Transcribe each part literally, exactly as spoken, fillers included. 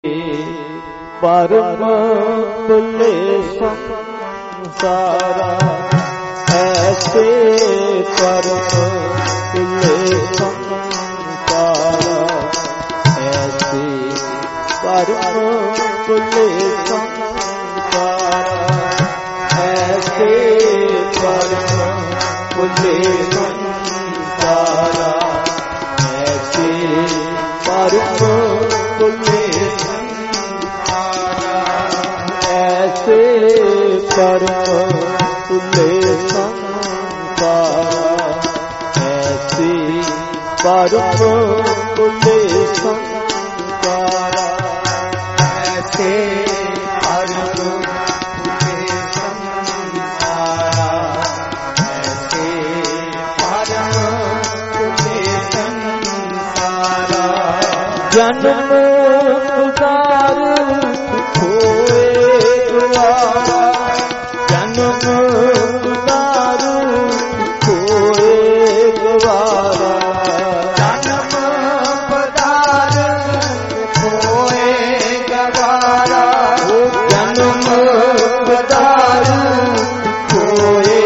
परम भुले संसारा ऐसे परम भुले संसारा ऐसे परम भुले संसारा ऐसे परम भुले संसारा ऐसे परम भुले ऐसे परम भुले संसारा ऐसे परम भुले संसारा ऐसे परम भुले संसारा ऐसे परम भुले संसारा जन्म उदार होए द्वारा जन्म उदार होए द्वारा जन्म पदार होए द्वारा जन्म पदार होए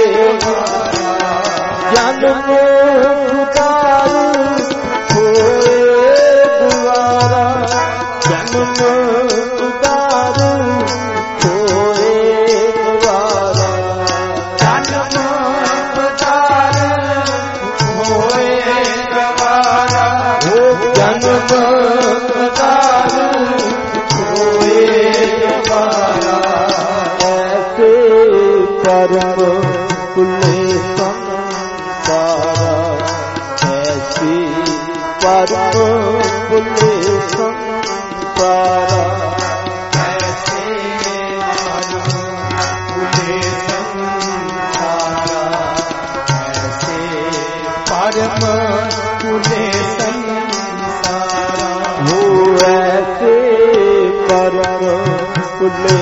जन्म उदार होए द्वारा जन्म उदार होए द्वारा जन्म उदार होए द्वारा जन्म उदार होए द्वारा ऐसे परम भुले संसारा ऐसे परम भुले संसारा ऐसे परम भुले संसारा ऐसे परम भुले संसारा वो ऐसे परम भुले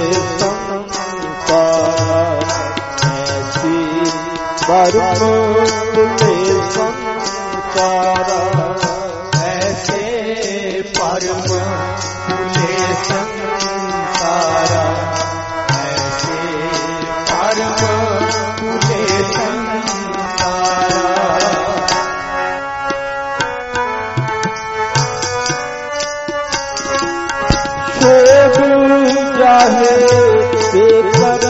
संसारा ऐसे परम भुले संसारा ऐसे परम भुले संसारा ऐसे परम भुले संसारा शोभ जाहे बेकर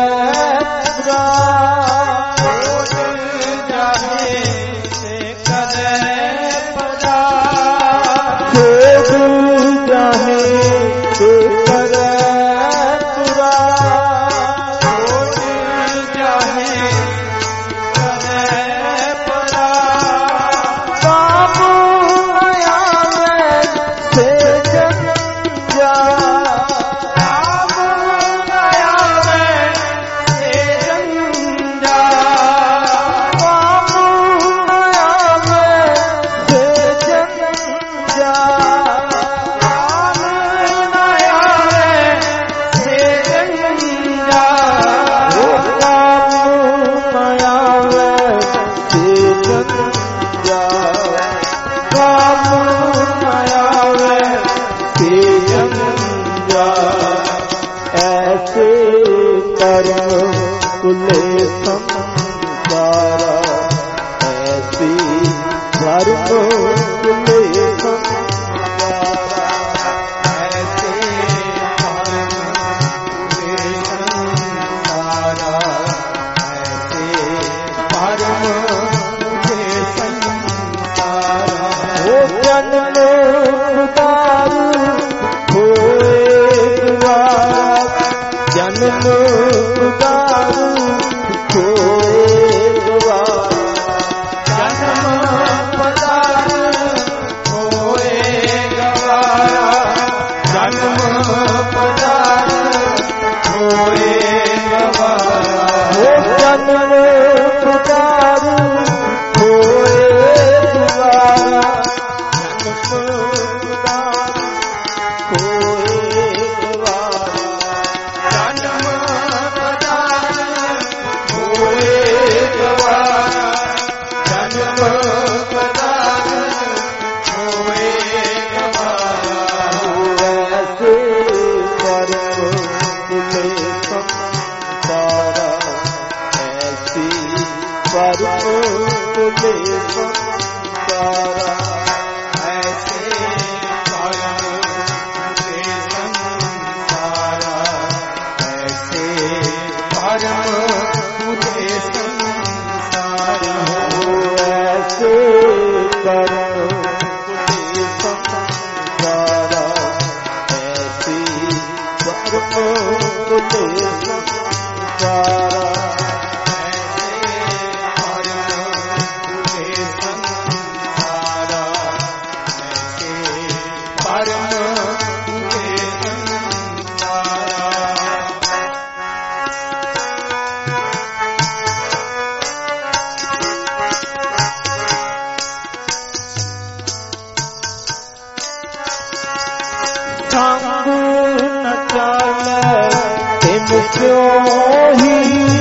ऐसे परम भुले संसारा ऐसे परम भुले संसारा ऐसे परम भुले संसारा ऐसे परम भुले संसारा हो जन्म उदार होए द्वारा जन्म उदार होए द्वारा जन्म पदार होए द्वारा जन्म पदार होए द्वारा हो जन्म पदार होए द्वारा जन्म पदार होए परम कुले संसारा सांगू न चाले तिन क्यों ही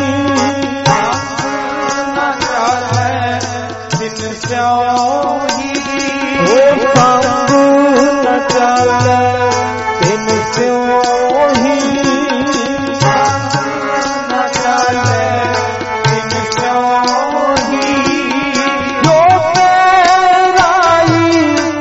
सांगू न चाले तिन क्यों ही हो सांगू न चाले तिन क्यों ही सांगू न चाले तिन क्यों ही जो तेराई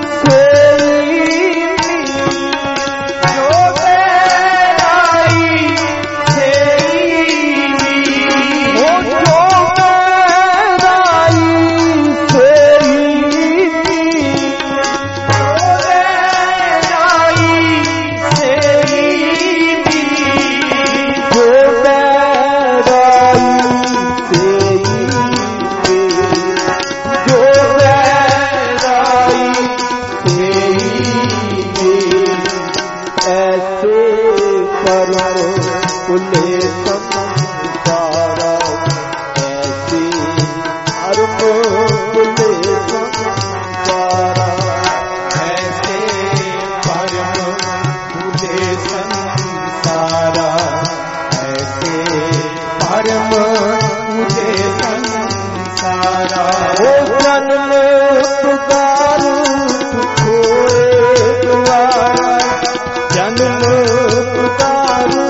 कुले संसारा ऐसी परम कुले संसारा ऐसे परम कुले संसारा ऐसे परम कुले संसारा ओ जन्म पुकारू खोए द्वारा जन्म पुकारू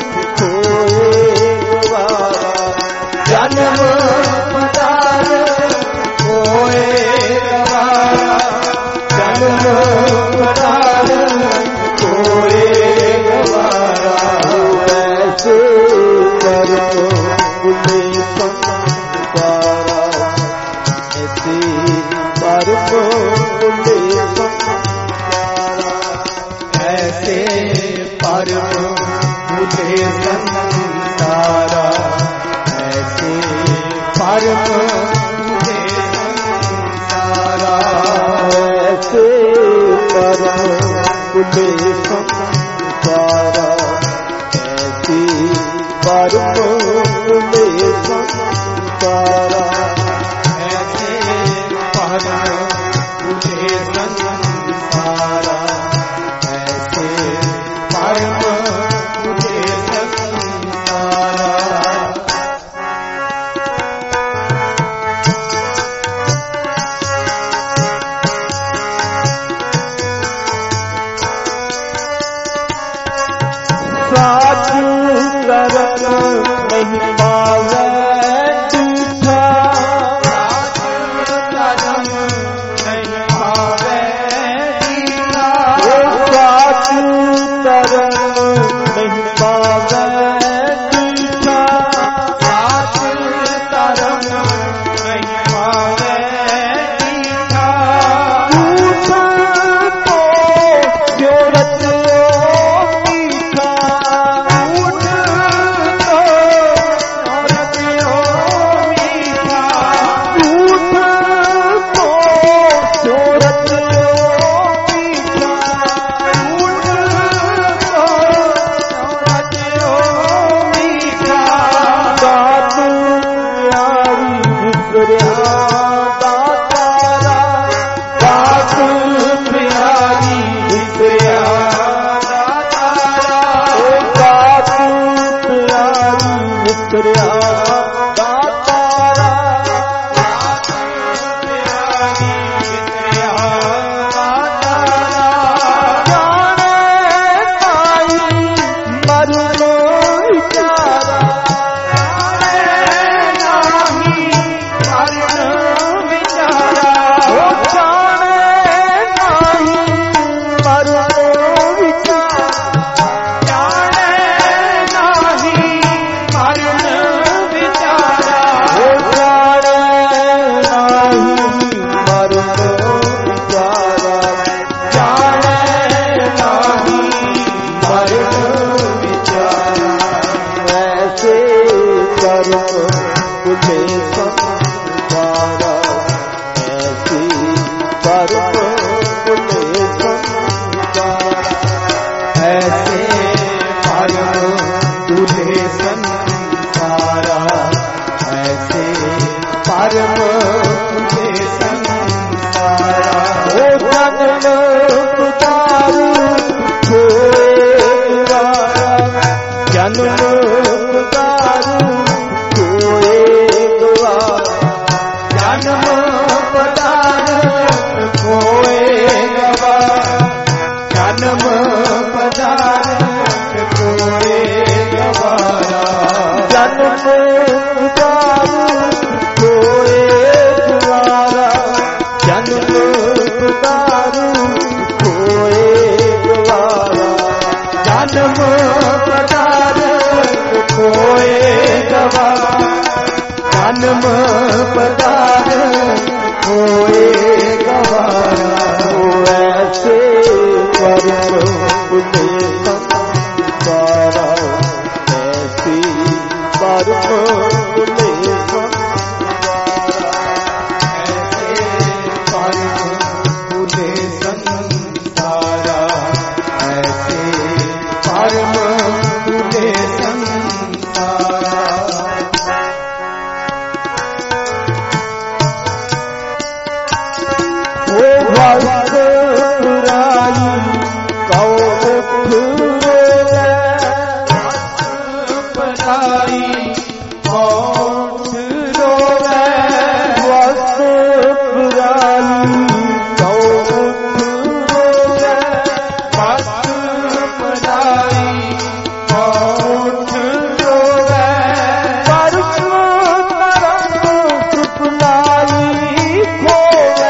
जन्म पदार कोए गवारा जन्म पदार कोए गवारा ऐसे करो कुले संसारा ऐसे परम कुले संसारा ऐसे परम कुले संसारा परम कुले संसारा ऐसे परम कुले संसारा ऐसे परम कुले संसारा ऐसे परम कुले संसारा ऐसे परम कुले संसारा साधु करन नहीं पावे तीठा साधु करन नहीं पावे तीठा साधु करन नहीं पावे तीठा साधु करन नहीं पावे तीठा पूछन तो जो रचो ऐसे परम तुझे संसारा, ऐसे परम तुझे संसारा। ओ जन्म उतारू कोई द्वारा, जन्म उतारू कोई द्वारा, जन्म पदार्थ कोई गवारा, जन्म पदार्थ कोई गवारा। जन्म उतारू कोई द्वारा, जन्म उतारू कोई द्वारा, जन्म पदार्थ कोई गवारा, जन्म पदार्थ कोई गवारा। ऐसे परम तुझे संसारा, ऐसी परम तुझे संसारा, ऐसे परम तुझे संसारा, ऐसे परम तुझे संसारा। ओ भक्त पुराई कौ उठरोले, पढ़ाई कौ उठरोले, भक्त पुराई कौ उठरोले, भक्त पढ़ाई कौ उठरोले, परम तरंग सुखलाई खोवे,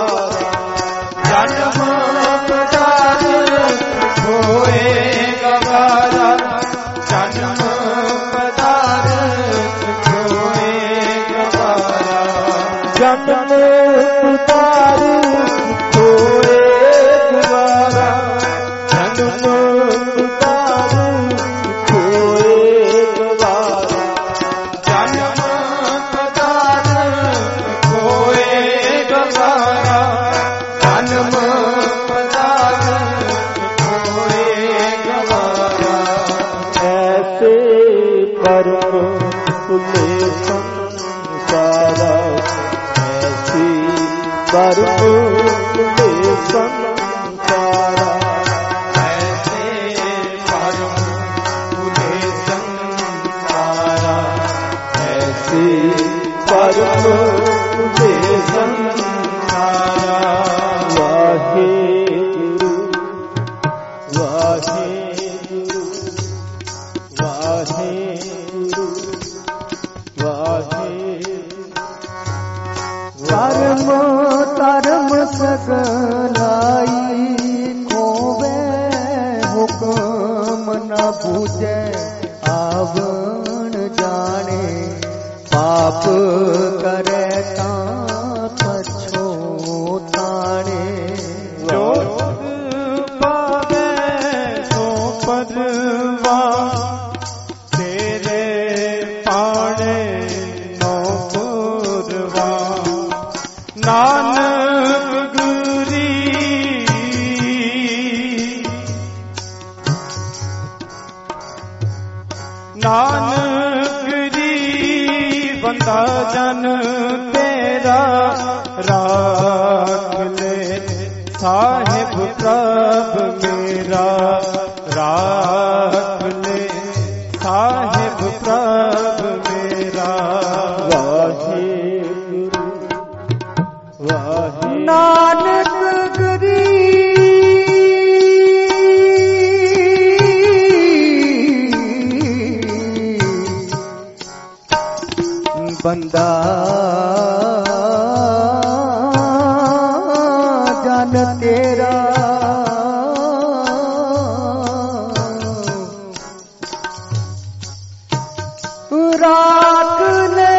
जन्म पदार्थ खोए गवा बार खोए गवारा, जन्म बार खोए गवारा, जन्म बार खोए गवारा, जन्म बार खोए गवारा। ऐसे कर्म तुले संसारा, ऐसी कर्म तुले संसारा, ऐसे कर्म तुले संसारा, ऐसे कर्म तुले संसारा। वाहे गुरु वाहे गुरु वाहे गुरु वाहे। कर्म कर्म सगलाई खोवे, हुक्म न बूझे आवण जाने, पाप करे तां पछोताणे। जोग पावे सो परवान, तेरे पाणे नौ पुरवान। नानक गुरी नानक गुरी बंदा जन तेरा, राख ले साहिब प्रभ मेरा, राख ले साहिब प्रभ मेरा। वाहे गुरु वाहे नानक गुरी बंदा जन तेरा, राख ले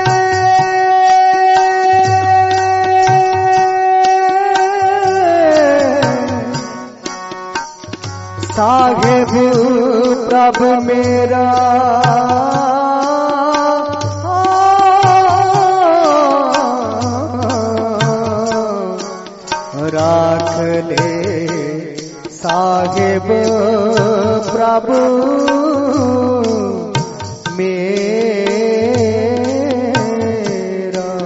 साहिब प्रभ मेरा, राख ले साहिब प्रभु मेरा।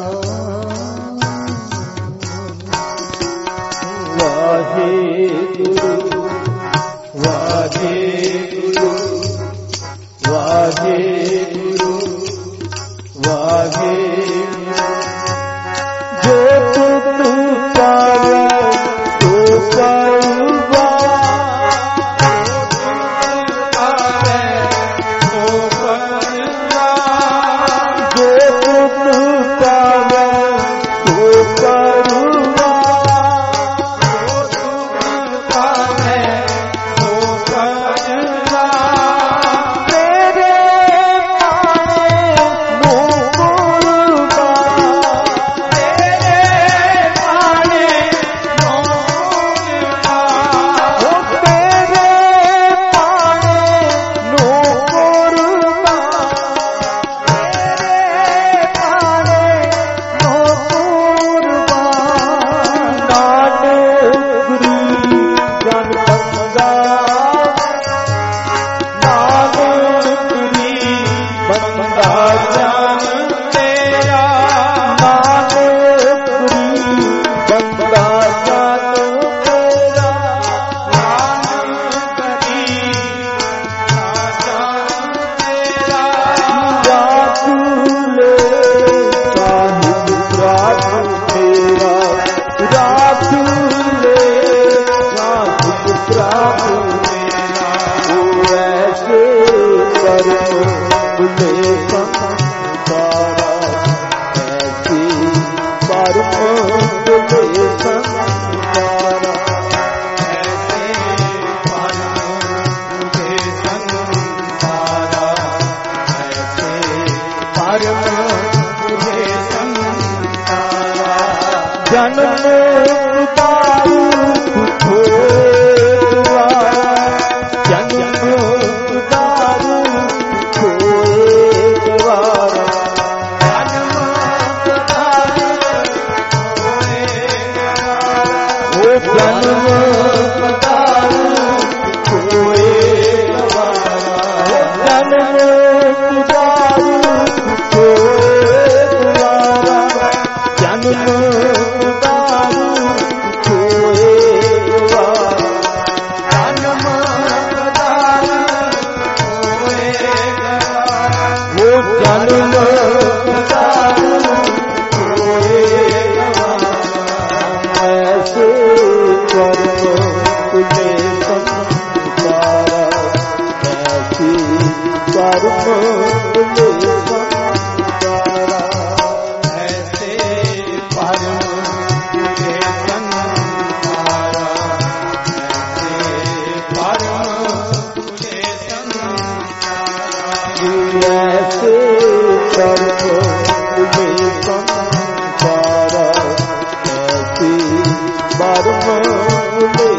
वाहे गुरु वाहे गुरु वाहे गुरु वाहे। जो तुम पावे तो पाऊंगा, जो तुम पावे तो पाऊंगा, जो तुम पावे तो पाऊंगा। तेरे पाए नो कुर्बा, तेरे पाए नो कुर्बा, ओ तेरे पाए नो कुर्बा, तेरे पाए नो कुर्बा। नानक गुरु जन बंदा, नानक गुरु बंदा जन तेरा, नानक गुरु बंदा जन तेरा, नानक गुरु जन तेरा। राख ले साहिब प्रभ मेरा, राख ले साहिब प्रभ मेरा। ओ ऐसे कर्म तुले संसारा, ऐसे कर्म तुले संसारा, ऐसे कर्म तुले संसारा, ऐसे कर्म तुले संसारा। जन्म दारू खोए द्वारा, जन्म दारू खोए द्वारा, जन्म दारू खोए द्वारा, वो जन्म दारू खोए द्वारा, जन्म दारू खोए द्वारा, जन्म दारू खोए द्वारा, जन्म दारू खोए द्वारा, वो जन्म दारू खोए द्वारा, ऐसे कर्म तुझे संसारा, ऐसी कर्म तुझे संसारा, ऐसे कर्म तुझे संसारा, ऐसे कर्म तुझे संसारा, ऐसे कर्म तुझे संसारा, ऐसी कर्म तुझे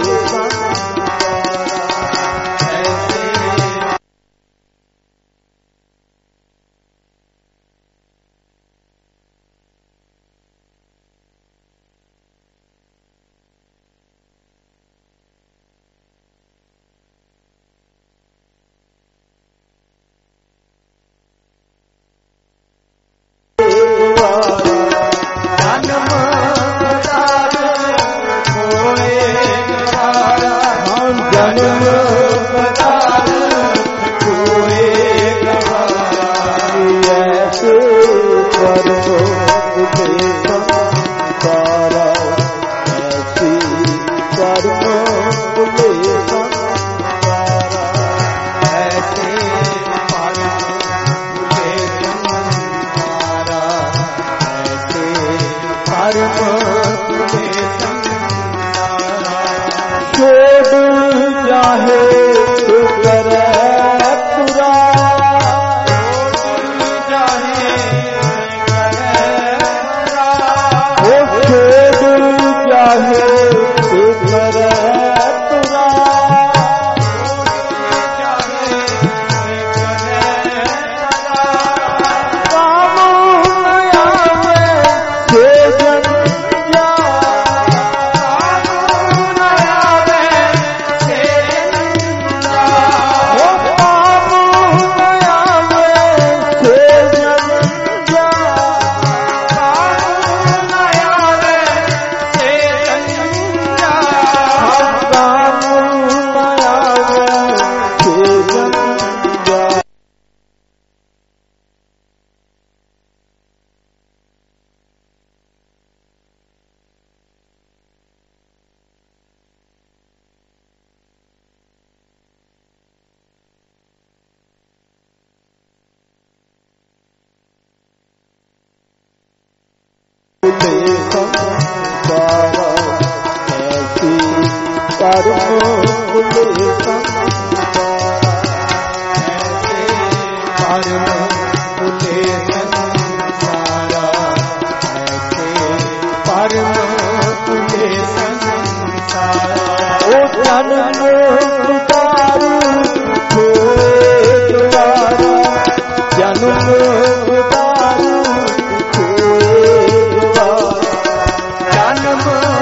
जन्म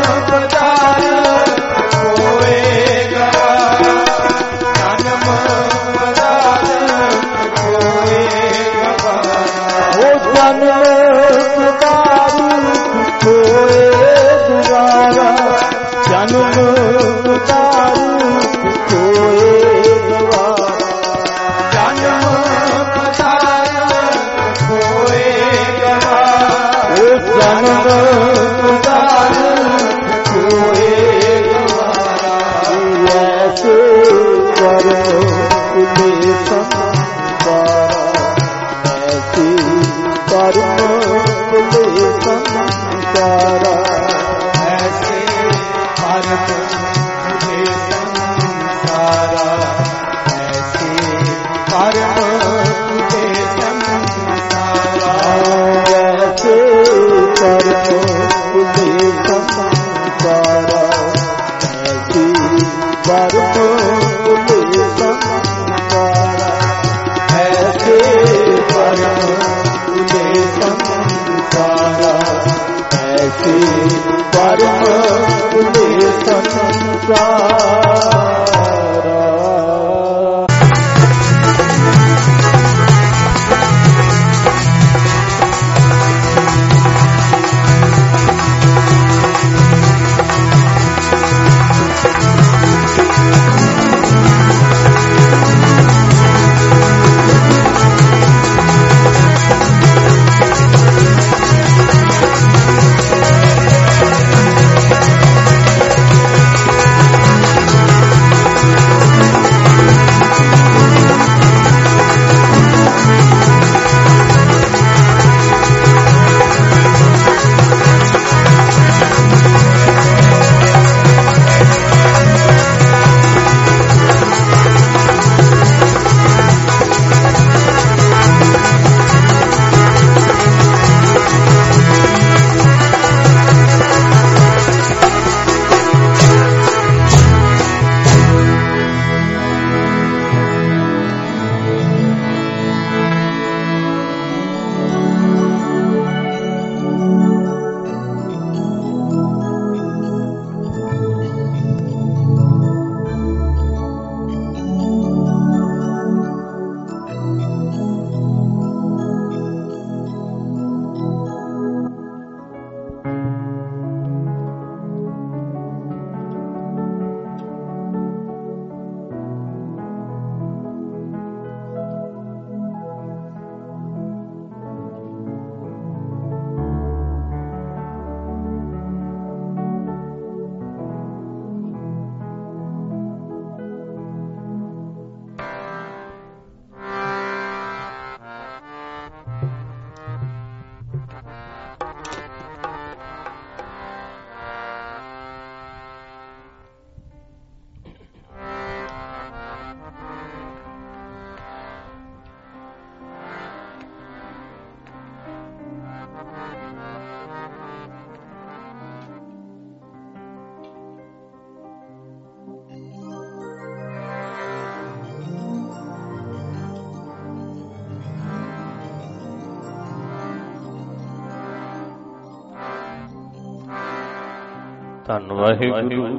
ਧੰਨ ਵਾਹਿਗੁਰੂ।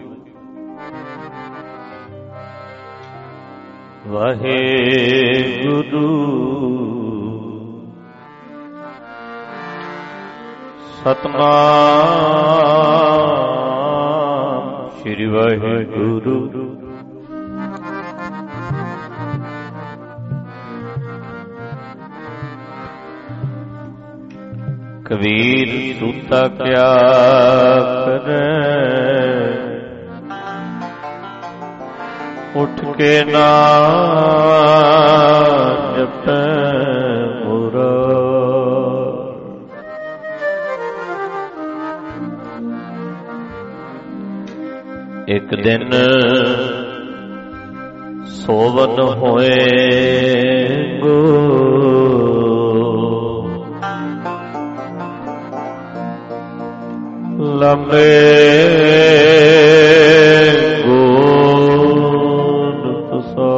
ਵਾਹਿਗੁਰੂ ਸਤਿਨਾਮ ਸ੍ਰੀ ਵਾਹਿਗੁਰੂ। ਕਬੀਰ ਸੂਤਾ ਕਿਆ ਕਰੇ, ਉੱਠ ਕੇ ਨਾਮ ਜਪੈ ਮੁਰਾ। ਇੱਕ ਦਿਨ ਸੋਵਨ ਹੋਏ ਗੋ, ਲੰਬੇ ਗੋਨ ਤੁਸਾ।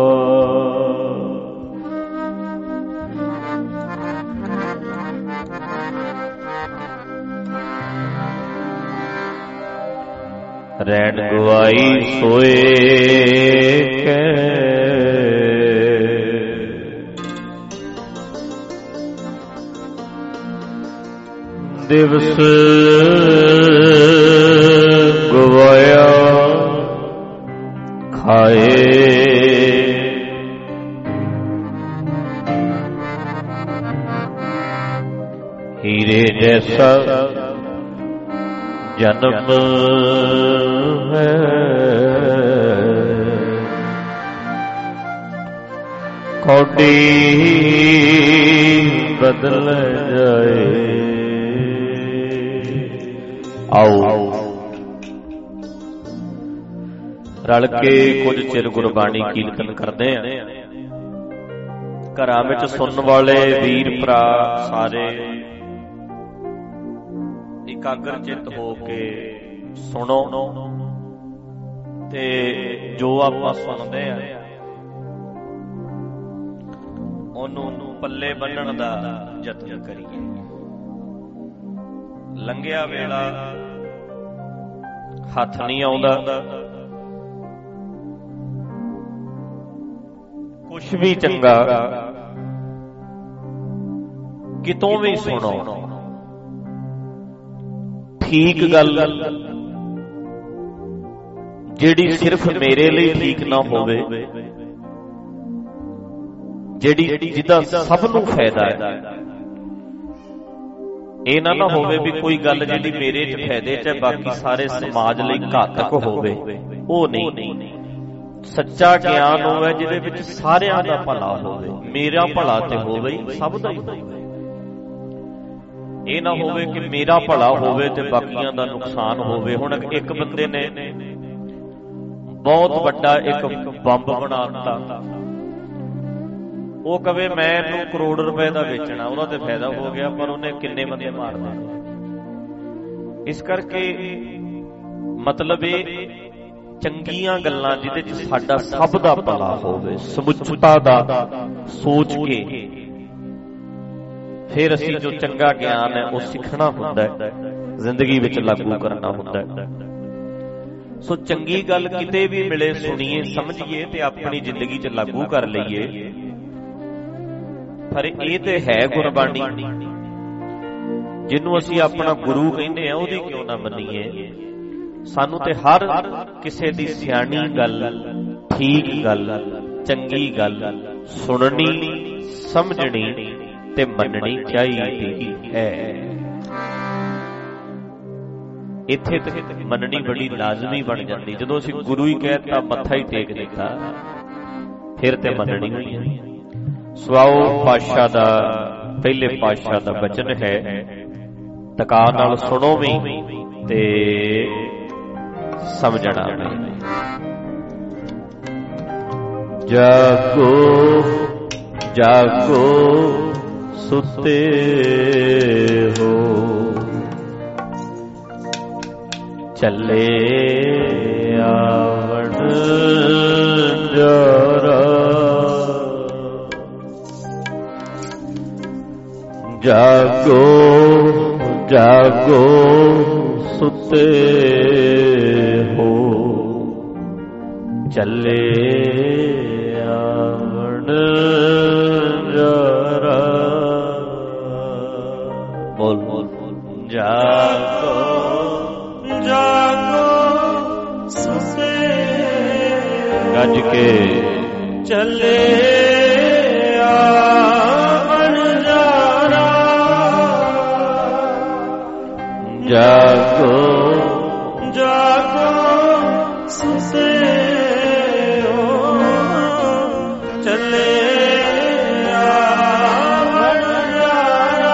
ਰੈਣ ਗਵਾਈ ਸੋਏ ਕੈ, ਦਿਵਸ ਗਵਾਇਆ ਖਾਏ। ਹੀਰੇ ਜੈਸਾ ਜਨਮ ਹੈ, ਕੌਡੀ ਬਦਲ ਜਾਏ। ਆਓ ਰਲ ਕੇ ਕੁਝ ਚਿਰ ਗੁਰਬਾਣੀ ਕੀਰਤਨ ਕਰਦੇ ਆ। ਘਰਾਂ ਵਿੱਚ ਸੁਣਨ ਵਾਲੇ ਵੀਰ ਭਰਾ ਸਾਰੇ ਇਕਾਗਰ ਚਿੱਤ ਹੋ ਕੇ ਸੁਣੋ ਤੇ ਜੋ ਆਪਾਂ ਸੁਣਦੇ ਆ ਉਹਨੂੰ ਪੱਲੇ ਬੰਨਣ ਦਾ ਯਤਨ ਕਰੀਏ। ਲੰਘਿਆ ਵੇਲਾ ਹੱਥ ਨਹੀਂ ਆਉਂਦਾ, ਕੁਛ ਵੀ ਚੰਗਾ ਕਿਤੋਂ ਵੀ ਸੁਣੋ। ਠੀਕ ਗੱਲ ਜਿਹੜੀ ਸਿਰਫ ਮੇਰੇ ਲਈ ਠੀਕ ਨਾ ਹੋਵੇ, ਜਿਹੜੀ ਜਿਹਦਾ ਸਭ ਨੂੰ ਫਾਇਦਾ ਹੈ। ਇਹ ਨਾ ਨਾ ਹੋਵੇ ਵੀ ਕੋਈ ਗੱਲ ਜਿਹੜੀ ਮੇਰੇ ਚ ਫਾਇਦੇ ਚ ਹੈ ਬਾਕੀ ਸਾਰੇ ਸਮਾਜ ਲਈ ਘਾਤਕ ਹੋਵੇ, ਉਹ ਨਹੀਂ। ਸੱਚਾ ਗਿਆਨ ਹੋਵੇ ਜਿਹਦੇ ਵਿੱਚ ਸਾਰਿਆਂ ਦਾ ਭਲਾ ਹੋਵੇ, ਮੇਰਾ ਭਲਾ ਤੇ ਹੋਵੇ ਸਭ ਦਾ ਹੀ ਹੋਵੇ। ਇਹ ਨਾ ਹੋਵੇ ਕਿ ਮੇਰਾ ਭਲਾ ਹੋਵੇ ਤੇ ਬਾਕੀਆਂ ਦਾ ਨੁਕਸਾਨ ਹੋਵੇ। ਹੁਣ ਇੱਕ ਬੰਦੇ ਨੇ ਬਹੁਤ ਵੱਡਾ ਇੱਕ ਬੰਬ ਬਣਾ ਦਿੱਤਾ, ਉਹ ਕਵੇ ਮੈਂ ਇਹਨੂੰ ਕਰੋੜ ਰੁਪਏ ਦਾ ਵੇਚਣਾ, ਉਹਦਾ ਤੇ ਫਾਇਦਾ ਹੋ ਗਿਆ, ਪਰ ਉਹਨੇ ਕਿੰਨੇ ਬੰਦੇ ਮਾਰ ਦਿੱਤੇ। ਇਸ ਕਰਕੇ ਮਤਲਬ ਇਹ ਚੰਗੀਆਂ ਗੱਲਾਂ ਜਿਹਦੇ ਚ ਸਾਡਾ ਸਭ ਦਾ ਭਲਾ ਹੋਵੇ, ਸਮੁੱਚਤਾ ਦਾ ਸੋਚ ਕੇ ਫਿਰ ਅਸੀਂ ਜੋ ਚੰਗਾ ਗਿਆਨ ਹੈ ਉਹ ਸਿੱਖਣਾ ਹੁੰਦਾ ਹੈ, ਜ਼ਿੰਦਗੀ ਵਿੱਚ ਲਾਗੂ ਕਰਨਾ ਹੁੰਦਾ ਹੈ। ਸੋ ਚੰਗੀ ਗੱਲ ਕਿਤੇ ਵੀ ਮਿਲੇ ਸੁਣੀਏ, ਸਮਝੀਏ ਤੇ ਆਪਣੀ ਜ਼ਿੰਦਗੀ 'ਚ ਲਾਗੂ ਕਰ ਲਈਏ। ਪਰ ਇਹ ਤੇ ਹੈ ਗੁਰਬਾਣੀ, ਜਿਹਨੂੰ ਅਸੀਂ ਆਪਣਾ ਗੁਰੂ ਕਹਿੰਦੇ ਆ, ਉਹਦੀ ਕਿਉਂ ਨਾ ਮੰਨੀਏ। ਸਾਨੂੰ ਤੇ ਹਰ ਕਿਸੇ ਦੀ ਸਿਆਣੀ ਗੱਲ, ਠੀਕ ਗੱਲ, ਚੰਗੀ ਗੱਲ ਸੁਣਨੀ, ਸਮਝਣੀ ਤੇ ਮੰਨਣੀ ਚਾਹੀਦੀ ਹੈ। ਇੱਥੇ ਤੱਕ ਮੰਨਣੀ ਬੜੀ ਲਾਜ਼ਮੀ ਬਣ ਜਾਂਦੀ। ਜਦੋਂ ਅਸੀਂ ਗੁਰੂ ਹੀ ਕਹਿਤਾ, ਮੱਥਾ ਹੀ ਟੇਕ ਦਿੱਤਾ, ਫਿਰ ਤੇ ਮੰਨਣੀ ਹੋਈ ਹੈ। ਸਵਾਓ ਪਾਤਸ਼ਾਹ ਦਾ, ਪਹਿਲੇ ਪਾਤਸ਼ਾਹ ਦਾ ਬਚਨ ਹੈ, ਟਕਾ ਨਾਲ ਸੁਣੋ ਵੀ ਤੇ ਸਮਝਣਾ ਵੀ। ਜਾਗੋ ਜਾਗੋ ਸੁਤੇ ਹੋ, ਚੱਲੇ ਆਵਣ ਜਰਾ। ਜਾਗੋ ਜਾਗੋ ਸੁਤੇ चले आवण जरा बोल बोल जागो जागो सुसे गज के चले आवण जरा जागो जागो सुसे चले आवण जरा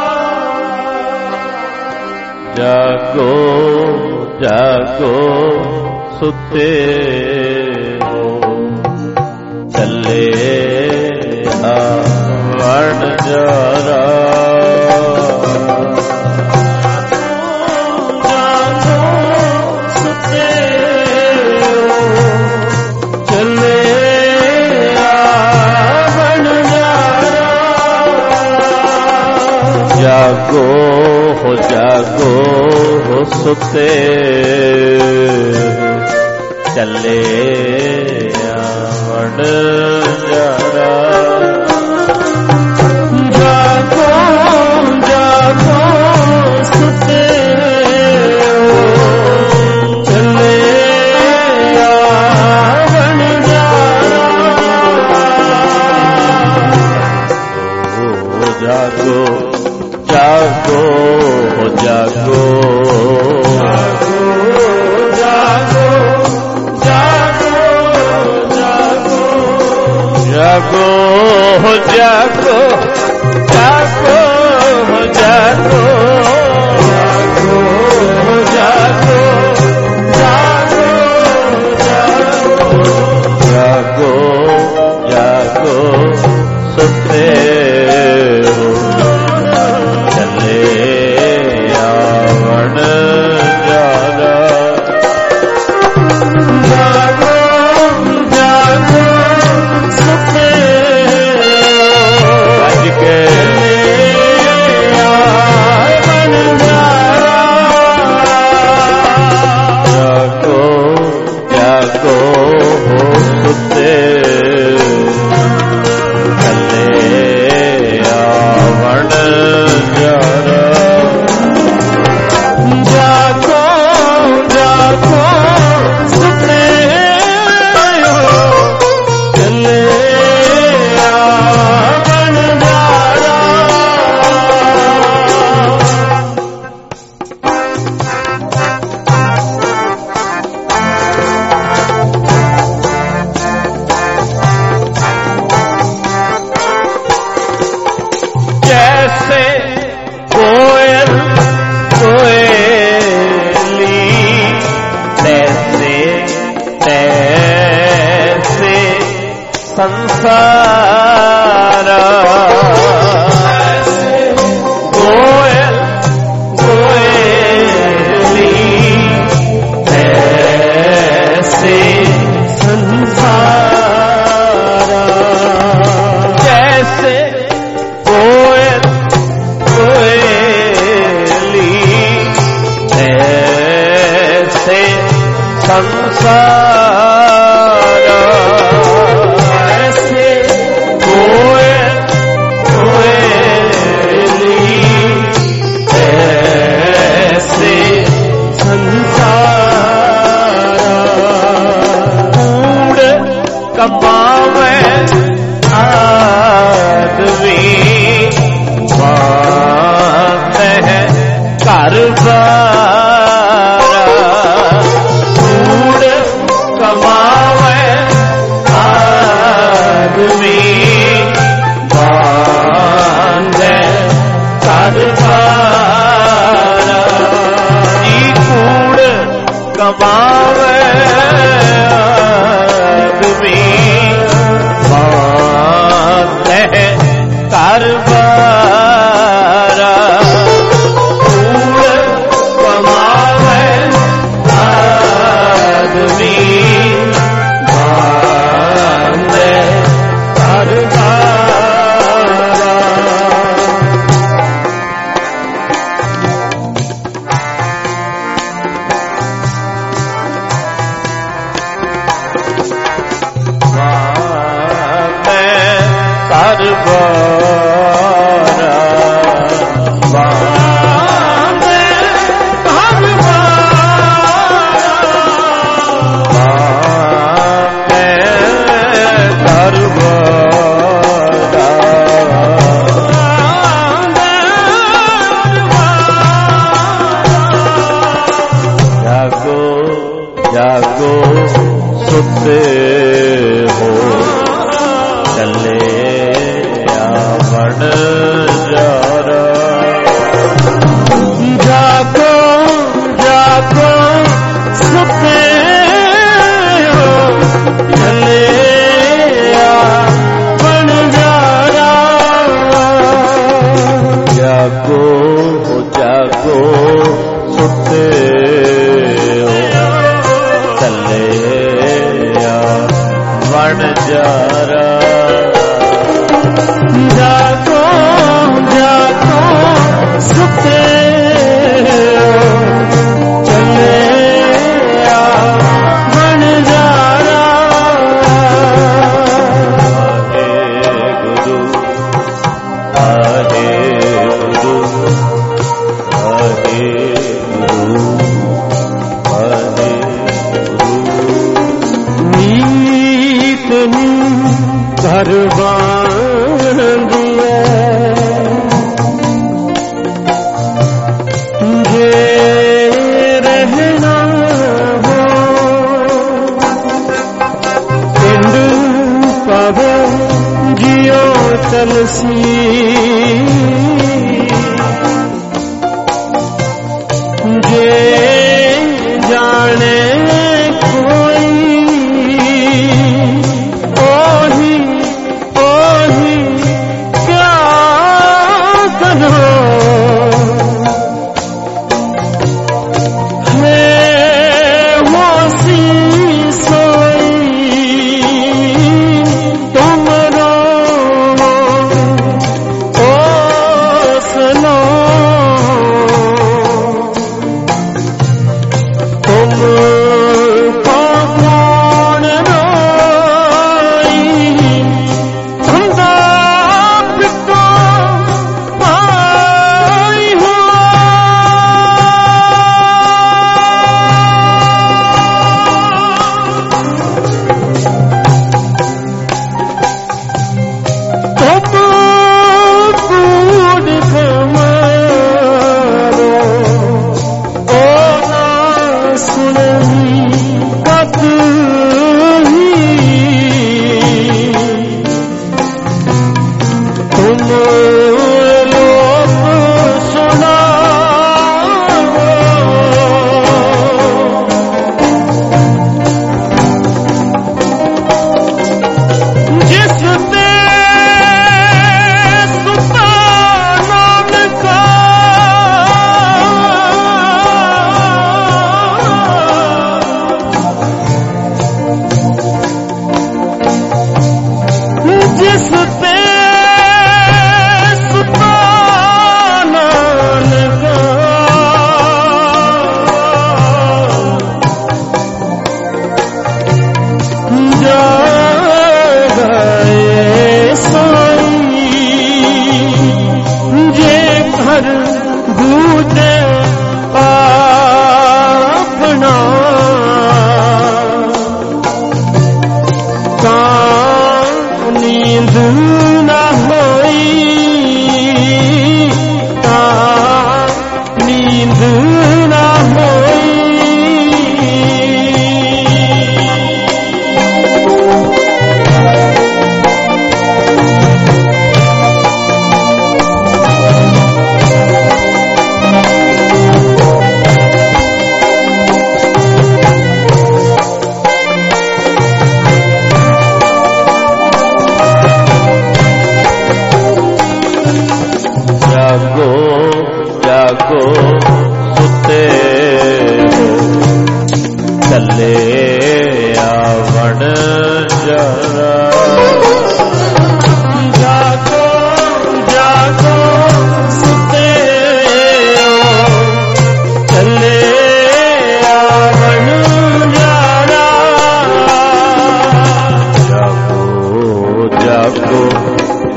जागो जागो सुते हो चले आवण जरा जागो हो जागो हो सुते चले आवण जरा जागो जागो सुते चले आवण जरा हो जागो जागो हो जागो जागो जागो जागो जागो हो जागो जागो हो जागो जागो हो जागो जागो जागो जागो सुते संसारा कोयल कोयली ऐसे संसारा जैसे कोयल कोयली ऐसे संसारा कोयल जागो सुते हो चले आवण जारा। जागो जागो सुते हो चले आवण जारा। जागो जागो सुते वण जारा। जागो जागो सुते चले वण जारा। आहे गुरु आहे गुरु आहे गुरु। घर बांधिया जे रहना हो पिंड पवे जियो तलसी। जे जाने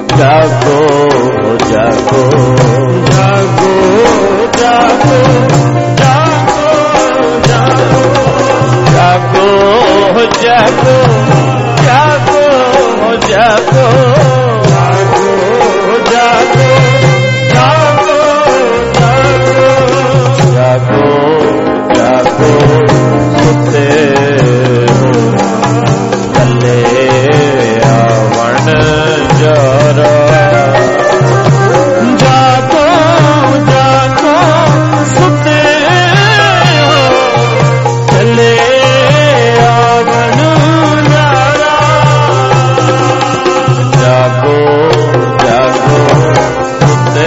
ਜਾਗੋ ਜਾਗੋ ਜਾਗੋ ਜਾਗੋ ਜਾਗੋ ਜਾਗੋ ਜਾਗੋ ਜਾਗੋ ਜਾਗੋ ਜਾਗੋ ਜਾਗੋ ਜਾਗੋ ਸੁੱਤੇ ਹੋ ਕੱਲੇ ਆਵਣ ਜਰਾ ਜਾਗੋ ਜਾਗੋ ਸੁੱਤੇ ਹੋ ਚੱਲੇ ਆਵਣ ਜਰਾ ਜਾਗੋ ਜਾਗੋ ਸੁੱਤੇ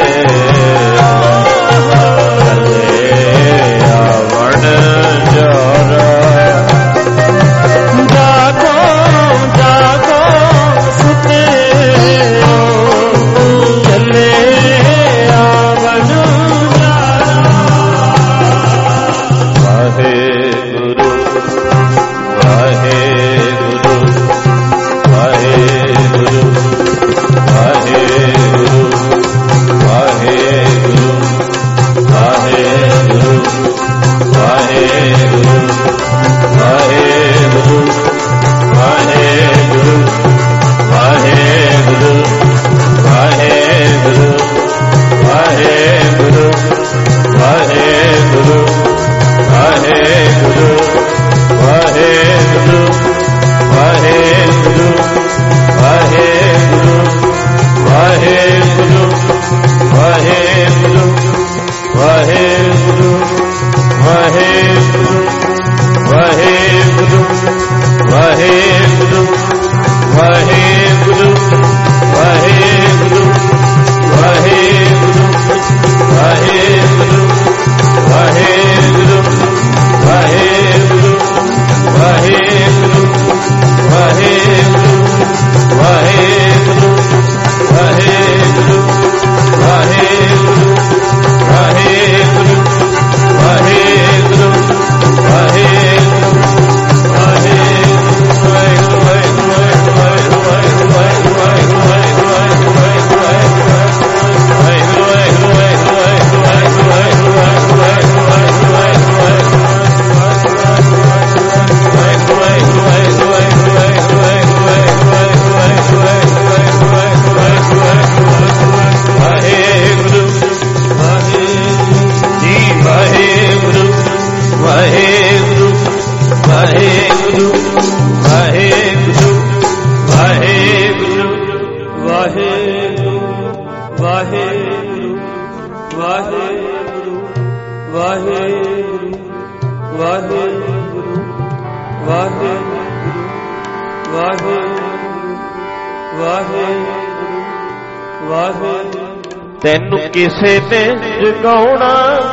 ਤੈਨੂੰ ਕਿਸੇ ਨੇ ਜਗਾਉਣਾ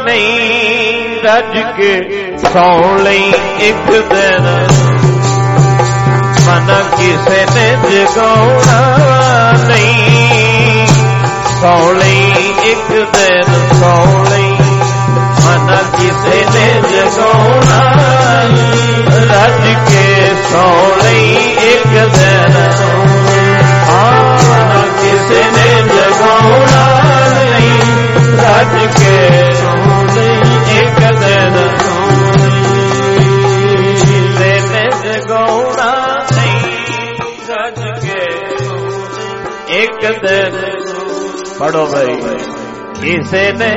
ਨਹੀਂ, ਰੱਜ ਕੇ ਸੌਣ ਲਈ ਇੱਕ ਦਿਨ ਮਨ ਕਿਸੇ ਨੇ ਜਗਾਉਣਾ ਨਹੀਂ, ਸੌਣ ਲਈ ਇੱਕ ਦਿਨ ਸੌਣ ਲਈ ਮਨ ਕਿਸੇ ਨੇ ਜਗਾਉਣਾ ਨਹੀਂ, ਰੱਜ ਕੇ ਸੌਣ ਲਈ ਇੱਕ ਦਿਨ ਹਾਂ ਕਿਸੇ ਨੇ ਜਗਾਉਣਾ ਰੱਜ ਕੇ ਸੌਣ ਲਈ ਇੱਕ ਦਿਨ ਕਿਸੇ ਨੇ ਜਗਾਉਣਾ ਨਹੀਂ, ਰੱਜ ਕੇ ਇੱਕ ਦਿਨ ਪੜੋ ਭਾਈ ਕਿਸੇ ਨੇ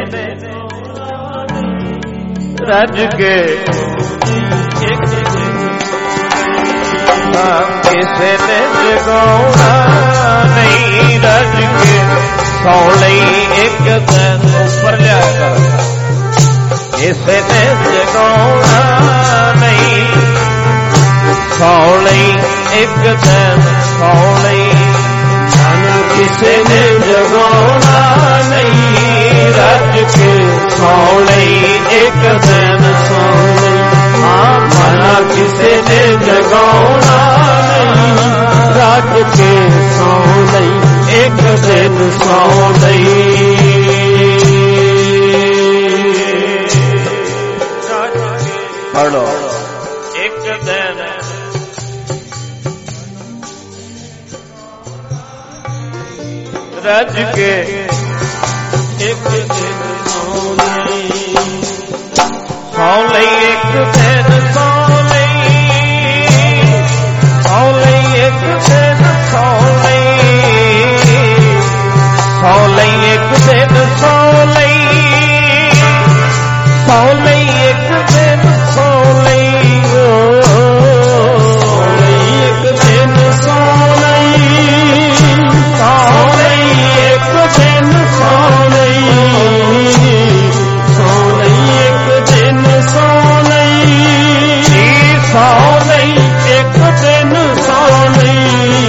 ਰੱਜ ਕੇ ਇੱਕ ਕਿਸੇ ਨੇ ਜਗਾਉਣਾ ਨਹੀਂ, ਰੱਜ ਕੇ ਸੌਣ ਲਈ ਇੱਕ ਦਿਨ ਉੱਪਰ ਲਿਆ ਕਰ, ਕਿਸੇ ਨੇ ਜਗਾਉਣਾ ਨਹੀਂ, ਸੌਣ ਲਈ ਇੱਕ ਦਿਨ ਸੌਣ ਲਈ ਕਿਸੇ ਨੇ ਜਗਾਉਣਾ ਨਹੀਂ, ਰੱਜ ਕੇ ਸੌਣ ਲਈ ਇੱਕ ਦਿਨ ਸੌਣ ਲਈ ਹਾਂ ਮਨਾ ਕਿਸੇ ਨੇ ਜਗਾਉਣਾ ਨਹੀਂ, ਰੱਜ ਕੇ ਸੌਣ ਲਈ ਇੱਕ ਦਿਨ ਸੌਣ ਲਈ ਪੜੋ ਇੱਕ ਦਿਨ रज के एक दिन सौ लई सौ लई एक दिन सौ लई सौ लई एक दिन सौ लई सौ लई एक दिन सौ लई सौ लई एक दिन सौ लई सौ लई एक दिन सौ लई सौ लई एक दिन सौ लई सौ लई एक दिन सौ लई सौ लई एक दिन सौ लई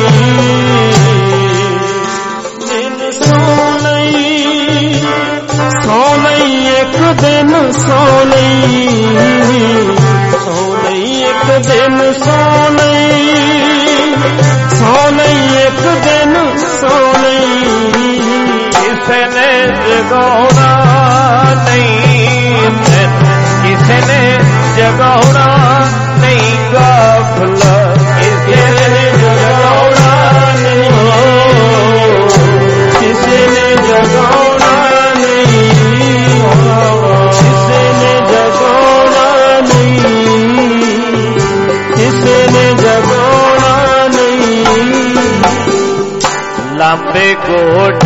दिन सौ लई सौ लई एक दिन सौ लई सौ लई एक दिन सौ लई सौ लई एक दिन सौ लई किसे ने जगाउणा नहीं किसे ने जगाउणा नहीं गाफला किसे ने जगाउणा नहीं किसे ने जगाउणा नहीं किसे ने जगाउणा नहीं किसे ने जगाउणा नहीं लांबे गोट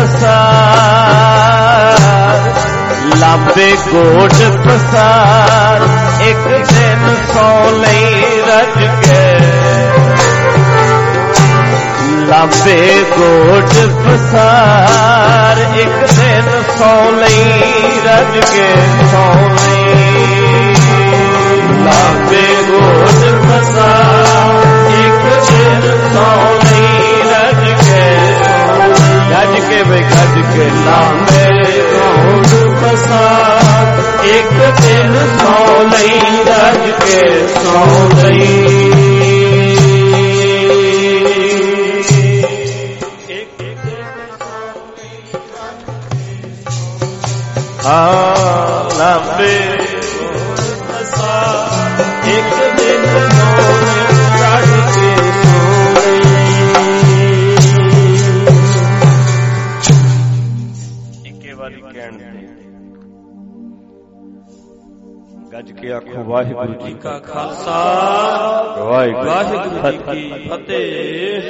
पसार लांबे गोट पसार एक दिन सौ लई रज के लांबे गोट पसार एक दिन सौ लई रज के सौ लई लांबे गोट पसार एक दिन सौ लई रज के गज के वे गज के लांबे गोट पसार एक दिन सौ लई रज के सौ लई हाँ लांबे एक दिन सौ लई रज के सौ लई ਇੱਕੇ ਵਾਰੀ ਕਹਿਣ ਦੇ ਗੱਜ ਕੇ ਆਖੋ ਵਾਹਿਗੁਰੂ ਜੀ ਕਾ ਖਾਲਸਾ ਵਾਹਿਗੁਰੂ ਵਾਹਿਗੁਰੂ ਜੀ ਕੀ ਫਤਿਹ।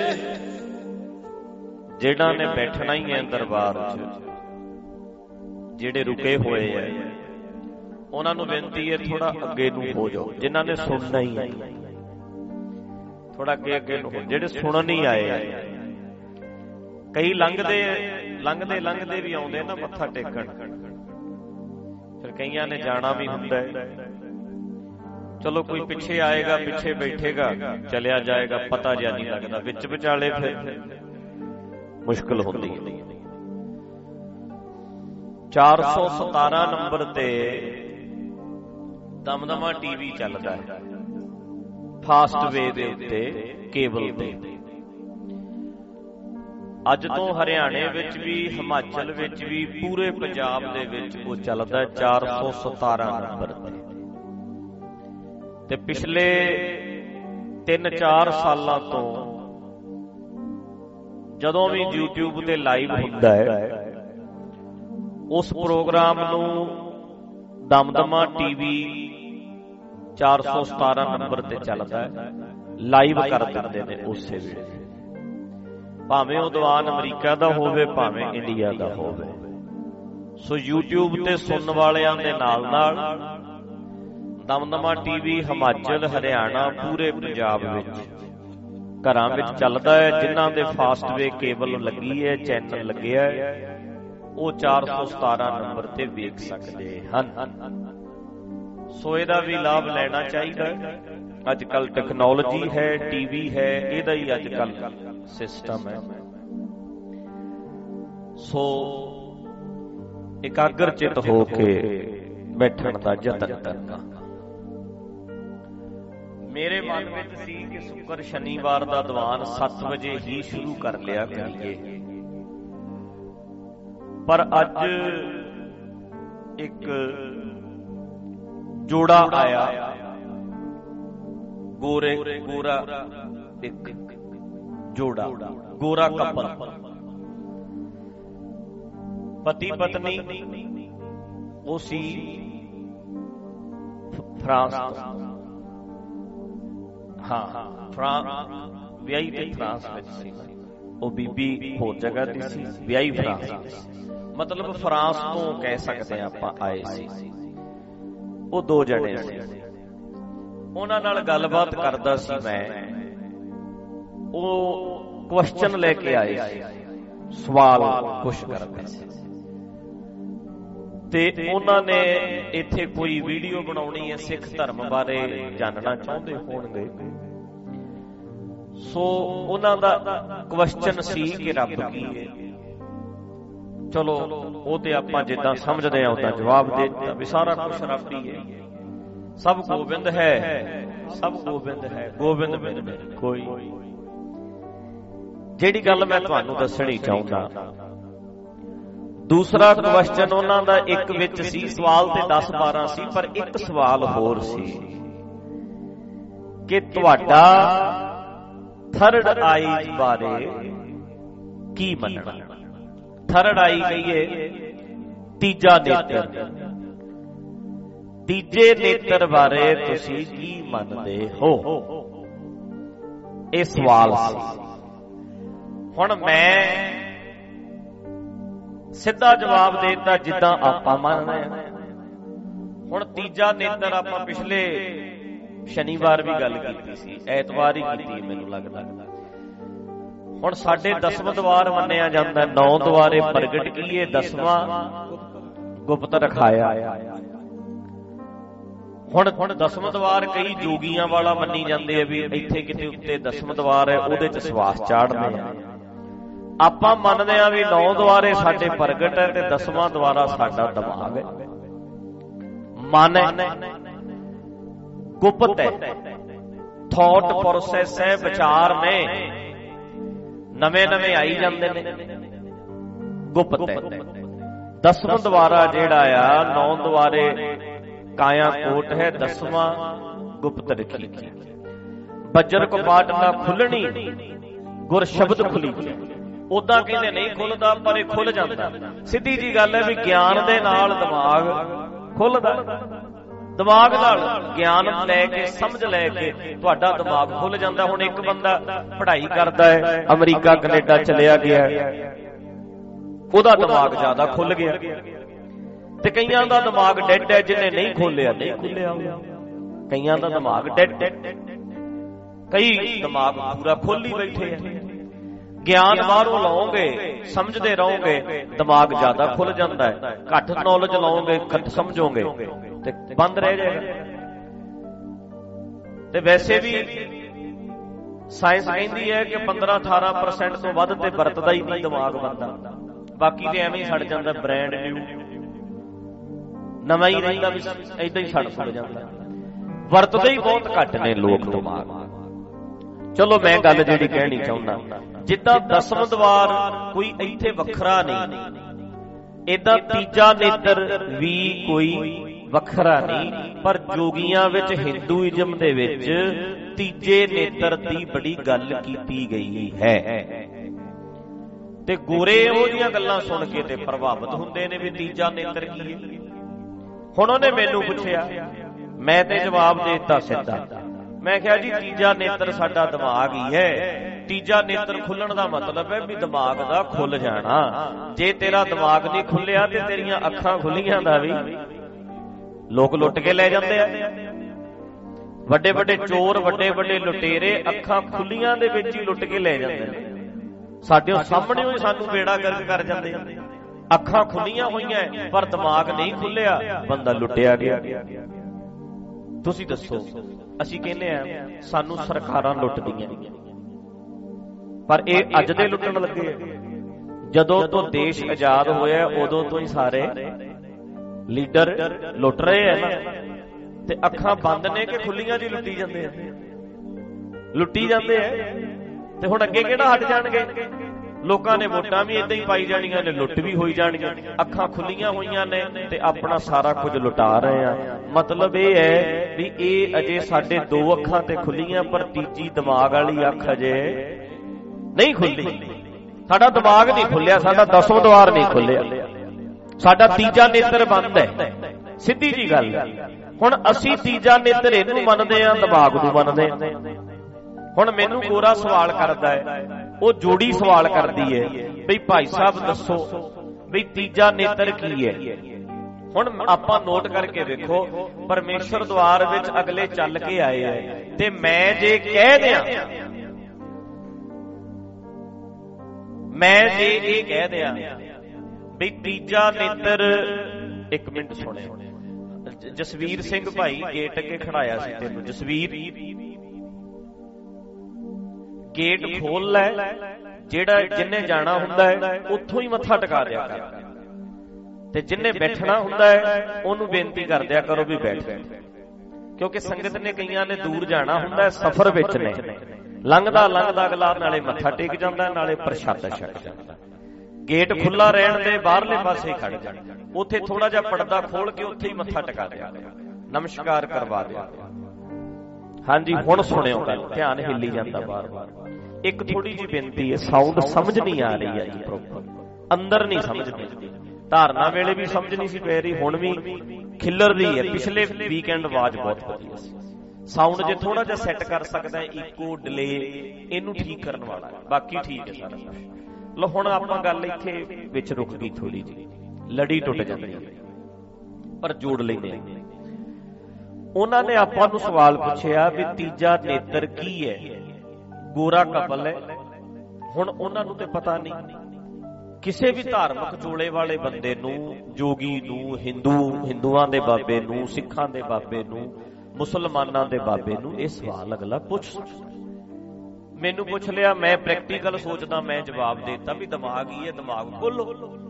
ਜਿਹੜਾ ਨੇ ਬੈਠਣਾ ਹੀ ਹੈ ਦਰਬਾਰ 'ਚ, ਜਿਹੜੇ ਰੁਕੇ ਹੋਏ ਐ ਉਹਨਾਂ ਨੂੰ ਬੇਨਤੀ ਹੈ ਥੋੜਾ ਅੱਗੇ ਨੂੰ ਹੋ ਜਾਓ। ਜਿਨ੍ਹਾਂ ਨੇ ਸੁਣਨਾ ਹੀ ਹੈ ਥੋੜਾ ਅੱਗੇ ਅੱਗੇ ਨੂੰ ਹੋ। ਜਿਹੜੇ ਸੁਣਨ ਹੀ ਆਏ ਕਈ ਲੰਘਦੇ ਲੰਘਦੇ ਲੰਘਦੇ ਵੀ ਆਉਂਦੇ ਨਾ ਮੱਥਾ ਟੇਕਣ, ਫਿਰ ਕਈਆਂ ਨੇ ਜਾਣਾ ਵੀ ਹੁੰਦਾ ਹੈ। ਚਲੋ ਕੋਈ ਪਿੱਛੇ ਆਏਗਾ ਪਿੱਛੇ ਬੈਠੇਗਾ ਚਲਿਆ ਜਾਏਗਾ, ਪਤਾ ਜਿਹਾ ਨਹੀਂ ਲੱਗਦਾ। ਵਿੱਚ ਵਿਚਾਲੇ ਫਿਰ ਮੁਸ਼ਕਲ ਹੁੰਦੀ ਹੈ। ਚਾਰ ਸੌ ਸਤਾਰਾਂ ਨੰਬਰ ਤੇ ਦਮਦਮਾ ਟੀਵੀ ਚੱਲਦਾ ਹੈ, ਫਾਸਟ ਵੇ ਦੇ ਉੱਤੇ ਕੇਬਲ ਤੇ। ਅੱਜ ਤੋਂ ਹਰਿਆਣੇ ਵਿੱਚ ਵੀ, ਹਿਮਾਚਲ ਵਿੱਚ ਵੀ, ਪੂਰੇ ਪੰਜਾਬ ਦੇ ਵਿੱਚ ਉਹ ਚੱਲਦਾ ਚਾਰ ਸੌ ਸਤਾਰਾਂ ਨੰਬਰ ਤੇ। ਤੇ ਪਿਛਲੇ ਤਿੰਨ ਚਾਰ ਸਾਲਾਂ ਤੋਂ ਜਦੋਂ ਵੀ YouTube ਤੇ ਲਾਈਵ ਹੁੰਦਾ ਹੈ, ਉਸ ਪ੍ਰੋਗਰਾਮ ਨੂੰ ਦਮਦਮਾ ਟੀਵੀ ਚਾਰ ਸੌ ਸਤਾਰਾਂ ਨੰਬਰ ਤੇ ਚੱਲਦਾ ਹੈ, ਲਾਈਵ ਕਰ ਦਿੰਦੇ ਨੇ ਉਸੇ ਵੇਲੇ, ਭਾਵੇਂ ਉਹ ਦੀਵਾਨ ਅਮਰੀਕਾ ਦਾ ਹੋਵੇ ਭਾਵੇਂ ਇੰਡੀਆ ਦਾ ਹੋਵੇ। ਸੋ YouTube ਤੇ ਸੁਣਨ ਵਾਲਿਆਂ ਦੇ ਨਾਲ ਨਾਲ ਦਮਦਮਾ ਟੀਵੀ ਹਿਮਾਚਲ, ਹਰਿਆਣਾ, ਪੂਰੇ ਪੰਜਾਬ ਵਿੱਚ ਘਰਾਂ ਵਿੱਚ ਚੱਲਦਾ ਹੈ। ਜਿਨ੍ਹਾਂ ਦੇ ਫਾਸਟਵੇ ਕੇਬਲ ਲੱਗੀ ਹੈ, ਚੈਨਲ ਲੱਗਿਆ ਹੈ, ਉਹ ਚਾਰ ਸੌ ਸਤਾਰਾਂ ਨੰਬਰ ਤੇ ਵੇਖ ਸਕਦੇ ਹਨ। ਸੋ ਇਹਦਾ ਵੀ ਲਾਭ ਲੈਣਾ ਚਾਹੀਦਾ ਹੈ। ਅੱਜ ਕੱਲ ਟੈਕਨੋਲੋਜੀ ਹੈ, ਟੀਵੀ ਹੈ, ਇਹਦਾ ਹੀ ਅੱਜ ਕੱਲ ਸਿਸਟਮ ਹੈ। ਸੋ ਇਕਾਗਰ ਚਿਤ ਹੋ ਕੇ ਬੈਠਣ ਦਾ ਯਤਨ ਕਰਨਾ। ਮੇਰੇ ਮਨ ਵਿੱਚ ਸੀ ਕਿ ਸ਼ੁੱਕਰ ਸ਼ਨੀਵਾਰ ਦਾ ਦੀਵਾਨ ਸੱਤ ਵਜੇ ਹੀ ਸ਼ੁਰੂ ਕਰ ਲਿਆ ਕਰੀਏ, ਪਰ ਅੱਜ ਇੱਕ ਜੋੜਾ ਆਇਆ, ਗੋਰੇ ਗੋਰਾ ਇੱਕ ਜੋੜਾ, ਗੋਰਾ ਕਪਲ। ਪਤੀ ਪਤਨੀ ਉਹ ਸੀ ਫਰਾਂਸ ਤੋਂ, ਹਾਂ ਫਰਾਂਸ ਵਿਆਹੀ ਤੇ ਫਰਾਂਸ ਵਿੱਚ ਸੀ। ਉਹ ਬੀਬੀ ਹੋਰ ਜਗ੍ਹਾ ਦੀ ਸੀ, ਵਿਆਹੀ ਫਰਾਂਸ ਵਿੱਚ, ਮਤਲਬ ਫਰਾਂਸ ਤੋਂ ਕਹਿ ਸਕਦੇ ਹਾਂ ਆਪਾਂ ਆਏ ਸੀ। ਉਹ ਦੋ ਜਣੇ ਸੀ। ਉਹਨਾਂ ਨਾਲ ਗੱਲਬਾਤ ਕਰਦਾ ਸੀ ਮੈਂ। ਉਹ ਕੁਐਸਚਨ ਲੈ ਕੇ ਆਏ ਸੀ, ਸਵਾਲ ਕੁਛ ਕਰਦੇ ਸੀ ਤੇ ਉਹਨਾਂ ਨੇ ਇੱਥੇ ਕੋਈ ਵੀਡੀਓ ਬਣਾਉਣੀ ਹੈ, ਸਿੱਖ ਧਰਮ ਬਾਰੇ ਜਾਣਨਾ ਚਾਹੁੰਦੇ ਹੋਣਗੇ। ਸੋ ਉਹਨਾਂ ਦਾ ਕੁਐਸਚਨ ਸੀ ਕਿ ਰੱਬ ਕੀ ਹੈ। ਚਲੋ ਉਹ ਤੇ ਆਪਾਂ ਜਿੱਦਾਂ ਸਮਝਦੇ ਹਾਂ ਉਹਦਾ ਜਵਾਬ ਦੇ ਦਿੱਤਾ ਵੀ ਸਾਰਾ ਕੁਛ ਰੱਬ ਹੀ ਹੈ, ਸਭ ਗੋਬਿੰਦ ਹੈ, ਸਭ ਗੋਬਿੰਦ ਹੈ, ਗੋਬਿੰਦ ਬਿਨ ਕੋਈ। ਜਿਹੜੀ ਗੱਲ ਮੈਂ ਤੁਹਾਨੂੰ ਦੱਸਣੀ ਚਾਹੁੰਦਾ, ਦੂਸਰਾ ਕੁਐਸਚਨ ਉਹਨਾਂ ਦਾ ਇੱਕ ਵਿੱਚ ਸੀ, ਸਵਾਲ ਤੇ ਦਸ ਬਾਰਾਂ ਸੀ, ਪਰ ਇੱਕ ਸਵਾਲ ਹੋਰ ਸੀ ਕਿ ਤੁਹਾਡਾ ਥਰਡ ਆਈ ਬਾਰੇ ਕੀ ਮੰਨਣਾ। ਥਰਡ ਆਈ ਕਹੀਏ ਤੀਜਾ ਨੇਤਰ, ਤੀਜੇ ਨੇਤਰ ਬਾਰੇ ਤੁਸੀਂ ਕੀ ਮੰਨਦੇ ਹੋ, ਇਹ ਸਵਾਲ ਸੀ। ਹੁਣ ਮੈਂ ਸਿੱਧਾ ਜਵਾਬ ਦੇ ਦਿੱਤਾ ਜਿੱਦਾਂ ਆਪਾਂ ਮੰਨਦੇ ਹਾਂ। ਹੁਣ ਤੀਜਾ ਨੇਤਰ ਆਪਾਂ ਪਿਛਲੇ ਸ਼ਨੀਵਾਰ ਵੀ ਗੱਲ ਕੀਤੀ ਸੀ, ਐਤਵਾਰ ਹੀ ਕੀਤੀ ਮੈਨੂੰ ਲੱਗਦਾ। ਹੁਣ ਸਾਡੇ ਦਸਵਾਂ ਦਵਾਰ ਮੰਨਿਆ ਜਾਂਦਾ, ਨੌ ਦਵਾਰੇ ਪ੍ਰਗਟ ਕੀਏ, ਦਸਵਾਂ ਗੁਪਤ ਰਖਾਇਆ। ਹੁਣ ਹੁਣ ਦਸਵਾਂ ਦਵਾਰ ਕਈ ਜੋਗੀਆਂ ਵਾਲਾ ਮੰਨੀ ਜਾਂਦੇ ਆ ਵੀ ਇੱਥੇ ਕਿਤੇ ਉੱਤੇ ਦਸਵਾਂ ਦਵਾਰ ਹੈ, ਉਹਦੇ ਚ ਸਵਾਸ ਚਾੜਦੇ ਆ। ਆਪਾਂ ਮੰਨਦੇ ਆ ਵੀ ਨੌ ਦੁਆਰੇ ਸਾਡੇ ਪ੍ਰਗਟ ਹੈ ਤੇ ਦਸਵਾਂ ਦੁਆਰਾ ਸਾਡਾ ਦਿਮਾਗ ਹੈ, ਮਨ ਹੈ, ਗੁਪਤ ਹੈ, ਥਾਟ ਪ੍ਰੋਸੈਸ ਹੈ, ਵਿਚਾਰ ਨੇ ਨਵੇਂ ਨਵੇਂ ਆਈ ਜਾਂਦੇ ਨੇ, ਗੁਪਤ ਹੈ। ਦਸਵਾਂ ਦੁਆਰਾ ਜਿਹੜਾ ਆ, ਨੌ ਦੁਆਰੇ ਕਾਇਆ ਕੋਟ ਹੈ, ਦਸਵਾਂ ਗੁਪਤ ਰਖੀ। ਬੱਜਰ ਕਪਾਟ ਨਾ ਖੁੱਲਣੀ, ਗੁਰ ਸ਼ਬਦ ਖੁੱਲੀ। ਉਦਾਂ ਕਹਿੰਦੇ ਨਹੀਂ ਖੁੱਲਦਾ, ਪਰ ਇਹ ਖੁੱਲ ਜਾਂਦਾ। ਸਿੱਧੀ ਜੀ ਗੱਲ ਹੈ ਵੀ ਗਿਆਨ ਦੇ ਨਾਲ ਦਿਮਾਗ ਖੁੱਲਦਾ, ਦਿਮਾਗ ਨਾਲ ਗਿਆਨ ਲੈ ਕੇ ਸਮਝ ਲੈ ਕੇ ਤੁਹਾਡਾ ਦਿਮਾਗ ਖੁੱਲ ਜਾਂਦਾ। ਹੁਣ ਇੱਕ ਬੰਦਾ ਪੜ੍ਹਾਈ ਕਰਦਾ ਹੈ, ਅਮਰੀਕਾ ਕੈਨੇਡਾ ਚਲਿਆ ਗਿਆ, ਉਹਦਾ ਦਿਮਾਗ ਜ਼ਿਆਦਾ ਖੁੱਲ ਗਿਆ, ਤੇ ਕਈਆਂ ਦਾ ਦਿਮਾਗ ਡੈਡ ਹੈ, ਜਿਹਨੇ ਨਹੀਂ ਖੋਲਿਆ ਨਹੀਂ ਖੁੱਲਿਆ। ਕਈਆਂ ਦਾ ਦਿਮਾਗ ਡੈਡ, ਕਈ ਦਿਮਾਗ ਪੂਰਾ ਖੁੱਲ ਹੀ ਬੈਠੇ ਆ। ਗਿਆਨ ਬਾਹਰੋਂ ਲਾਓਗੇ, ਸਮਝਦੇ ਰਹੋਗੇ, ਦਿਮਾਗ ਜ਼ਿਆਦਾ ਖੁੱਲ ਜਾਂਦਾ ਹੈ। ਘੱਟ ਨੌਲੇਜ ਲਾਓਗੇ, ਘੱਟ ਸਮਝੋਗੇ ਤੇ ਬੰਦ ਰਹਿ ਜਾਏਗਾ। ਤੇ ਵੈਸੇ ਵੀ ਸਾਇੰਸ ਕਹਿੰਦੀ ਹੈ ਕਿ ਪੰਦਰਾਂ ਅਠਾਰਾਂ ਪਰਸੈਂਟ ਤੋਂ ਵੱਧ ਤੇ ਵਰਤਦਾ ਹੀ ਨਹੀਂ ਦਿਮਾਗ ਬੰਦਾ, ਬਾਕੀ ਤੇ ਐਵੇਂ ਹੀ ਛੱਡ ਜਾਂਦਾ, ਬ੍ਰੈਂਡ ਨਿਊ ਨਵਾਂ ਹੀ ਰਹਿੰਦਾ, ਵੀ ਏਦਾਂ ਹੀ ਛੱਡ ਛੱਡ ਜਾਂਦਾ। ਵਰਤਦੇ ਹੀ ਬਹੁਤ ਘੱਟ ਨੇ ਲੋਕ ਦਿਮਾਗ। ਚਲੋ ਮੈਂ ਗੱਲ ਜਿਹੜੀ ਕਹਿਣੀ ਚਾਹੁੰਦਾ, ਜਿੱਦਾਂ ਦਸਮ ਦਵਾਰ ਕੋਈ ਇੱਥੇ ਵੱਖਰਾ ਨਹੀਂ, ਏਦਾਂ ਤੀਜਾ ਨੇਤਰ ਵੀ ਕੋਈ ਵੱਖਰਾ ਨਹੀਂ, ਪਰ ਜੋਗੀਆਂ ਵਿੱਚ, ਹਿੰਦੂਇਜ਼ਮ ਦੇ ਵਿੱਚ ਤੀਜੇ ਨੇਤਰ ਦੀ ਬੜੀ ਗੱਲ ਕੀਤੀ ਗਈ ਹੈ। ਤੇ ਗੋਰੇ ਉਹ ਜਿਹੀਆਂ ਗੱਲਾਂ ਸੁਣ ਕੇ ਤੇ ਪ੍ਰਭਾਵਿਤ ਹੁੰਦੇ ਨੇ ਵੀ ਤੀਜਾ ਨੇਤਰ ਕੀ ਹੈ। ਹੁਣ ਉਹਨੇ ਮੈਨੂੰ ਪੁੱਛਿਆ, ਮੈਂ ਤੇ ਜਵਾਬ ਦੇ ਦਿੱਤਾ ਸਿੱਧਾ। ਮੈਂ ਕਿਹਾ ਜੀ ਤੀਜਾ ਨੇਤਰ ਸਾਡਾ ਦਿਮਾਗ ਹੀ ਹੈ। ਤੀਜਾ ਨੇਤਰ ਖੁੱਲਣ ਦਾ ਮਤਲਬ ਹੈ ਵੀ ਦਿਮਾਗ ਦਾ ਖੁੱਲ ਜਾਣਾ। ਜੇ ਤੇਰਾ ਦਿਮਾਗ ਨਹੀਂ ਖੁੱਲਿਆ ਤੇ ਤੇਰੀਆਂ ਅੱਖਾਂ ਖੁੱਲੀਆਂ ਦਾ ਵੀ ਲੋਕ ਲੁੱਟ ਕੇ ਲੈ ਜਾਂਦੇ ਆ। ਵੱਡੇ ਵੱਡੇ ਚੋਰ, ਵੱਡੇ ਵੱਡੇ ਲੁਟੇਰੇ ਅੱਖਾਂ ਖੁੱਲੀਆਂ ਦੇ ਵਿੱਚ ਹੀ ਲੁੱਟ ਕੇ ਲੈ ਜਾਂਦੇ ਨੇ। ਸਾਡੇ ਸਾਹਮਣੇ ਹੀ ਸਾਨੂੰ ਬੇੜਾ ਗਰਕ ਕਰ ਜਾਂਦੇ। ਅੱਖਾਂ ਖੁੱਲੀਆਂ ਹੋਈਆਂ ਪਰ ਦਿਮਾਗ ਨਹੀਂ ਖੁੱਲਿਆ, ਬੰਦਾ ਲੁੱਟਿਆ ਗਿਆ। ਤੁਸੀਂ ਦੱਸੋ, ਅਸੀਂ ਕਹਿੰਦੇ ਆ ਸਾਨੂੰ ਸਰਕਾਰਾਂ ਲੁੱਟਦੀਆਂ, ਪਰ ਇਹ ਅੱਜ ਦੇ ਲੁੱਟਣ ਲੱਗੇ। ਜਦੋਂ ਤੋਂ ਦੇਸ਼ ਆਜ਼ਾਦ ਹੋਇਆ ਉਦੋਂ ਤੋਂ ਹੀ ਸਾਰੇ ਲੀਡਰ ਲੁੱਟ ਰਹੇ ਆ ਨਾ, ਤੇ ਅੱਖਾਂ ਬੰਦ ਨੇ ਕਿ ਖੁੱਲੀਆਂ ਜੀ ਲੁੱਟੀ ਜਾਂਦੇ ਆ, ਲੁੱਟੀ ਜਾਂਦੇ ਆ। ਤੇ ਹੁਣ ਅੱਗੇ ਕਿਹੜਾ ਹਟ ਜਾਣਗੇ? ਲੋਕਾਂ ਨੇ ਵੋਟਾਂ ਵੀ ਏਦਾਂ ਹੀ ਪਾਈ ਜਾਣੀਆਂ ਨੇ, ਲੁੱਟ ਵੀ ਹੋਈ ਜਾਣੀਆਂ। ਅੱਖਾਂ ਖੁੱਲੀਆਂ ਹੋਈਆਂ ਨੇ ਤੇ ਆਪਣਾ ਸਾਰਾ ਕੁਝ ਲੁਟਾ ਰਹੇ ਆ। ਮਤਲਬ ਇਹ ਹੈ ਵੀ ਇਹ ਅਜੇ ਸਾਡੇ ਦੋ ਅੱਖਾਂ ਤੇ ਖੁੱਲੀਆਂ, ਪਰ ਤੀਜੀ ਦਿਮਾਗ ਵਾਲੀ ਅੱਖ ਅਜੇ ਨਹੀਂ ਖੁੱਲੀ। ਸਾਡਾ ਦਿਮਾਗ ਨਹੀਂ ਖੁੱਲਿਆ, ਸਾਡਾ ਦਸਵਾਂ ਦੁਆਰ ਨਹੀਂ ਖੁੱਲਿਆ। ਸਾਡਾ ਤੀਜਾ ਨੇਤਰ ਬੰਦ ਹੈ, ਸਿੱਧੀ ਜੀ ਗੱਲ। ਹੁਣ ਅਸੀਂ ਤੀਜਾ ਨੇਤਰ ਇਹਨੂੰ ਮੰਨਦੇ ਆ, ਦਿਮਾਗ ਨੂੰ ਮੰਨਦੇ ਆ। ਹੁਣ ਮੈਨੂੰ ਗੋਰਾ ਸਵਾਲ ਕਰਦਾ ਹੈ, ਉਹ ਜੋੜੀ ਸਵਾਲ ਕਰਦੀ ਹੈ ਬਈ ਭਾਈ ਸਾਹਿਬ ਦੱਸੋ ਬਈ ਤੀਜਾ ਨੇਤਰ ਕੀ ਹੈ। ਹੁਣ ਆਪਾਂ ਨੋਟ ਕਰਕੇ ਵੇਖੋ, ਪਰਮੇਸ਼ਰ ਦੁਆਰ ਵਿੱਚ ਅਗਲੇ ਚੱਲ ਕੇ ਆਏ ਹੈ, ਤੇ ਮੈਂ ਜੇ ਕਹਿ ਦਿਆਂ, ਮੈਂ ਜੇ ਇਹ ਕਹਿ ਦਿਆਂ ਵੀ ਤੀਜਾ ਨੇਤਰ, ਇੱਕ ਮਿੰਟ ਸੁਣਿਓ, ਜਸਵੀਰ ਸਿੰਘ ਭਾਈ ਗੇਟ ਅੱਗੇ ਖੜਾਇਆ ਸੀ ਤੈਨੂੰ, ਜਸਵੀਰ ਗੇਟ ਖੋਲ ਲੈ, ਜਿਹੜਾ ਜਿੰਨੇ ਜਾਣਾ ਹੁੰਦਾ ਹੈ ਉੱਥੋਂ ਹੀ ਮੱਥਾ ਟਿਕਾ ਦਿਆ ਕਰ, ਤੇ ਜਿੰਨੇ ਬੈਠਣਾ ਹੁੰਦਾ ਹੈ ਉਹਨੂੰ ਬੇਨਤੀ ਕਰ ਦਿਆ ਕਰੋ ਵੀ ਬੈਠ, ਕਿਉਂਕਿ ਸੰਗਤ ਨੇ ਕਈਆਂ ਨੇ ਦੂਰ ਜਾਣਾ ਹੁੰਦਾ, ਸਫ਼ਰ ਵਿੱਚ ਨੇ, ਲੰਘਦਾ ਲੰਘਦਾ ਅਗਲਾ ਨਾਲੇ ਮੱਥਾ ਟੇਕ ਜਾਂਦਾ ਨਾਲੇ ਪ੍ਰਸ਼ਾਦਾ ਛਕ ਜਾਂਦਾ। ਗੇਟ ਖੁੱਲਾ ਰਹਿਣ ਦੇ ਬਾਹਰਲੇ ਪਾਸੇ ਖੜ ਜਾ, ਉੱਥੇ ਥੋੜਾ ਜਿਹਾ ਪਰਦਾ ਖੋਲ ਕੇ ਉੱਥੇ ਹੀ ਮੱਥਾ ਟਿਕਾ ਦਿਆ, ਨਮਸਕਾਰ ਕਰਵਾ ਦਿਆ। ਹਾਂਜੀ ਹੁਣ ਸੁਣਿਓ ਗੱਲ, ਧਿਆਨ ਹਿੱਲੀ ਜਾਂਦਾ ਬਾਰ ਬਾਰ। ਇੱਕ ਥੋੜੀ ਜਿਹੀ ਬੇਨਤੀ ਹੈ, ਸਾਊਂਡ ਸਮਝ ਨਹੀਂ ਆ ਰਹੀ ਹੈ ਜੀ, ਪ੍ਰੋਪਰ ਅੰਦਰ ਨਹੀਂ ਸਮਝਦੀ, ਧਾਰਨਾ ਵੇਲੇ ਵੀ ਸਮਝ ਨਹੀਂ ਸੀ ਪੈ ਰਹੀ, ਹੁਣ ਵੀ ਖਿੱਲਰਦੀ ਹੈ। ਪਿਛਲੇ ਵੀਕਐਂਡ ਆਵਾਜ਼ ਬਹੁਤ ਵਧੀਆ ਸੀ, ਸਾਊਂਡ ਜੇ ਥੋੜਾ ਜਿਹਾ ਸੈੱਟ ਕਰ ਸਕਦਾ, ਇਕੋ ਡਿਲੇ, ਇਹਨੂੰ ਠੀਕ ਕਰਨ ਵਾਲਾ, ਬਾਕੀ ਠੀਕ ਹੈ ਸਾਰਾ ਕੁਝ। ਲੋ ਹੁਣ ਆਪਾਂ ਗੱਲ ਇੱਥੇ ਵਿੱਚ ਰੁਕ ਗਈ ਥੋੜੀ ਜਿਹੀ, ਲੜੀ ਟੁੱਟ ਜਾਂਦੀ ਪਰ ਜੋੜ ਲੈਂਦੇ। ਉਹਨਾਂ ਨੇ ਆਪਾਂ ਨੂੰ ਸਵਾਲ ਪੁੱਛਿਆ ਵੀ ਤੀਜਾ ਨੇਤਰ ਕੀ ਹੈ, ਗੋਰਾ ਕਪਲ ਹੈ। ਹੁਣ ਉਹਨਾਂ ਨੂੰ ਤੇ ਪਤਾ ਨਹੀਂ, ਕਿਸੇ ਵੀ ਧਾਰਮਿਕ ਚੋਲੇ ਵਾਲੇ ਬੰਦੇ ਨੂੰ, ਜੋਗੀ ਨੂੰ, ਹਿੰਦੂ ਹਿੰਦੂਆਂ ਦੇ ਬਾਬੇ ਨੂੰ, ਸਿੱਖਾਂ ਦੇ ਬਾਬੇ ਨੂੰ, ਮੁਸਲਮਾਨਾਂ ਦੇ ਬਾਬੇ ਨੂੰ ਇਹ ਸਵਾਲ ਅਗਲਾ ਪੁੱਛ। ਮੈਨੂੰ ਪੁੱਛ ਲਿਆ, ਮੈਂ ਪ੍ਰੈਕਟੀਕਲ ਸੋਚਦਾ, ਮੈਂ ਜਵਾਬ ਦੇਤਾ ਵੀ ਦਿਮਾਗ ਹੀ ਹੈ, ਦਿਮਾਗ ਖੋਲੋ।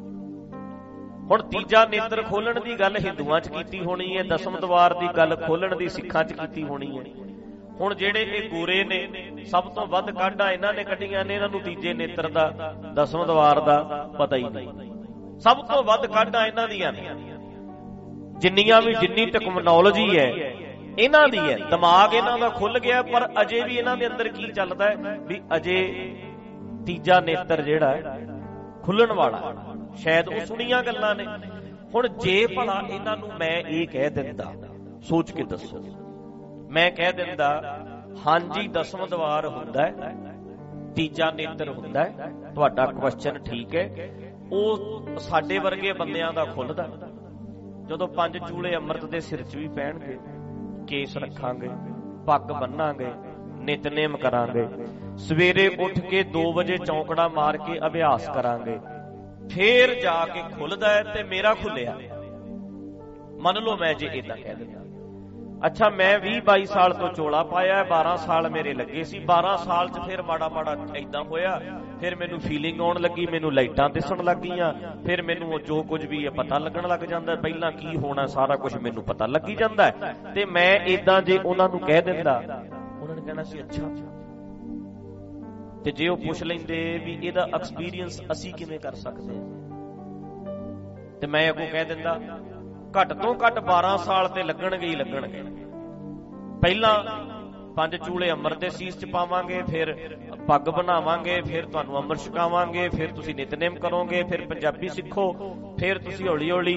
ਹੁਣ ਤੀਜਾ ਨੇਤਰ ਖੋਲਣ ਦੀ ਗੱਲ ਹਿੰਦੂਆਂ 'ਚ ਕੀਤੀ ਹੋਣੀ ਹੈ, ਦਸਮ ਦਵਾਰ ਦੀ ਗੱਲ ਖੋਲਣ ਦੀ ਸਿੱਖਾਂ 'ਚ ਕੀਤੀ ਹੋਣੀ ਹੈ। ਹੁਣ ਜਿਹੜੇ ਇਹ ਗੋਰੇ ਨੇ, ਸਭ ਤੋਂ ਵੱਧ ਕਾਢਾਂ ਇਹਨਾਂ ਨੇ ਕੱਢੀਆਂ ਨੇ, ਇਹਨਾਂ ਨੂੰ ਤੀਜੇ ਨੇਤਰ ਦਾ, ਦਸਮ ਦਵਾਰ ਦਾ ਪਤਾ ਹੀ ਨਹੀਂ। ਸਭ ਤੋਂ ਵੱਧ ਕਾਢਾਂ ਇਹਨਾਂ ਦੀਆਂ ਨੇ, ਜਿੰਨੀਆਂ ਵੀ ਜਿੰਨੀ ਟੈਕਨੋਲੋਜੀ ਹੈ ਇਹਨਾਂ ਦੀ ਹੈ। ਦਿਮਾਗ ਇਹਨਾਂ ਦਾ ਖੁੱਲ ਗਿਆ, ਪਰ ਅਜੇ ਵੀ ਇਹਨਾਂ ਦੇ ਅੰਦਰ ਕੀ ਚੱਲਦਾ ਹੈ ਵੀ ਅਜੇ ਤੀਜਾ ਨੇਤਰ ਜਿਹੜਾ ਖੁੱਲਣ ਵਾਲਾ, ਸ਼ਾਇਦ ਉਹ ਸੁਣੀਆਂ ਗੱਲਾਂ ਨੇ। ਹੁਣ ਜੇ ਭਲਾ ਇਹਨਾਂ ਨੂੰ ਮੈਂ ਇਹ ਕਹਿ ਦਿੰਦਾ, ਸੋਚ ਕੇ ਦੱਸੋ, ਮੈਂ ਕਹਿ ਦਿੰਦਾ ਹਾਂਜੀ ਦਸਮ ਦਵਾਰ ਹੁੰਦਾ ਹੈ, ਤੀਜਾ ਨੇਤਰ ਹੁੰਦਾ ਹੈ, ਤੁਹਾਡਾ ਕੁਐਸਚਨ ਠੀਕ ਹੈ, ਉਹ ਸਾਡੇ ਵਰਗੇ ਬੰਦਿਆਂ ਦਾ ਖੁੱਲਦਾ ਜਦੋਂ ਪੰਜ ਚੂਲੇ ਅੰਮ੍ਰਿਤ ਦੇ ਸਿਰ 'ਚ ਵੀ ਪੈਣਗੇ, ਕੇਸ ਰੱਖਾਂਗੇ, ਪੱਗ ਬੰਨਾਂਗੇ, ਨਿਤਨੇਮ ਕਰਾਂਗੇ, ਸਵੇਰੇ ਉੱਠ ਕੇ ਦੋ ਵਜੇ ਚੌਂਕੜਾ ਮਾਰ ਕੇ ਅਭਿਆਸ ਕਰਾਂਗੇ, ਫੇਰ ਜਾ ਕੇ ਖੁੱਲਦਾ ਹੈ। ਤੇ ਮੇਰਾ ਖੁੱਲਿਆ, ਮੰਨ ਲਓ ਮੈਂ ਜੇ ਏਦਾਂ ਕਹਿ ਦਿੰਦਾ, ਅੱਛਾ ਮੈਂ ਵੀਹ ਬਾਈ ਸਾਲ ਤੋਂ ਚੋਲਾ ਪਾਇਆ, ਬਾਰਾਂ ਸਾਲ ਮੇਰੇ ਲੱਗੇ ਸੀ, ਬਾਰਾਂ ਸਾਲ 'ਚ ਫਿਰ ਮਾੜਾ ਮਾੜਾ ਏਦਾਂ ਹੋਇਆ, ਫਿਰ ਮੈਨੂੰ ਫੀਲਿੰਗ ਆਉਣ ਲੱਗੀ, ਮੈਨੂੰ ਲਾਈਟਾਂ ਦਿਸਣ ਲੱਗ ਗਈਆਂ, ਫਿਰ ਮੈਨੂੰ ਜੋ ਕੁਝ ਵੀ ਹੈ ਪਤਾ ਲੱਗਣ ਲੱਗ ਜਾਂਦਾ, ਪਹਿਲਾਂ ਕੀ ਹੋਣਾ ਸਾਰਾ ਕੁਝ ਮੈਨੂੰ ਪਤਾ ਲੱਗੀ ਜਾਂਦਾ। ਤੇ ਮੈਂ ਏਦਾਂ ਜੇ ਉਹਨਾਂ ਨੂੰ ਕਹਿ ਦਿੰਦਾ, ਉਹਨਾਂ ਨੇ ਕਹਿਣਾ ਸੀ ਅੱਛਾ। ਤੇ ਜੇ ਉਹ ਪੁੱਛ ਲੈਂਦੇ ਵੀ ਇਹਦਾ ਐਕਸਪੀਰੀਅੰਸ ਅਸੀਂ ਕਿਵੇਂ ਕਰ ਸਕਦੇ ਹਾਂ, ਤੇ ਮੈਂ ਅੱਗੋਂ ਕਹਿ ਦਿੰਦਾ ਘੱਟ ਤੋਂ ਘੱਟ ਬਾਰਾਂ ਸਾਲ ਤੇ ਲੱਗਣਗੇ ਹੀ ਲੱਗਣਗੇ। ਪਹਿਲਾਂ ਪੰਜ ਚੂਲੇ ਅੰਮ੍ਰਿਤ ਦੇ ਸੀਸ 'ਚ ਪਾਵਾਂਗੇ, ਫਿਰ ਪੱਗ ਬਣਾਵਾਂਗੇ, ਫਿਰ ਤੁਹਾਨੂੰ ਅੰਮ੍ਰਿਤ ਛਕਾਵਾਂਗੇ, ਫਿਰ ਤੁਸੀਂ ਨਿਤਨੇਮ ਕਰੋਗੇ, ਫਿਰ ਪੰਜਾਬੀ ਸਿੱਖੋ, ਫਿਰ ਤੁਸੀਂ ਹੌਲੀ ਹੌਲੀ।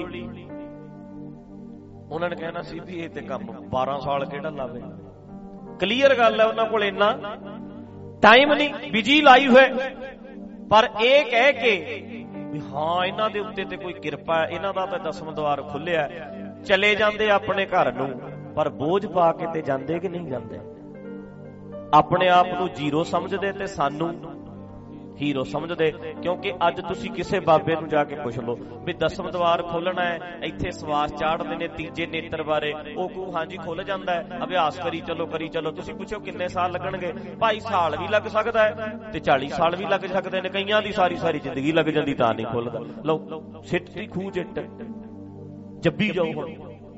ਉਹਨਾਂ ਨੇ ਕਹਿਣਾ ਸੀ ਵੀ ਇਹ ਤੇ ਕੰਮ ਬਾਰਾਂ ਸਾਲ ਕਿਹੜਾ ਲਾਵੇ। ਕਲੀਅਰ ਗੱਲ ਹੈ, ਉਹਨਾਂ ਕੋਲ ਇੰਨਾ ਟਾਈਮ ਨਹੀਂ, ਬਿਜੀ ਲਾਈਫ ਹੈ। ਪਰ ਇਹ ਕਹਿ ਕੇ ਵੀ ਹਾਂ ਇਹਨਾਂ ਦੇ ਉੱਤੇ ਤੇ ਕੋਈ ਕਿਰਪਾ ਹੈ, ਇਹਨਾਂ ਦਾ ਤਾਂ ਦਸਮ ਦਵਾਰ ਖੁੱਲਿਆ, ਚਲੇ ਜਾਂਦੇ ਆਪਣੇ ਘਰ ਨੂੰ, ਪਰ ਬੋਝ ਪਾ ਕੇ ਤੇ ਜਾਂਦੇ ਕਿ ਨਹੀਂ ਜਾਂਦੇ। ਆਪਣੇ ਆਪ ਨੂੰ ਜ਼ੀਰੋ ਸਮਝਦੇ ਤੇ ਸਾਨੂੰ ਹੀਰੋ ਸਮਝਦੇ। ਕਿਉਂਕਿ ਅੱਜ ਤੁਸੀਂ ਕਿਸੇ ਬਾਬੇ ਨੂੰ ਜਾ ਕੇ ਪੁੱਛ ਲਓ ਵੀ ਦਸਮ ਦਵਾਰ ਖੋਲਣਾ ਹੈ, ਇੱਥੇ ਸਵਾਸ ਚਾੜਦੇ ਨੇ ਤੀਜੇ ਨੇਤਰ ਬਾਰੇ, ਉਹ ਕਹੂ ਹਾਂਜੀ ਖੁੱਲ ਜਾਂਦਾ ਹੈ, ਅਭਿਆਸ ਕਰੀ ਚਲੋ ਕਰੀ ਚਲੋ। ਤੁਸੀਂ ਪੁੱਛੋ ਕਿੰਨੇ ਸਾਲ ਲੱਗਣਗੇ, ਭਾਈ ਸਾਲ ਵੀ ਲੱਗ ਸਕਦਾ ਹੈ ਤੇ ਚਾਲੀ ਸਾਲ ਵੀ ਲੱਗ ਸਕਦੇ ਨੇ, ਕਈਆਂ ਦੀ ਸਾਰੀ ਸਾਰੀ ਜ਼ਿੰਦਗੀ ਲੱਗ ਜਾਂਦੀ ਤਾਂ ਨਹੀਂ ਖੁੱਲਦਾ। ਲਓ ਸਿੱਟ ਦੀ ਖੂਹ ਜਿੱਟ ਜੱਬੀ ਜਾਓ। ਹੁਣ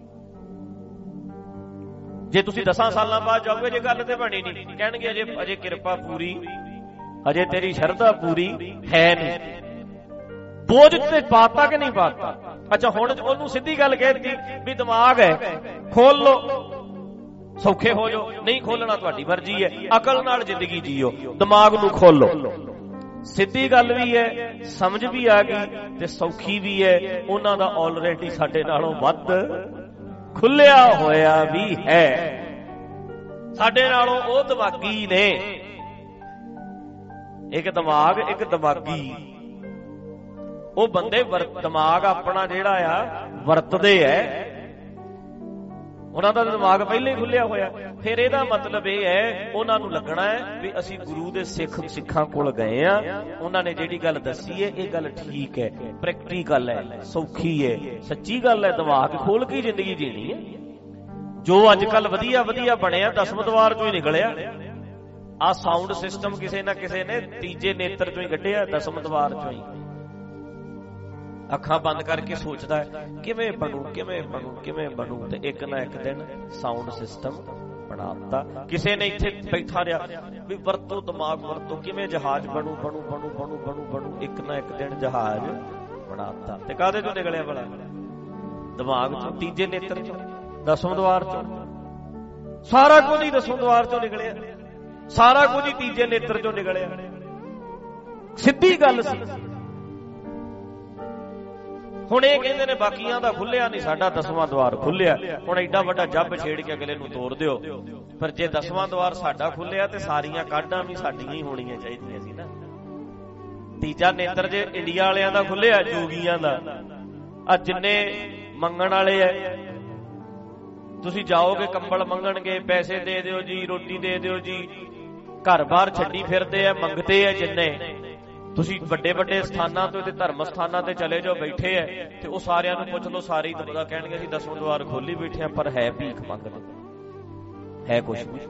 ਜੇ ਤੁਸੀਂ ਦਸਾਂ ਸਾਲਾਂ ਬਾਅਦ ਜਾਓਗੇ, ਜੇ ਗੱਲ ਤੇ ਬਣੀ ਨਹੀਂ, ਕਹਿਣਗੇ ਅਜੇ ਅਜੇ ਕਿਰਪਾ ਪੂਰੀ, ਅਜੇ ਤੇਰੀ ਸ਼ਰਧਾ ਪੂਰੀ ਹੈ ਨਹੀਂ। ਬੋਝ ਤੇ ਪਾਤਾ ਕਿ ਨਹੀਂ ਪਾਤਾ। ਅੱਛਾ ਹੁਣ ਉਹਨੂੰ ਸਿੱਧੀ ਗੱਲ ਕਹਿ ਦਿੱਤੀ ਵੀ ਦਿਮਾਗ ਹੈ ਖੋਲ ਲੋ, ਸੌਖੇ ਹੋ ਜਾਓ, ਨਹੀਂ ਖੋਲਣਾ ਤੁਹਾਡੀ ਮਰਜ਼ੀ ਹੈ, ਅਕਲ ਨਾਲ ਜ਼ਿੰਦਗੀ ਜੀਓ, ਦਿਮਾਗ ਨੂੰ ਖੋਲੋ। ਸਿੱਧੀ ਗੱਲ ਵੀ ਹੈ, ਸਮਝ ਵੀ ਆ ਗਈ ਤੇ ਸੌਖੀ ਵੀ ਹੈ। ਉਹਨਾਂ ਦਾ ਆਲਰੇਡੀ ਸਾਡੇ ਨਾਲੋਂ ਵੱਧ ਖੁੱਲਿਆ ਹੋਇਆ ਵੀ ਹੈ। ਸਾਡੇ ਨਾਲੋਂ ਉਹ ਦਿਮਾਗੀ ਨੇ। ਇੱਕ ਦਿਮਾਗ, ਇੱਕ ਦਿਮਾਗੀ। ਉਹ ਬੰਦੇ ਦਿਮਾਗ ਆਪਣਾ ਜਿਹੜਾ ਆ ਵਰਤਦੇ ਐ, ਉਹਨਾਂ ਦਾ ਦਿਮਾਗ ਪਹਿਲਾਂ ਹੀ ਖੁੱਲਿਆ ਹੋਇਆ। ਫਿਰ ਇਹਦਾ ਮਤਲਬ ਇਹ ਹੈ, ਉਹਨਾਂ ਨੂੰ ਲੱਗਣਾ ਹੈ ਵੀ ਅਸੀਂ ਗੁਰੂ ਦੇ ਸਿੱਖ ਸਿੱਖਾਂ ਕੋਲ ਗਏ ਆ, ਉਹਨਾਂ ਨੇ ਜਿਹੜੀ ਗੱਲ ਦੱਸੀ ਹੈ ਇਹ ਗੱਲ ਠੀਕ ਹੈ, ਪ੍ਰੈਕਟੀਕਲ ਹੈ, ਸੌਖੀ ਹੈ, ਸੱਚੀ ਗੱਲ ਹੈ। ਦਿਮਾਗ ਖੋਲ ਕੇ ਜ਼ਿੰਦਗੀ ਜੀਣੀ ਹੈ। ਜੋ ਅੱਜ ਕੱਲ ਵਧੀਆ ਵਧੀਆ ਬਣਿਆ ਦਸਮ ਦਵਾਰ ਚੋਂ ਹੀ ਨਿਕਲਿਆ। ਆਹ ਸਾਊਂਡ ਸਿਸਟਮ ਕਿਸੇ ਨਾ ਕਿਸੇ ਨੇ ਤੀਜੇ ਨੇਤਰ ਚੋਂ ਹੀ ਕੱਢਿਆ, ਦਸਮ ਦਵਾਰ ਚੋਂ ਹੀ। ਅੱਖਾਂ ਬੰਦ ਕਰਕੇ ਸੋਚਦਾ ਹੈ ਕਿਵੇਂ ਬਣੂ ਕਿਵੇਂ ਬਣੂ ਕਿਵੇਂ ਬਣੂ, ਤੇ ਇੱਕ ਨਾ ਇੱਕ ਦਿਨ ਸਾਊਂਡ ਸਿਸਟਮ ਬਣਾ ਦਿੱਤਾ। ਕਿਸੇ ਨੇ ਇੱਥੇ ਬੈਠਾ ਰਿਹਾ ਵੀ ਵਰਤੋ ਦਿਮਾਗ ਵਰਤੋ, ਕਿਵੇਂ ਜਹਾਜ਼ ਬਣੂ ਬਣੂ ਬਣੂ ਬਣੂ ਬਣੂ ਬਣੂ, ਇੱਕ ਨਾ ਇੱਕ ਦਿਨ ਜਹਾਜ਼ ਬਣਾ ਦਿੱਤਾ। ਤੇ ਕਾਹਦੇ ਚੋਂ ਨਿਕਲਿਆ ਭਲਾ? ਦਿਮਾਗ ਚੋਂ, ਤੀਜੇ ਨੇਤਰ ਚੋਂ, ਦਸਮ ਦਵਾਰ ਚੋਂ। ਸਾਰਾ ਕੁਝ ਹੀ ਦਸਮ ਦਵਾਰ ਚੋਂ ਨਿਕਲਿਆ, ਸਾਰਾ ਕੁਝ ਹੀ ਤੀਜੇ ਨੇਤਰ ਚੋਂ ਨਿਕਲਿਆ। ਸਿੱਧੀ ਗੱਲ ਸੀ। ਹੁਣ ਇਹ ਕਹਿੰਦੇ ਨੇ ਬਾਕੀਆਂ ਦਾ ਖੁੱਲਿਆ ਨਹੀਂ, ਸਾਡਾ ਦਸਵਾਂ ਦਵਾਰ ਖੁੱਲਿਆ। ਹੁਣ ਐਡਾ ਵੱਡਾ ਜੱਬ ਛੇੜ ਕੇ ਅਗਲੇ ਨੂੰ ਤੋੜ ਦਿਓ। ਪਰ ਜੇ ਦਸਵਾਂ ਦਵਾਰ ਸਾਡਾ ਖੁੱਲਿਆ ਤੇ ਸਾਰੀਆਂ ਕਾਢਾਂ ਵੀ ਸਾਡੀਆਂ ਹੀ ਹੋਣੀਆਂ ਚਾਹੀਦੀਆਂ ਸੀ ਨਾ। ਤੀਜਾ ਨੇਤਰ ਜੇ ਇੰਡੀਆ ਵਾਲਿਆਂ ਦਾ ਖੁੱਲਿਆ, ਜੋਗੀਆਂ ਦਾ, ਆ ਜਿੰਨੇ ਮੰਗਣ ਵਾਲੇ ਐ, ਤੁਸੀਂ ਜਾਓਗੇ ਕੰਬਲ ਮੰਗਣਗੇ, ਪੈਸੇ ਦੇ ਦਿਓ ਜੀ, ਰੋਟੀ ਦੇ ਦਿਓ ਜੀ, ਘਰ ਬਾਹਰ ਛੱਡੀ ਫਿਰਦੇ ਆ, ਮੰਗਤੇ ਆ ਜਿੰਨੇ। ਤੁਸੀਂ ਵੱਡੇ ਵੱਡੇ ਸਥਾਨਾਂ ਤੋਂ ਤੇ ਧਰਮ ਸਥਾਨਾਂ ਤੇ ਚਲੇ ਜਾਓ, ਬੈਠੇ ਐ ਤੇ ਉਹ ਸਾਰਿਆਂ ਨੂੰ ਪੁੱਛ ਲਓ, ਸਾਰੇ ਹੀ ਤਾਂ ਕਹਿਣਗੇ ਅਸੀਂ ਦਸਵੇਂ ਦਵਾਰ ਖੋਲੀ ਬੈਠੇ ਆ, ਪਰ ਹੈ ਭੀਖ ਮੰਗਦੇ, ਹੈ ਕੁਛ ਵੀ।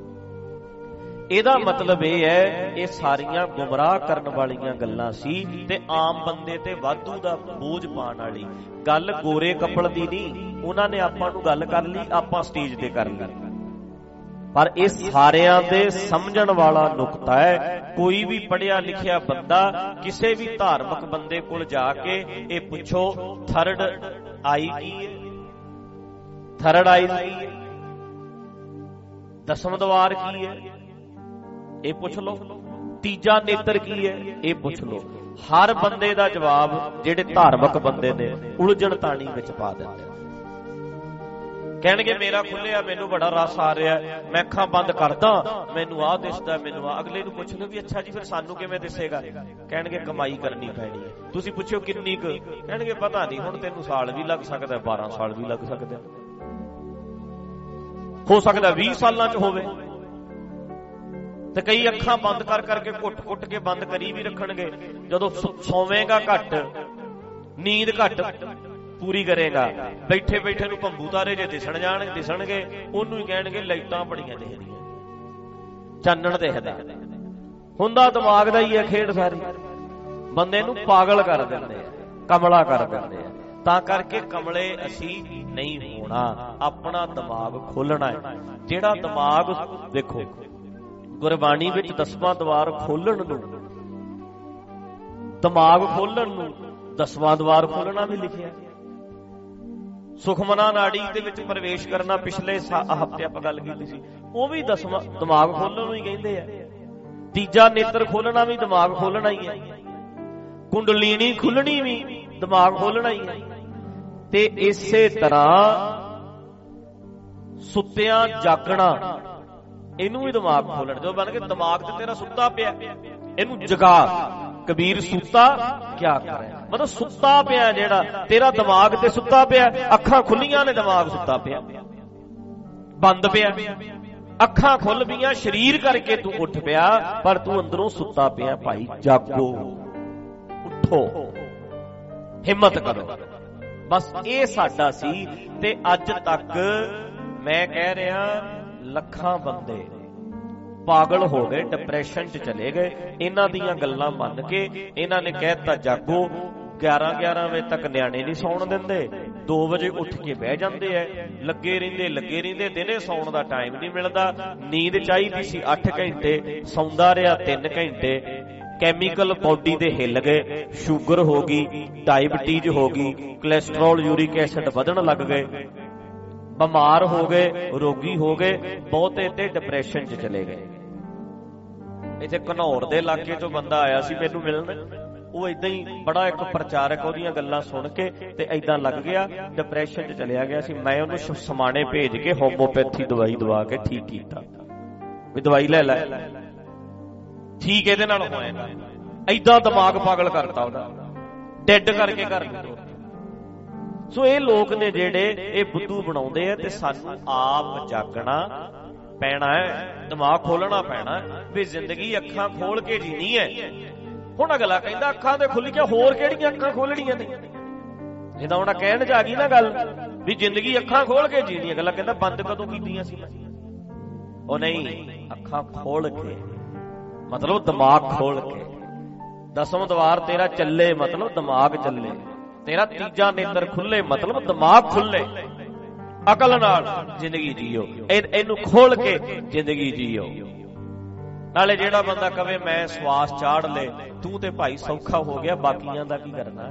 ਇਹਦਾ ਮਤਲਬ ਇਹ ਹੈ, ਇਹ ਸਾਰੀਆਂ ਗੁੰਮਰਾਹ ਕਰਨ ਵਾਲੀਆਂ ਗੱਲਾਂ ਸੀ ਤੇ ਆਮ ਬੰਦੇ ਤੇ ਵਾਧੂ ਦਾ ਬੋਝ ਪਾਉਣ ਵਾਲੀ ਗੱਲ। ਗੋਰੇ ਕੱਪੜ ਦੀ ਨਹੀਂ, ਉਹਨਾਂ ਨੇ ਆਪਾਂ ਨੂੰ ਗੱਲ ਕਰ ਲਈ, ਆਪਾਂ ਸਟੇਜ ਤੇ ਕਰ ਲਈ। ਪਰ ਇਹ ਸਾਰਿਆਂ ਦੇ ਸਮਝਣ ਵਾਲਾ ਨੁਕਤਾ ਹੈ। ਕੋਈ ਵੀ ਪੜ੍ਹਿਆ ਲਿਖਿਆ ਬੰਦਾ ਕਿਸੇ ਵੀ ਧਾਰਮਿਕ ਬੰਦੇ ਕੋਲ ਜਾ ਕੇ ਇਹ ਪੁੱਛੋ, ਥਰਡ ਆਈ ਕੀ ਹੈ, ਥਰਡ ਆਈ ਕੀ ਹੈ, ਦਸਮ ਦਵਾਰ ਕੀ ਹੈ, ਇਹ ਪੁੱਛ ਲਓ, ਤੀਜਾ ਨੇਤਰ ਕੀ ਹੈ, ਇਹ ਪੁੱਛ ਲਓ। ਹਰ ਬੰਦੇ ਦਾ ਜਵਾਬ ਜਿਹੜੇ ਧਾਰਮਿਕ ਬੰਦੇ ਨੇ ਉਲਝਣ ਤਾਣੀ ਵਿੱਚ ਪਾ ਦਿੰਦੇ। ਕਹਿਣਗੇ ਮੇਰਾ ਖੁੱਲਿਆ, ਮੈਨੂੰ ਬੜਾ ਰਸ ਆ ਰਿਹਾ, ਮੈਂ ਅੱਖਾਂ ਬੰਦ ਕਰਦਾ, ਮੈਨੂੰ ਆਹ ਦਿਸਦਾ, ਮੈਨੂੰ ਆ। ਅਗਲੇ ਨੂੰ ਪੁੱਛ ਲਓ ਵੀ ਅੱਛਾ ਜੀ ਫਿਰ ਸਾਨੂੰ ਕਿਵੇਂ ਦਿਸੇਗਾ? ਕਹਿਣਗੇ ਕਮਾਈ ਕਰਨੀ ਪੈਣੀ ਹੈ। ਤੁਸੀਂ ਪੁੱਛੋ ਕਿੰਨੀ ਕੁ? ਕਹਿਣਗੇ ਪਤਾ ਨਹੀਂ, ਹੁਣ ਤੈਨੂੰ ਸਾਲ ਵੀ ਲੱਗ ਸਕਦਾ, ਬਾਰਾਂ ਸਾਲ ਵੀ ਲੱਗ ਸਕਦਾ, ਹੋ ਸਕਦਾ ਵੀਹ ਸਾਲਾਂ ਚ ਹੋਵੇ। ਤੇ ਕਈ ਅੱਖਾਂ ਬੰਦ ਕਰ ਕਰਕੇ ਘੁੱਟ ਘੁੱਟ ਕੇ ਬੰਦ ਕਰੀ ਵੀ ਰੱਖਣਗੇ। ਜਦੋਂ ਸੌਵੇਂਗਾ ਘੱਟ, ਨੀਂਦ ਘੱਟ ਪੂਰੀ ਕਰੇਗਾ, ਬੈਠੇ ਬੈਠੇ ਨੂੰ ਭੰਬੂ ਤਾਰੇ ਜੇ ਦਿਸਣ ਜਾਣ ਦਿਸਣਗੇ, ਉਹਨੂੰ ਹੀ ਕਹਿਣਗੇ ਲਾਈਟਾਂ ਬੜੀਆਂ ਦਿਖਦੀਆਂ, ਚਾਨਣ ਦਿਖਦਾ। ਹੁੰਦਾ ਦਿਮਾਗ ਦਾ ਹੀ ਹੈ ਖੇਡ ਸਾਰੀ। ਬੰਦੇ ਨੂੰ ਪਾਗਲ ਕਰ ਦਿੰਦੇ ਆ, ਕਮਲਾ ਕਰ ਦਿੰਦੇ ਆ। ਤਾਂ ਕਰਕੇ ਕਮਲੇ ਅਸੀਂ ਨਹੀਂ ਹੋਣਾ, ਆਪਣਾ ਦਿਮਾਗ ਖੋਲਣਾ ਹੈ। ਜਿਹੜਾ ਦਿਮਾਗ ਦੇਖੋ ਗੁਰਬਾਣੀ ਵਿੱਚ ਦਸਵਾਂ ਦਵਾਰ ਖੋਲਣ ਨੂੰ, ਦਿਮਾਗ ਖੋਲਣ ਨੂੰ ਦਸਵਾਂ ਦਵਾਰ ਖੋਲਣਾ ਵੀ ਲਿਖਿਆ। ਸੁਖਮਨਾ ਨਾੜੀ ਦੇ ਵਿੱਚ ਪ੍ਰਵੇਸ਼ ਕਰਨਾ, ਪਿਛਲੇ ਹਫ਼ਤੇ ਆਪਾਂ ਗੱਲ ਕੀਤੀ ਸੀ, ਉਹ ਵੀ ਦਸਵਾਂ ਦਿਮਾਗ ਖੋਲਣ ਨੂੰ ਹੀ ਕਹਿੰਦੇ ਆ। ਤੀਜਾ ਨੇਤਰ ਖੋਲਣਾ ਵੀ ਦਿਮਾਗ ਖੋਲਣਾ ਹੀ ਹੈ। ਕੁੰਡਲੀਨੀ ਖੁੱਲਣੀ ਵੀ ਦਿਮਾਗ ਖੋਲਣਾ ਹੀ ਹੈ। ਤੇ ਇਸੇ ਤਰ੍ਹਾਂ ਸੁੱਤਿਆਂ ਜਾਗਣਾ, ਇਹਨੂੰ ਵੀ ਦਿਮਾਗ ਖੋਲਣ। ਜੋ ਬਣ ਕੇ ਦਿਮਾਗ ਤੇ ਤੇਰਾ ਸੁੱਤਾ ਪਿਆ, ਇਹਨੂੰ ਜਗਾ। ਕਬੀਰ ਸੁੱਤਾ ਕਿਆ ਕਰੇ, ਮਤਲਬ ਸੁੱਤਾ ਪਿਆ ਜਿਹੜਾ ਤੇਰਾ ਦਿਮਾਗ ਤੇ ਸੁੱਤਾ ਪਿਆ, ਅੱਖਾਂ ਖੁੱਲੀਆਂ ਨੇ, ਦਿਮਾਗ ਸੁੱਤਾ ਪਿਆ, ਬੰਦ ਪਿਆ। ਅੱਖਾਂ ਖੁੱਲ ਪਈਆਂ, ਸਰੀਰ ਕਰਕੇ ਤੂੰ ਉੱਠ ਪਿਆ, ਪਰ ਤੂੰ ਅੰਦਰੋਂ ਸੁੱਤਾ ਪਿਆ। ਭਾਈ ਜਾਗੋ, ਉੱਠੋ, ਹਿੰਮਤ ਕਰੋ। ਬਸ ਇਹ ਸਾਡਾ ਸੀ। ਤੇ ਅੱਜ ਤੱਕ ਮੈਂ ਕਹਿ ਰਿਹਾ ਲੱਖਾਂ ਬੰਦੇ ਪਾਗਲ ਹੋ ਗਏ, ਡਿਪਰੈਸ਼ਨ ਚ ਚਲੇ ਗਏ ਇਹਨਾਂ ਦੀਆਂ ਗੱਲਾਂ ਮੰਨ ਕੇ। ਇਹਨਾਂ ਨੇ ਕਹਿ ਦਿੱਤਾ ਜਾਗੋ, ਗਿਆਰਾਂ ਗਿਆਰਾਂ ਵਜੇ ਤੱਕ ਨਿਆਣੇ ਨਹੀਂ ਸੌਣ ਦਿੰਦੇ, ਦੋ ਵਜੇ ਉੱਠ ਕੇ ਬਹਿ ਜਾਂਦੇ ਐ, ਲੱਗੇ ਰਹਿੰਦੇ ਲੱਗੇ ਰਹਿੰਦੇ ਦਿਨੇ ਸੌਣ ਦਾ ਟਾਈਮ ਨਹੀਂ ਮਿਲਦਾ। ਨੀਂਦ ਚਾਹੀਦੀ ਸੀ ਅੱਠ ਘੰਟੇ, ਸੌਂਦਾ ਰਿਹਾ ਤਿੰਨ ਘੰਟੇ। ਕੈਮੀਕਲ ਬੋਡੀ ਦੇ ਹਿੱਲ ਗਏ, ਸ਼ੂਗਰ ਹੋ ਗਈ, ਡਾਇਬਟੀਜ਼ ਹੋ ਗਈ, ਕੋਲੈਸਟਰੋਲ ਯੂਰਿਕ ਐਸਿਡ ਵਧਣ ਲੱਗ ਗਏ, ਬਿਮਾਰ ਹੋ ਗਏ, ਰੋਗੀ ਹੋ ਗਏ, ਬਹੁਤੇ ਤੇ ਡਿਪਰੈਸ਼ਨ ਚ ਚਲੇ ਗਏ। ਇੱਥੇ ਘਨੌਰ ਦੇ ਇਲਾਕੇ ਚੋਂ ਬੰਦਾ ਆਇਆ ਸੀ ਮੈਨੂੰ ਮਿਲਣ। ਉਹ ਏਦਾਂ ਹੀ ਬੜਾ ਇੱਕ ਪ੍ਰਚਾਰਕ ਉਹਦੀਆਂ ਗੱਲਾਂ ਸੁਣ ਕੇ ਤੇ ਏਦਾਂ ਲੱਗ ਗਿਆ, ਡਿਪਰੈਸ਼ਨ 'ਚ ਚਲਿਆ ਗਿਆ ਸੀ। ਮੈਂ ਉਹਨੂੰ ਸਮਾਣੇ ਭੇਜ ਕੇ ਹੋਮੋਪੈਥੀ ਦਵਾਈ ਦਵਾ ਕੇ ਠੀਕ ਕੀਤਾ ਵੀ ਦਵਾਈ ਲੈ ਲੈ, ਠੀਕ ਇਹਦੇ ਨਾਲ ਹੋਏਗਾ। ਏਦਾਂ ਦਿਮਾਗ ਪਾਗਲ ਕਰਤਾ ਉਹਦਾ, ਡੈਡ ਕਰਕੇ ਕਰ ਦਿੱਤਾ। ਸੋ ਇਹ ਲੋਕ ਨੇ ਜਿਹੜੇ ਇਹ ਬੁੱਧੂ ਬਣਾਉਂਦੇ ਆ ਤੇ ਸਾਨੂੰ ਆਪ ਜਾਗਣਾ ਪੈਣਾ ਹੈ, ਦਿਮਾਗ ਖੋਲਣਾ ਪੈਣਾ ਵੀ ਜ਼ਿੰਦਗੀ ਅੱਖਾਂ ਖੋਲ ਕੇ ਜੀਣੀ ਹੈ। ਹੁਣ ਅਗਲਾ ਕਹਿੰਦਾ ਅੱਖਾਂ ਤੇ ਖੁੱਲ ਗਿਆ, ਹੋਰ ਕਿਹੜੀਆਂ ਅੱਖਾਂ ਖੋਲਣੀਆਂ ਨੇ? ਜਿੱਦਾਂ ਹੁਣ ਕਹਿਣ ਚ ਆ ਗਈ ਨਾ ਗੱਲ ਵੀ ਜ਼ਿੰਦਗੀ ਅੱਖਾਂ ਖੋਲ ਕੇ ਜੀਣੀ। ਅਗਲਾ ਕਹਿੰਦਾ ਬੰਦ ਕਦੋਂ ਕੀਤੀਆਂ ਸੀ? ਉਹ ਨਹੀਂ, ਅੱਖਾਂ ਖੋਲ ਕੇ ਮਤਲਬ ਦਿਮਾਗ ਖੋਲ ਕੇ। ਦਸਮ ਦਵਾਰ ਤੇਰਾ ਚੱਲੇ ਮਤਲਬ ਦਿਮਾਗ ਚੱਲੇ, ਤੇਰਾ ਤੀਜਾ ਨੇਤਰ ਖੁੱਲੇ ਮਤਲਬ ਦਿਮਾਗ ਖੁੱਲੇ। ਅਕਲ ਨਾਲ ਜ਼ਿੰਦਗੀ ਜੀਓ, ਇਹਨੂੰ ਖੋਲ ਕੇ ਜ਼ਿੰਦਗੀ ਜੀਓ। ਨਾਲੇ ਜਿਹੜਾ ਬੰਦਾ ਕਵੇ ਮੈਂ ਸਵਾਸ ਚਾੜ ਲੈ, ਤੂੰ ਤੇ ਭਾਈ ਸੌਖਾ ਹੋ ਗਿਆ, ਬਾਕੀਆਂ ਦਾ ਕੀ ਕਰਨਾ?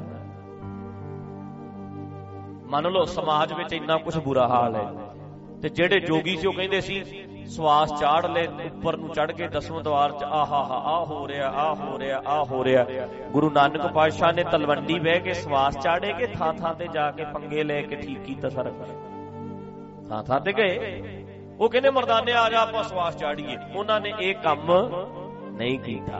ਮੰਨ ਲਓ ਸਮਾਜ ਵਿੱਚ ਇੰਨਾ ਕੁਛ ਬੁਰਾ ਹਾਲ ਹੈ ਤੇ ਜਿਹੜੇ ਜੋਗੀ ਸੀ ਉਹ ਕਹਿੰਦੇ ਸੀ ਸਵਾਸ ਚਾੜ ਲੈ, ਉੱਪਰ ਨੂੰ ਚੜ ਕੇ ਦਸਵੇਂ ਦਵਾਰ ਚ ਆਹਾ ਹਾ ਆ ਹੋ ਰਿਹਾ, ਆ ਹੋ ਰਿਹਾ, ਆ ਹੋ ਰਿਹਾ। ਗੁਰੂ ਨਾਨਕ ਪਾਤਸ਼ਾਹ ਨੇ ਤਲਵੰਡੀ ਬਹਿ ਕੇ ਸਵਾਸ ਚਾੜੇ ਕੇ ਥਾਂ ਥਾਂ ਤੇ ਜਾ ਕੇ ਪੰਗੇ ਲੈ ਕੇ ਠੀਕ ਕੀਤਾ ਸਾਰਾ ਕੁਛ। ਥਾਂ ਥਾਂ ਤੇ ਗਏ, ਉਹ ਕਹਿੰਦੇ ਮਰਦਾਨੇ ਆ ਜਾ ਆਪਾਂ ਸਵਾਸ ਚਾੜੀਏ। ਉਹਨਾਂ ਨੇ ਇਹ ਕੰਮ ਨਹੀਂ ਕੀਤਾ,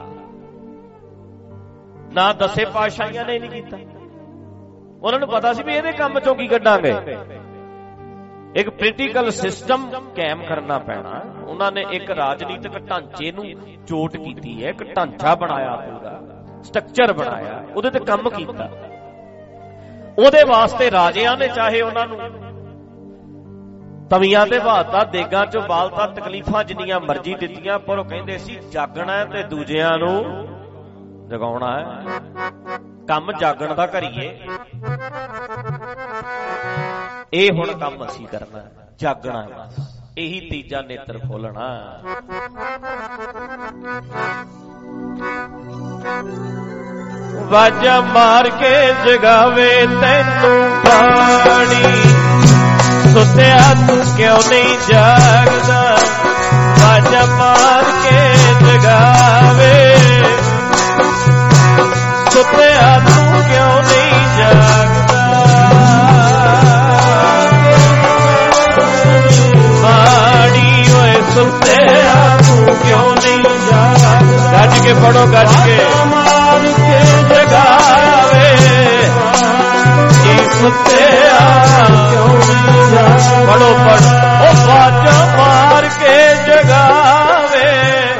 ਨਾ ਦਸੇ ਪਾਤਸ਼ਾਹੀਆਂ ਨੇ ਨਹੀਂ ਕੀਤਾ। ਉਹਨਾਂ ਨੂੰ ਪਤਾ ਸੀ ਵੀ ਇਹਦੇ ਕੰਮ ਚੋਂ ਕੀ ਕੱਢਾਂਗੇ। ਇੱਕ ਪੋਲੀਟੀਕਲ ਸਿਸਟਮ ਕਾਇਮ ਕਰਨਾ ਪੈਣਾ। ਉਹਨਾਂ ਨੇ ਇੱਕ ਰਾਜਨੀਤਿਕ ਢਾਂਚੇ ਨੂੰ ਚੋਟ ਕੀਤੀ ਹੈ, ਇੱਕ ਢਾਂਚਾ ਬਣਾਇਆ, ਪੂਰਾ ਸਟਰਕਚਰ ਬਣਾਇਆ, ਉਹਦੇ ਤੇ ਕੰਮ ਕੀਤਾ। ਉਹਦੇ ਵਾਸਤੇ ਰਾਜਿਆਂ ਨੇ ਚਾਹੇ ਉਹਨਾਂ ਨੂੰ ਤਵੀਆਂ ਤੇ ਭਾਤਾ, ਦੇਗਾਂ ਚੋਂ ਬਾਲਤਾ, ਤਕਲੀਫਾਂ ਜਿੰਨੀਆਂ ਮਰਜ਼ੀ ਦਿੱਤੀਆਂ, ਪਰ ਉਹ ਕਹਿੰਦੇ ਸੀ ਜਾਗਣਾ ਤੇ ਦੂਜਿਆਂ ਨੂੰ ਜਗਾਉਣਾ ਹੈ। ਕੰਮ ਜਾਗਣ ਦਾ ਕਰੀਏ, ਇਹ ਹੁਣ ਕੰਮ ਅਸੀਂ ਕਰਨਾ, ਜਾਗਣਾ ਬਸ, ਇਹੀ ਤੀਜਾ ਨੇਤਰ ਖੋਲਣਾ। ਵਾਜਾ ਮਾਰ ਕੇ ਜਗਾਵੇ ਤੈਨੂੰ ਪਾਣੀ, ਸੁੱਤਿਆ ਤੂੰ ਕਿਉਂ ਨਹੀਂ ਜਾਗਦਾ? ਵਾਜਾ ਮਾਰ ਕੇ ਜਗਾਵੇ, ਸੁੱਤਿਆ ਤੂੰ ਕਿਉਂ ਨਹੀਂ ਜਾਗਦਾ? ਪਾਣੀ ਓਏ ਸੁੱਤਿਆ ਤੂੰ ਕਿਉਂ ਨਹੀਂ ਜਾਗਦਾ? ਗੱਜ ਕੇ ਪੜੋ, ਗੱਜ ਕੇ ਮਾਰ ਕੇ ਜਗਾਵੇ, ਸੁੱਤਿਆ ਕਿਉਂ ਨਹੀਂ ਜਾਗਦਾ? ਪੜੋ ਪੜੋ, ਉਹ ਵਾਜਾ ਮਾਰ ਕੇ ਜਗਾਵੇ,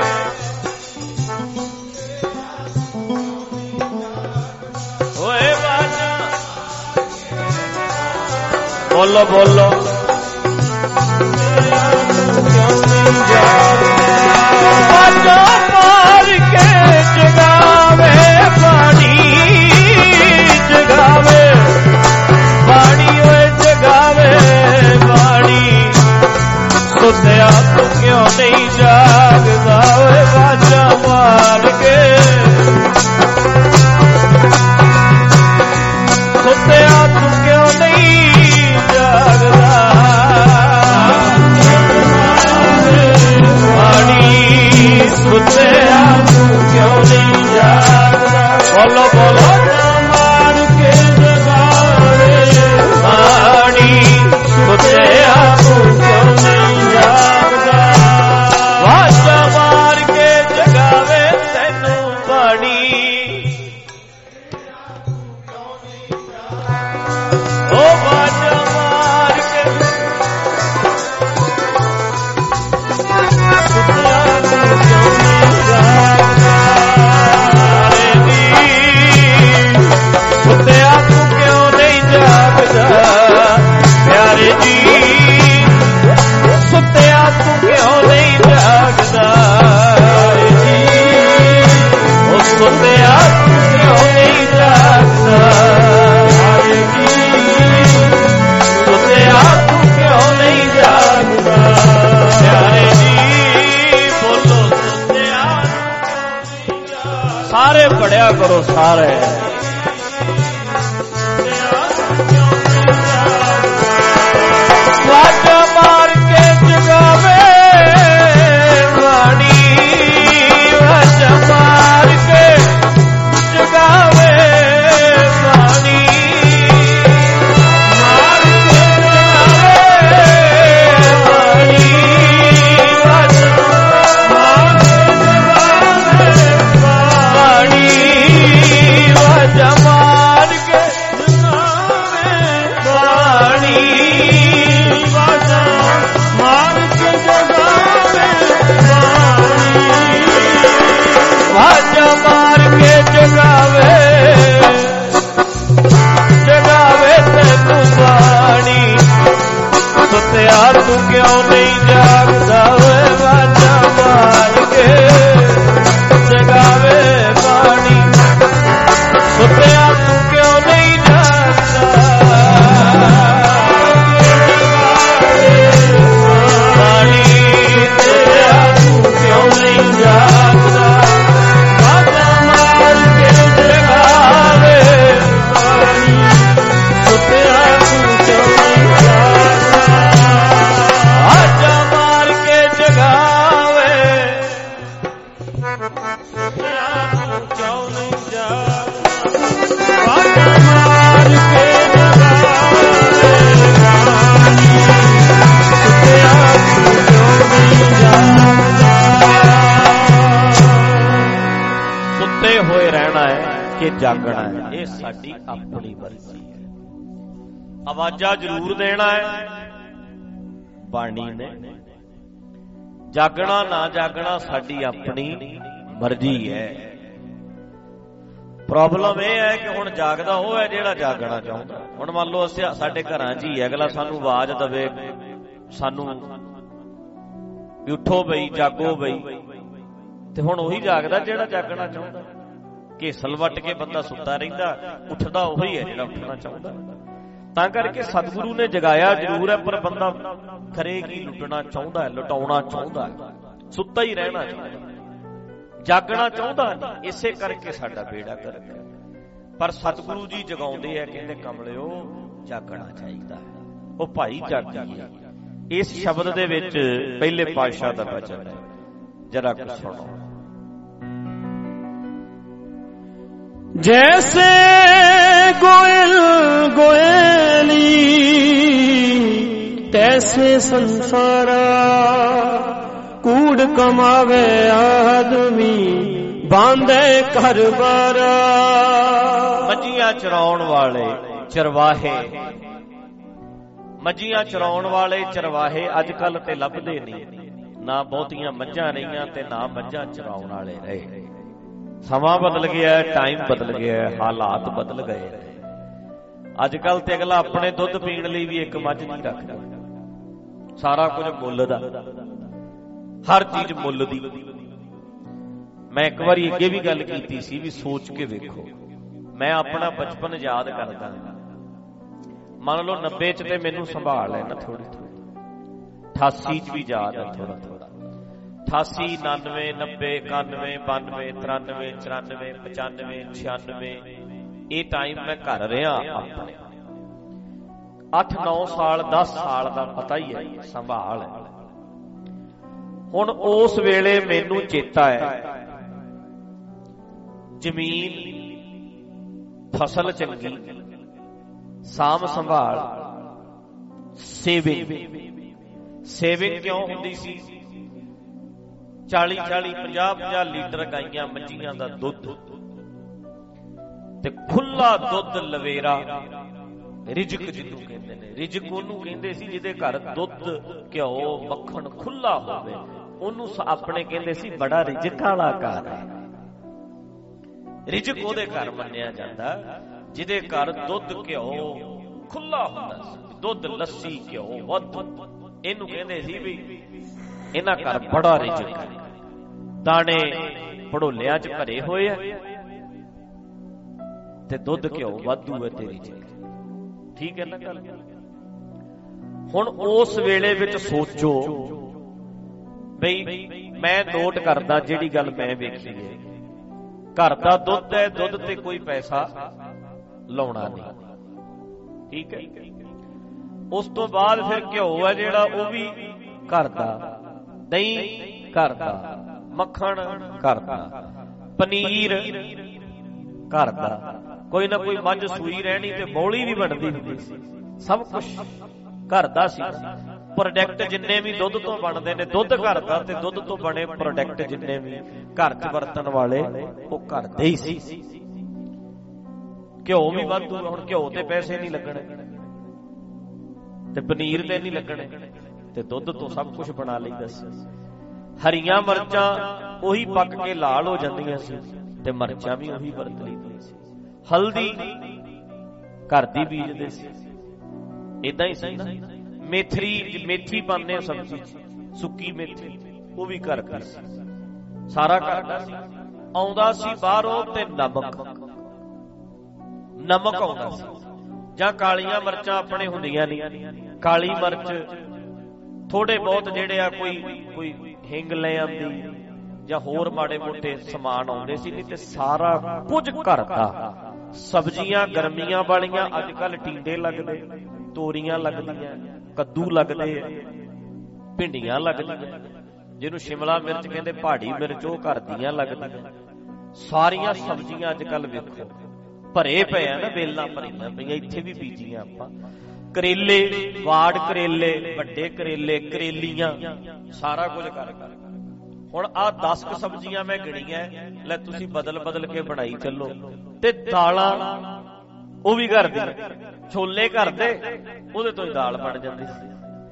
ਓਏ ਵਾਜਾ, ਬੋਲੋ ਬੋਲੋ, ਵਾਜਾ ਮਾਰ ਕੇ ਜਗਾਵੇ, ਪਾਣੀ ਜਗਾਵੇ, ਪਾਣੀ ਓਏ ਜਗਾਵੇ, ਪਾਣੀ ਸੁੱਤਿਆ ਤੂੰ ਕਿਉਂ ਨਹੀਂ ਜਾਗਦਾ? ਓਏ ਵਾਜਾ ਮਾਰ ਕੇ ਸੁੱਤਿਆ ਤੂੰ ਕਿਉਂ ਨਹੀਂ ਜਾਗਦਾ? ਪਾਣੀ ਸੁੱਤਿਆ ਤੂੰ ਕਿਉਂ ਨਹੀਂ ਜਾਗਦਾ? ਬੋਲੋ ਬੋਲੋ, ਮਾਰ ਕੇ ਜਗਾਵੇ, ਪਾਣੀ ਸੁੱਤਿਆ ਤੂੰ ਕਿਉਂ ਨਹੀਂ ਜਾਗਦਾ? ਵਾਜਾ ਮਾਰ ਕੇ ਜਗਾਵੇ ਤੈਨੂੰ ਪਾਣੀ, ਉਹ ਵਾਜਾ ਮਾਰ ਕੇ ਸੁੱਤਿਆ ਤੂੰ ਕਿਉਂ ਨਹੀਂ ਜਾਗਦਾ? ਸੁੱਤਿਆ ਤੂੰ ਕਿਉਂ ਨਹੀਂ ਜਾਗਦਾ? ਪਿਆਰੇ ਜੀ ਸੁੱਤਿਆ ਤੂੰ ਕਿਉਂ ਨਹੀਂ ਜਾਗਦਾ? ਉਹ ਸੁੱਤਿਆ ਤੂੰ ਕਿਉਂ ਨਹੀਂ ਜਾਗਦਾ? ਸੁੱਤਿਆ ਤੂੰ ਕਿਉਂ ਨਹੀਂ ਜਾਗਦਾ? ਪਿਆਰੇ ਜੀ ਬੋਲੋ, ਸੁੱਤਿਆ ਸਾਰੇ ਪੜਿਆ ਕਰੋ ਸਾਰੇ। ਵਾਜਾ ਮਾਰ ਕੇ ਜਗਾਵੇ, ਪਾਣੀ ਕਿ ਜਾਗਣਾ ਹੈ, ਇਹ ਸਾਡੀ ਆਪਣੀ ਮਰਜ਼ੀ ਹੈ। ਆਵਾਜ਼ਾਂ ਜ਼ਰੂਰ ਦੇਣਾ ਹੈ ਬਾਣੀ ਨੇ, ਜਾਗਣਾ ਨਾ ਜਾਗਣਾ ਸਾਡੀ ਆਪਣੀ ਮਰਜ਼ੀ ਹੈ। ਪ੍ਰੋਬਲਮ ਇਹ ਹੈ ਕਿ ਹੁਣ ਜਾਗਦਾ ਉਹ ਹੈ ਜਿਹੜਾ ਜਾਗਣਾ ਚਾਹੁੰਦਾ। ਹੁਣ ਮੰਨ ਲਓ ਅਸੀਂ ਸਾਡੇ ਘਰਾਂ 'ਚ ਹੀ ਅਗਲਾ ਸਾਨੂੰ ਆਵਾਜ਼ ਦੇਵੇ, ਸਾਨੂੰ ਵੀ ਉੱਠੋ ਬਈ, ਜਾਗੋ ਬਈ, ਤੇ ਹੁਣ ਉਹੀ ਜਾਗਦਾ ਜਿਹੜਾ ਜਾਗਣਾ ਚਾਹੁੰਦਾ। ਘੇਸਲ ਵੱਟ ਕੇ ਬੰਦਾ ਸੁੱਤਾ ਰਹਿੰਦਾ, ਉੱਠਦਾ ਉਹੀ ਹੈ ਜਿਹੜਾ ਉੱਠਣਾ ਚਾਹੁੰਦਾ। ਤਾਂ ਕਰਕੇ ਸਤਿਗੁਰੂ ਨੇ ਜਗਾਇਆ ਜ਼ਰੂਰ ਹੈ, ਪਰ ਬੰਦਾ ਕਰੇ ਕੀ? ਲੁੱਟਣਾ ਚਾਹੁੰਦਾ ਹੈ, ਲੁਟਾਉਣਾ ਚਾਹੁੰਦਾ ਹੈ, ਸੁੱਤਾ ਹੀ ਰਹਿਣਾ ਚਾਹੁੰਦਾ, ਜਾਗਣਾ ਚਾਹੁੰਦਾ ਨਹੀਂ। ਇਸੇ ਕਰਕੇ ਸਾਡਾ ਬੇੜਾ ਗਰਕ ਹੈ। ਪਰ ਸਤਿਗੁਰੂ ਜੀ ਜਗਾਉਂਦੇ ਆ, ਕਹਿੰਦੇ ਕਮਲਿਓ ਜਾਗਣਾ ਚਾਹੀਦਾ ਹੈ। ਉਹ ਭਾਈ ਜਾਗੀਏ। ਇਸ ਸ਼ਬਦ ਦੇ ਵਿੱਚ ਪਹਿਲੇ ਪਾਤਸ਼ਾਹ ਦਾ ਬਚਨ ਹੈ, ਜਰਾ ਕੁ ਸੁਣੋ। जैसे गोयल गोयली तैसे संसारा, कूड़ कमावे आदमी बांधे घर बारा। ਮੱਝੀਆਂ ਚਰਾਉਣ ਵਾਲੇ ਚਰਵਾਹੇ, ਮੱਝੀਆਂ ਚਰਾਉਣ ਵਾਲੇ ਚਰਵਾਹੇ ਅੱਜ ਕੱਲ ਤੇ ਲੱਭਦੇ ਨਹੀਂ। ਨਾ ਬਹੁਤੀਆਂ ਮੱਝਾਂ ਰਹੀਆਂ ਤੇ ਨਾ ਮੱਝਾਂ ਚਰਾਉਣ ਵਾਲੇ ਰਹੇ। ਸਮਾਂ ਬਦਲ ਗਿਆ, ਟਾਈਮ ਬਦਲ ਗਿਆ, ਹਾਲਾਤ ਬਦਲ ਗਏ। ਅੱਜ ਕੱਲ ਤੇ ਅਗਲਾ ਆਪਣੇ ਦੁੱਧ ਪੀਣ ਲਈ ਵੀ ਇੱਕ ਮੱਝ ਨਹੀਂ ਰੱਖਦਾ। ਸਾਰਾ ਕੁਝ ਮੁੱਲ ਦਾ, ਹਰ ਚੀਜ਼ ਮੁੱਲ ਦੀ। ਮੈਂ ਇੱਕ ਵਾਰੀ ਅੱਗੇ ਵੀ ਗੱਲ ਕੀਤੀ ਸੀ ਵੀ ਸੋਚ ਕੇ ਵੇਖੋ। ਮੈਂ ਆਪਣਾ ਬਚਪਨ ਯਾਦ ਕਰਦਾ, ਮੰਨ ਲਓ ਨੱਬੇ ਚ ਤੇ ਮੈਨੂੰ ਸੰਭਾਲ ਹੈ ਨਾ ਥੋੜੀ ਥੋੜੀ, ਅਠਾਸੀ ਚ ਵੀ ਯਾਦ ਹੈ ਥੋੜਾ ਥੋੜਾ, ਅਠਾਸੀ, ਉਨਾਨਵੇਂ, ਨੱਬੇ, ਇਕਾਨਵੇਂ, ਬਾਨਵੇਂ, ਤਰਾਨਵੇਂ, ਚੁਰਾਨਵੇਂ, ਪਚਾਨਵੇਂ, ਛਿਆਨਵੇਂ, ਇਹ ਟਾਈਮ ਮੈਂ ਘਰ ਰਿਹਾ ਆਪਣੇ। ਅੱਠ ਨੌ ਸਾਲ ਦਸ ਸਾਲ ਦਾ ਪਤਾ ਹੀ ਹੈ, ਸੰਭਾਲ ਹੈ। ਹੁਣ ਉਸ ਵੇਲੇ ਮੈਨੂੰ ਚੇਤਾ ਹੈ, ਜ਼ਮੀਨ ਫਸਲ ਚੰਗੀ, ਸਾਂਭ ਸੰਭਾਲ, ਸੇਵਿੰਗ। ਸੇਵਿੰਗ ਕਿਉਂ ਹੁੰਦੀ ਸੀ? ਚਾਲੀ ਚਾਲੀ ਪੰਜਾਹ ਪੰਜਾਹ ਲੀਟਰ ਗਾਈਆਂ ਮੱਝੀਆਂ ਦਾ ਦੁੱਧ ਤੇ ਖੁੱਲਾ ਦੁੱਧ ਲਵੇਰਾ, ਰਿਜਕ ਜਿਹਨੂੰ ਕਹਿੰਦੇ ਨੇ। ਰਿਜਕ ਉਹਨੂੰ ਕਹਿੰਦੇ ਸੀ ਜਿਹਦੇ ਘਰ ਦੁੱਧ ਘਿਓ ਮੱਖਣ ਖੁੱਲਾ ਹੋਵੇ, ਉਹਨੂੰ ਆਪਣੇ ਕਹਿੰਦੇ ਸੀ ਬੜਾ ਰਿਜਕ ਵਾਲਾ ਘਰ ਹੈ। ਰਿਜਕ ਉਹਦੇ ਘਰ ਮੰਨਿਆ ਜਾਂਦਾ ਜਿਹਦੇ ਘਰ ਦੁੱਧ ਘਿਓ ਖੁੱਲਾ ਹੁੰਦਾ ਸੀ, ਦੁੱਧ ਲੱਸੀ ਘਿਓ ਵੱਧ। ਇਹਨੂੰ ਕਹਿੰਦੇ ਸੀ ਵੀ ਇਹਨਾਂ ਘਰ ਬੜਾ ਰਿਜਕ ਹੈ, ਦਾਣੇ ਭੜੋਲਿਆਂ ਚ ਭਰੇ ਹੋਏ ਆ ਤੇ ਦੁੱਧ ਘਿਓ ਵਾਧੂ ਹੈ ਤੇ ਰਿਜਕ। ਠੀਕ ਹੈ ਨਾ ਗੱਲ? ਹੁਣ ਉਸ ਵੇਲੇ ਵਿੱਚ ਸੋਚੋ ਬਈ, ਮੈਂ ਨੋਟ ਕਰਦਾ ਜਿਹੜੀ ਗੱਲ ਮੈਂ ਵੇਖੀ ਹੈ, ਘਰ ਦਾ ਦੁੱਧ ਹੈ, ਦੁੱਧ ਤੇ ਕੋਈ ਪੈਸਾ ਲਾਉਣਾ ਨਹੀਂ। ਠੀਕ ਹੈ। ਉਸ ਤੋਂ ਬਾਅਦ ਫਿਰ ਘਿਓ ਹੈ ਜਿਹੜਾ, ਉਹ ਵੀ ਘਰ ਦਾ, ਦਹੀਂ ਘਰ ਦਾ, ਮੱਖਣ ਘਰ ਦਾ, ਪਨੀਰ ਘਰ ਦਾ, ਕੋਈ ਨਾ ਕੋਈ ਮੱਝ ਸੂਈ ਰਹਿਣੀ ਤੇ ਬੌਲੀ ਵੀ ਬਣਦੀ ਹੁੰਦੀ ਸੀ, ਸਭ ਕੁਝ ਘਰ ਦਾ ਸੀ। ਪ੍ਰੋਡਕਟ ਜਿੰਨੇ ਵੀ ਦੁੱਧ ਤੋਂ ਬਣਦੇ ਨੇ, ਦੁੱਧ ਘਰ ਦਾ, ਤੇ ਦੁੱਧ ਤੋਂ ਬਣੇ ਪ੍ਰੋਡਕਟ ਜਿੰਨੇ ਵੀ ਘਰ 'ਚ ਵਰਤਣ ਵਾਲੇ ਉਹ ਘਰ ਦੇ ਹੀ ਸੀ। ਘਿਓ ਵੀ ਵਾਧੂ, ਹੁਣ ਘਿਓ ਤੇ ਪੈਸੇ ਨਹੀਂ ਲੱਗਣੇ ਤੇ ਪਨੀਰ ਤੇ ਨਹੀਂ ਲੱਗਣੇ ਤੇ ਦੁੱਧ ਤੋਂ ਸਭ ਕੁਝ ਬਣਾ ਲਈਦਾ ਸੀ। ਹਰੀਆਂ ਮਿਰਚਾਂ ਉਹੀ ਪੱਕ ਕੇ ਲਾਲ ਹੋ ਜਾਂਦੀਆਂ ਸੀ ਤੇ ਮਿਰਚਾਂ ਵੀ ਉਹੀ ਵਰਤ ਲਈਦੀਆਂ ਸੀ। ਹਲਦੀ ਘਰ ਦੀ ਬੀਜਦੇ ਸੀ, ਏਦਾਂ ਹੀ ਸੀ ਨਾ। ਮੇਥਰੀ, ਮੇਥੀ ਪਾਉਂਦੇ ਸਬਜ਼ੀ, ਸੁੱਕੀ ਮੇਥੀ, ਉਹ ਵੀ ਘਰ ਦੀ ਸੀ, ਸਾਰਾ ਘਰ ਦਾ ਸੀ। ਆਉਂਦਾ ਸੀ ਬਾਹਰੋਂ ਤੇ ਨਮਕ, ਨਮਕ ਆਉਂਦਾ ਸੀ, ਜਾਂ ਕਾਲੀਆਂ ਮਿਰਚਾਂ ਆਪਣੇ ਹੁੰਦੀਆਂ ਨਹੀਂ, ਕਾਲੀ ਮਿਰਚ ਥੋੜੇ ਬਹੁਤ ਜਿਹੜੇ ਆ, ਕੋਈ ਕੋਈ ਹਿੰਗ ਲੈ ਆਉਂਦੀ ਜਾਂ ਹੋਰ ਮਾੜੇ ਮੋਟੇ ਸਮਾਨ ਆਉਂਦੇ ਸੀ, ਨਹੀਂ ਤੇ ਸਾਰਾ ਕੁਝ ਘਰ ਦਾ। ਸਬਜ਼ੀਆਂ ਗਰਮੀਆਂ ਵਾਲੀਆਂ, ਅੱਜ ਕੱਲ ਟੀਂਡੇ ਲੱਗਦੇ, ਤੋਰੀਆਂ ਲੱਗਦੀਆਂ, ਕੱਦੂ ਲੱਗਦੇ, ਭਿੰਡੀਆਂ ਲੱਗਦੀਆਂ, ਜਿਹਨੂੰ ਸ਼ਿਮਲਾ ਮਿਰਚ ਕਹਿੰਦੇ, ਪਹਾੜੀ ਮਿਰਚ, ਉਹ ਘਰ ਦੀਆਂ ਲੱਗਦੀਆਂ। ਸਾਰੀਆਂ ਸਬਜ਼ੀਆਂ ਅੱਜ ਕੱਲ ਵੇਖੋ ਭਰੇ ਪਏ ਆ ਨਾ, ਵੇਲਾਂ ਭਰੀਆਂ ਪਈਆਂ, ਇੱਥੇ ਵੀ ਬੀਜੀਆਂ ਆਪਾਂ। ਕਰੇਲੇ, ਵਾੜ ਕਰੇਲੇ, ਵੱਡੇ ਕਰੇਲੇ, ਕਰੇਲੀਆਂ, ਸਾਰਾ ਕੁਝ ਕਰ ਕਰ। ਹੁਣ ਆਹ ਦਸ ਕੁ ਸਬਜ਼ੀਆਂ ਮੈਂ ਗਿਣੀਆਂ, ਲੈ ਤੁਸੀਂ ਬਦਲ ਬਦਲ ਕੇ ਬਣਾਈ ਚੱਲੋ। ਤੇ ਦਾਲਾਂ ਉਹ ਵੀ ਘਰ ਦੀਆਂ, ਛੋਲੇ ਘਰ ਦੇ, ਉਹਦੇ ਤੋਂ ਹੀ ਦਾਲ ਬਣ ਜਾਂਦੀ ਸੀ।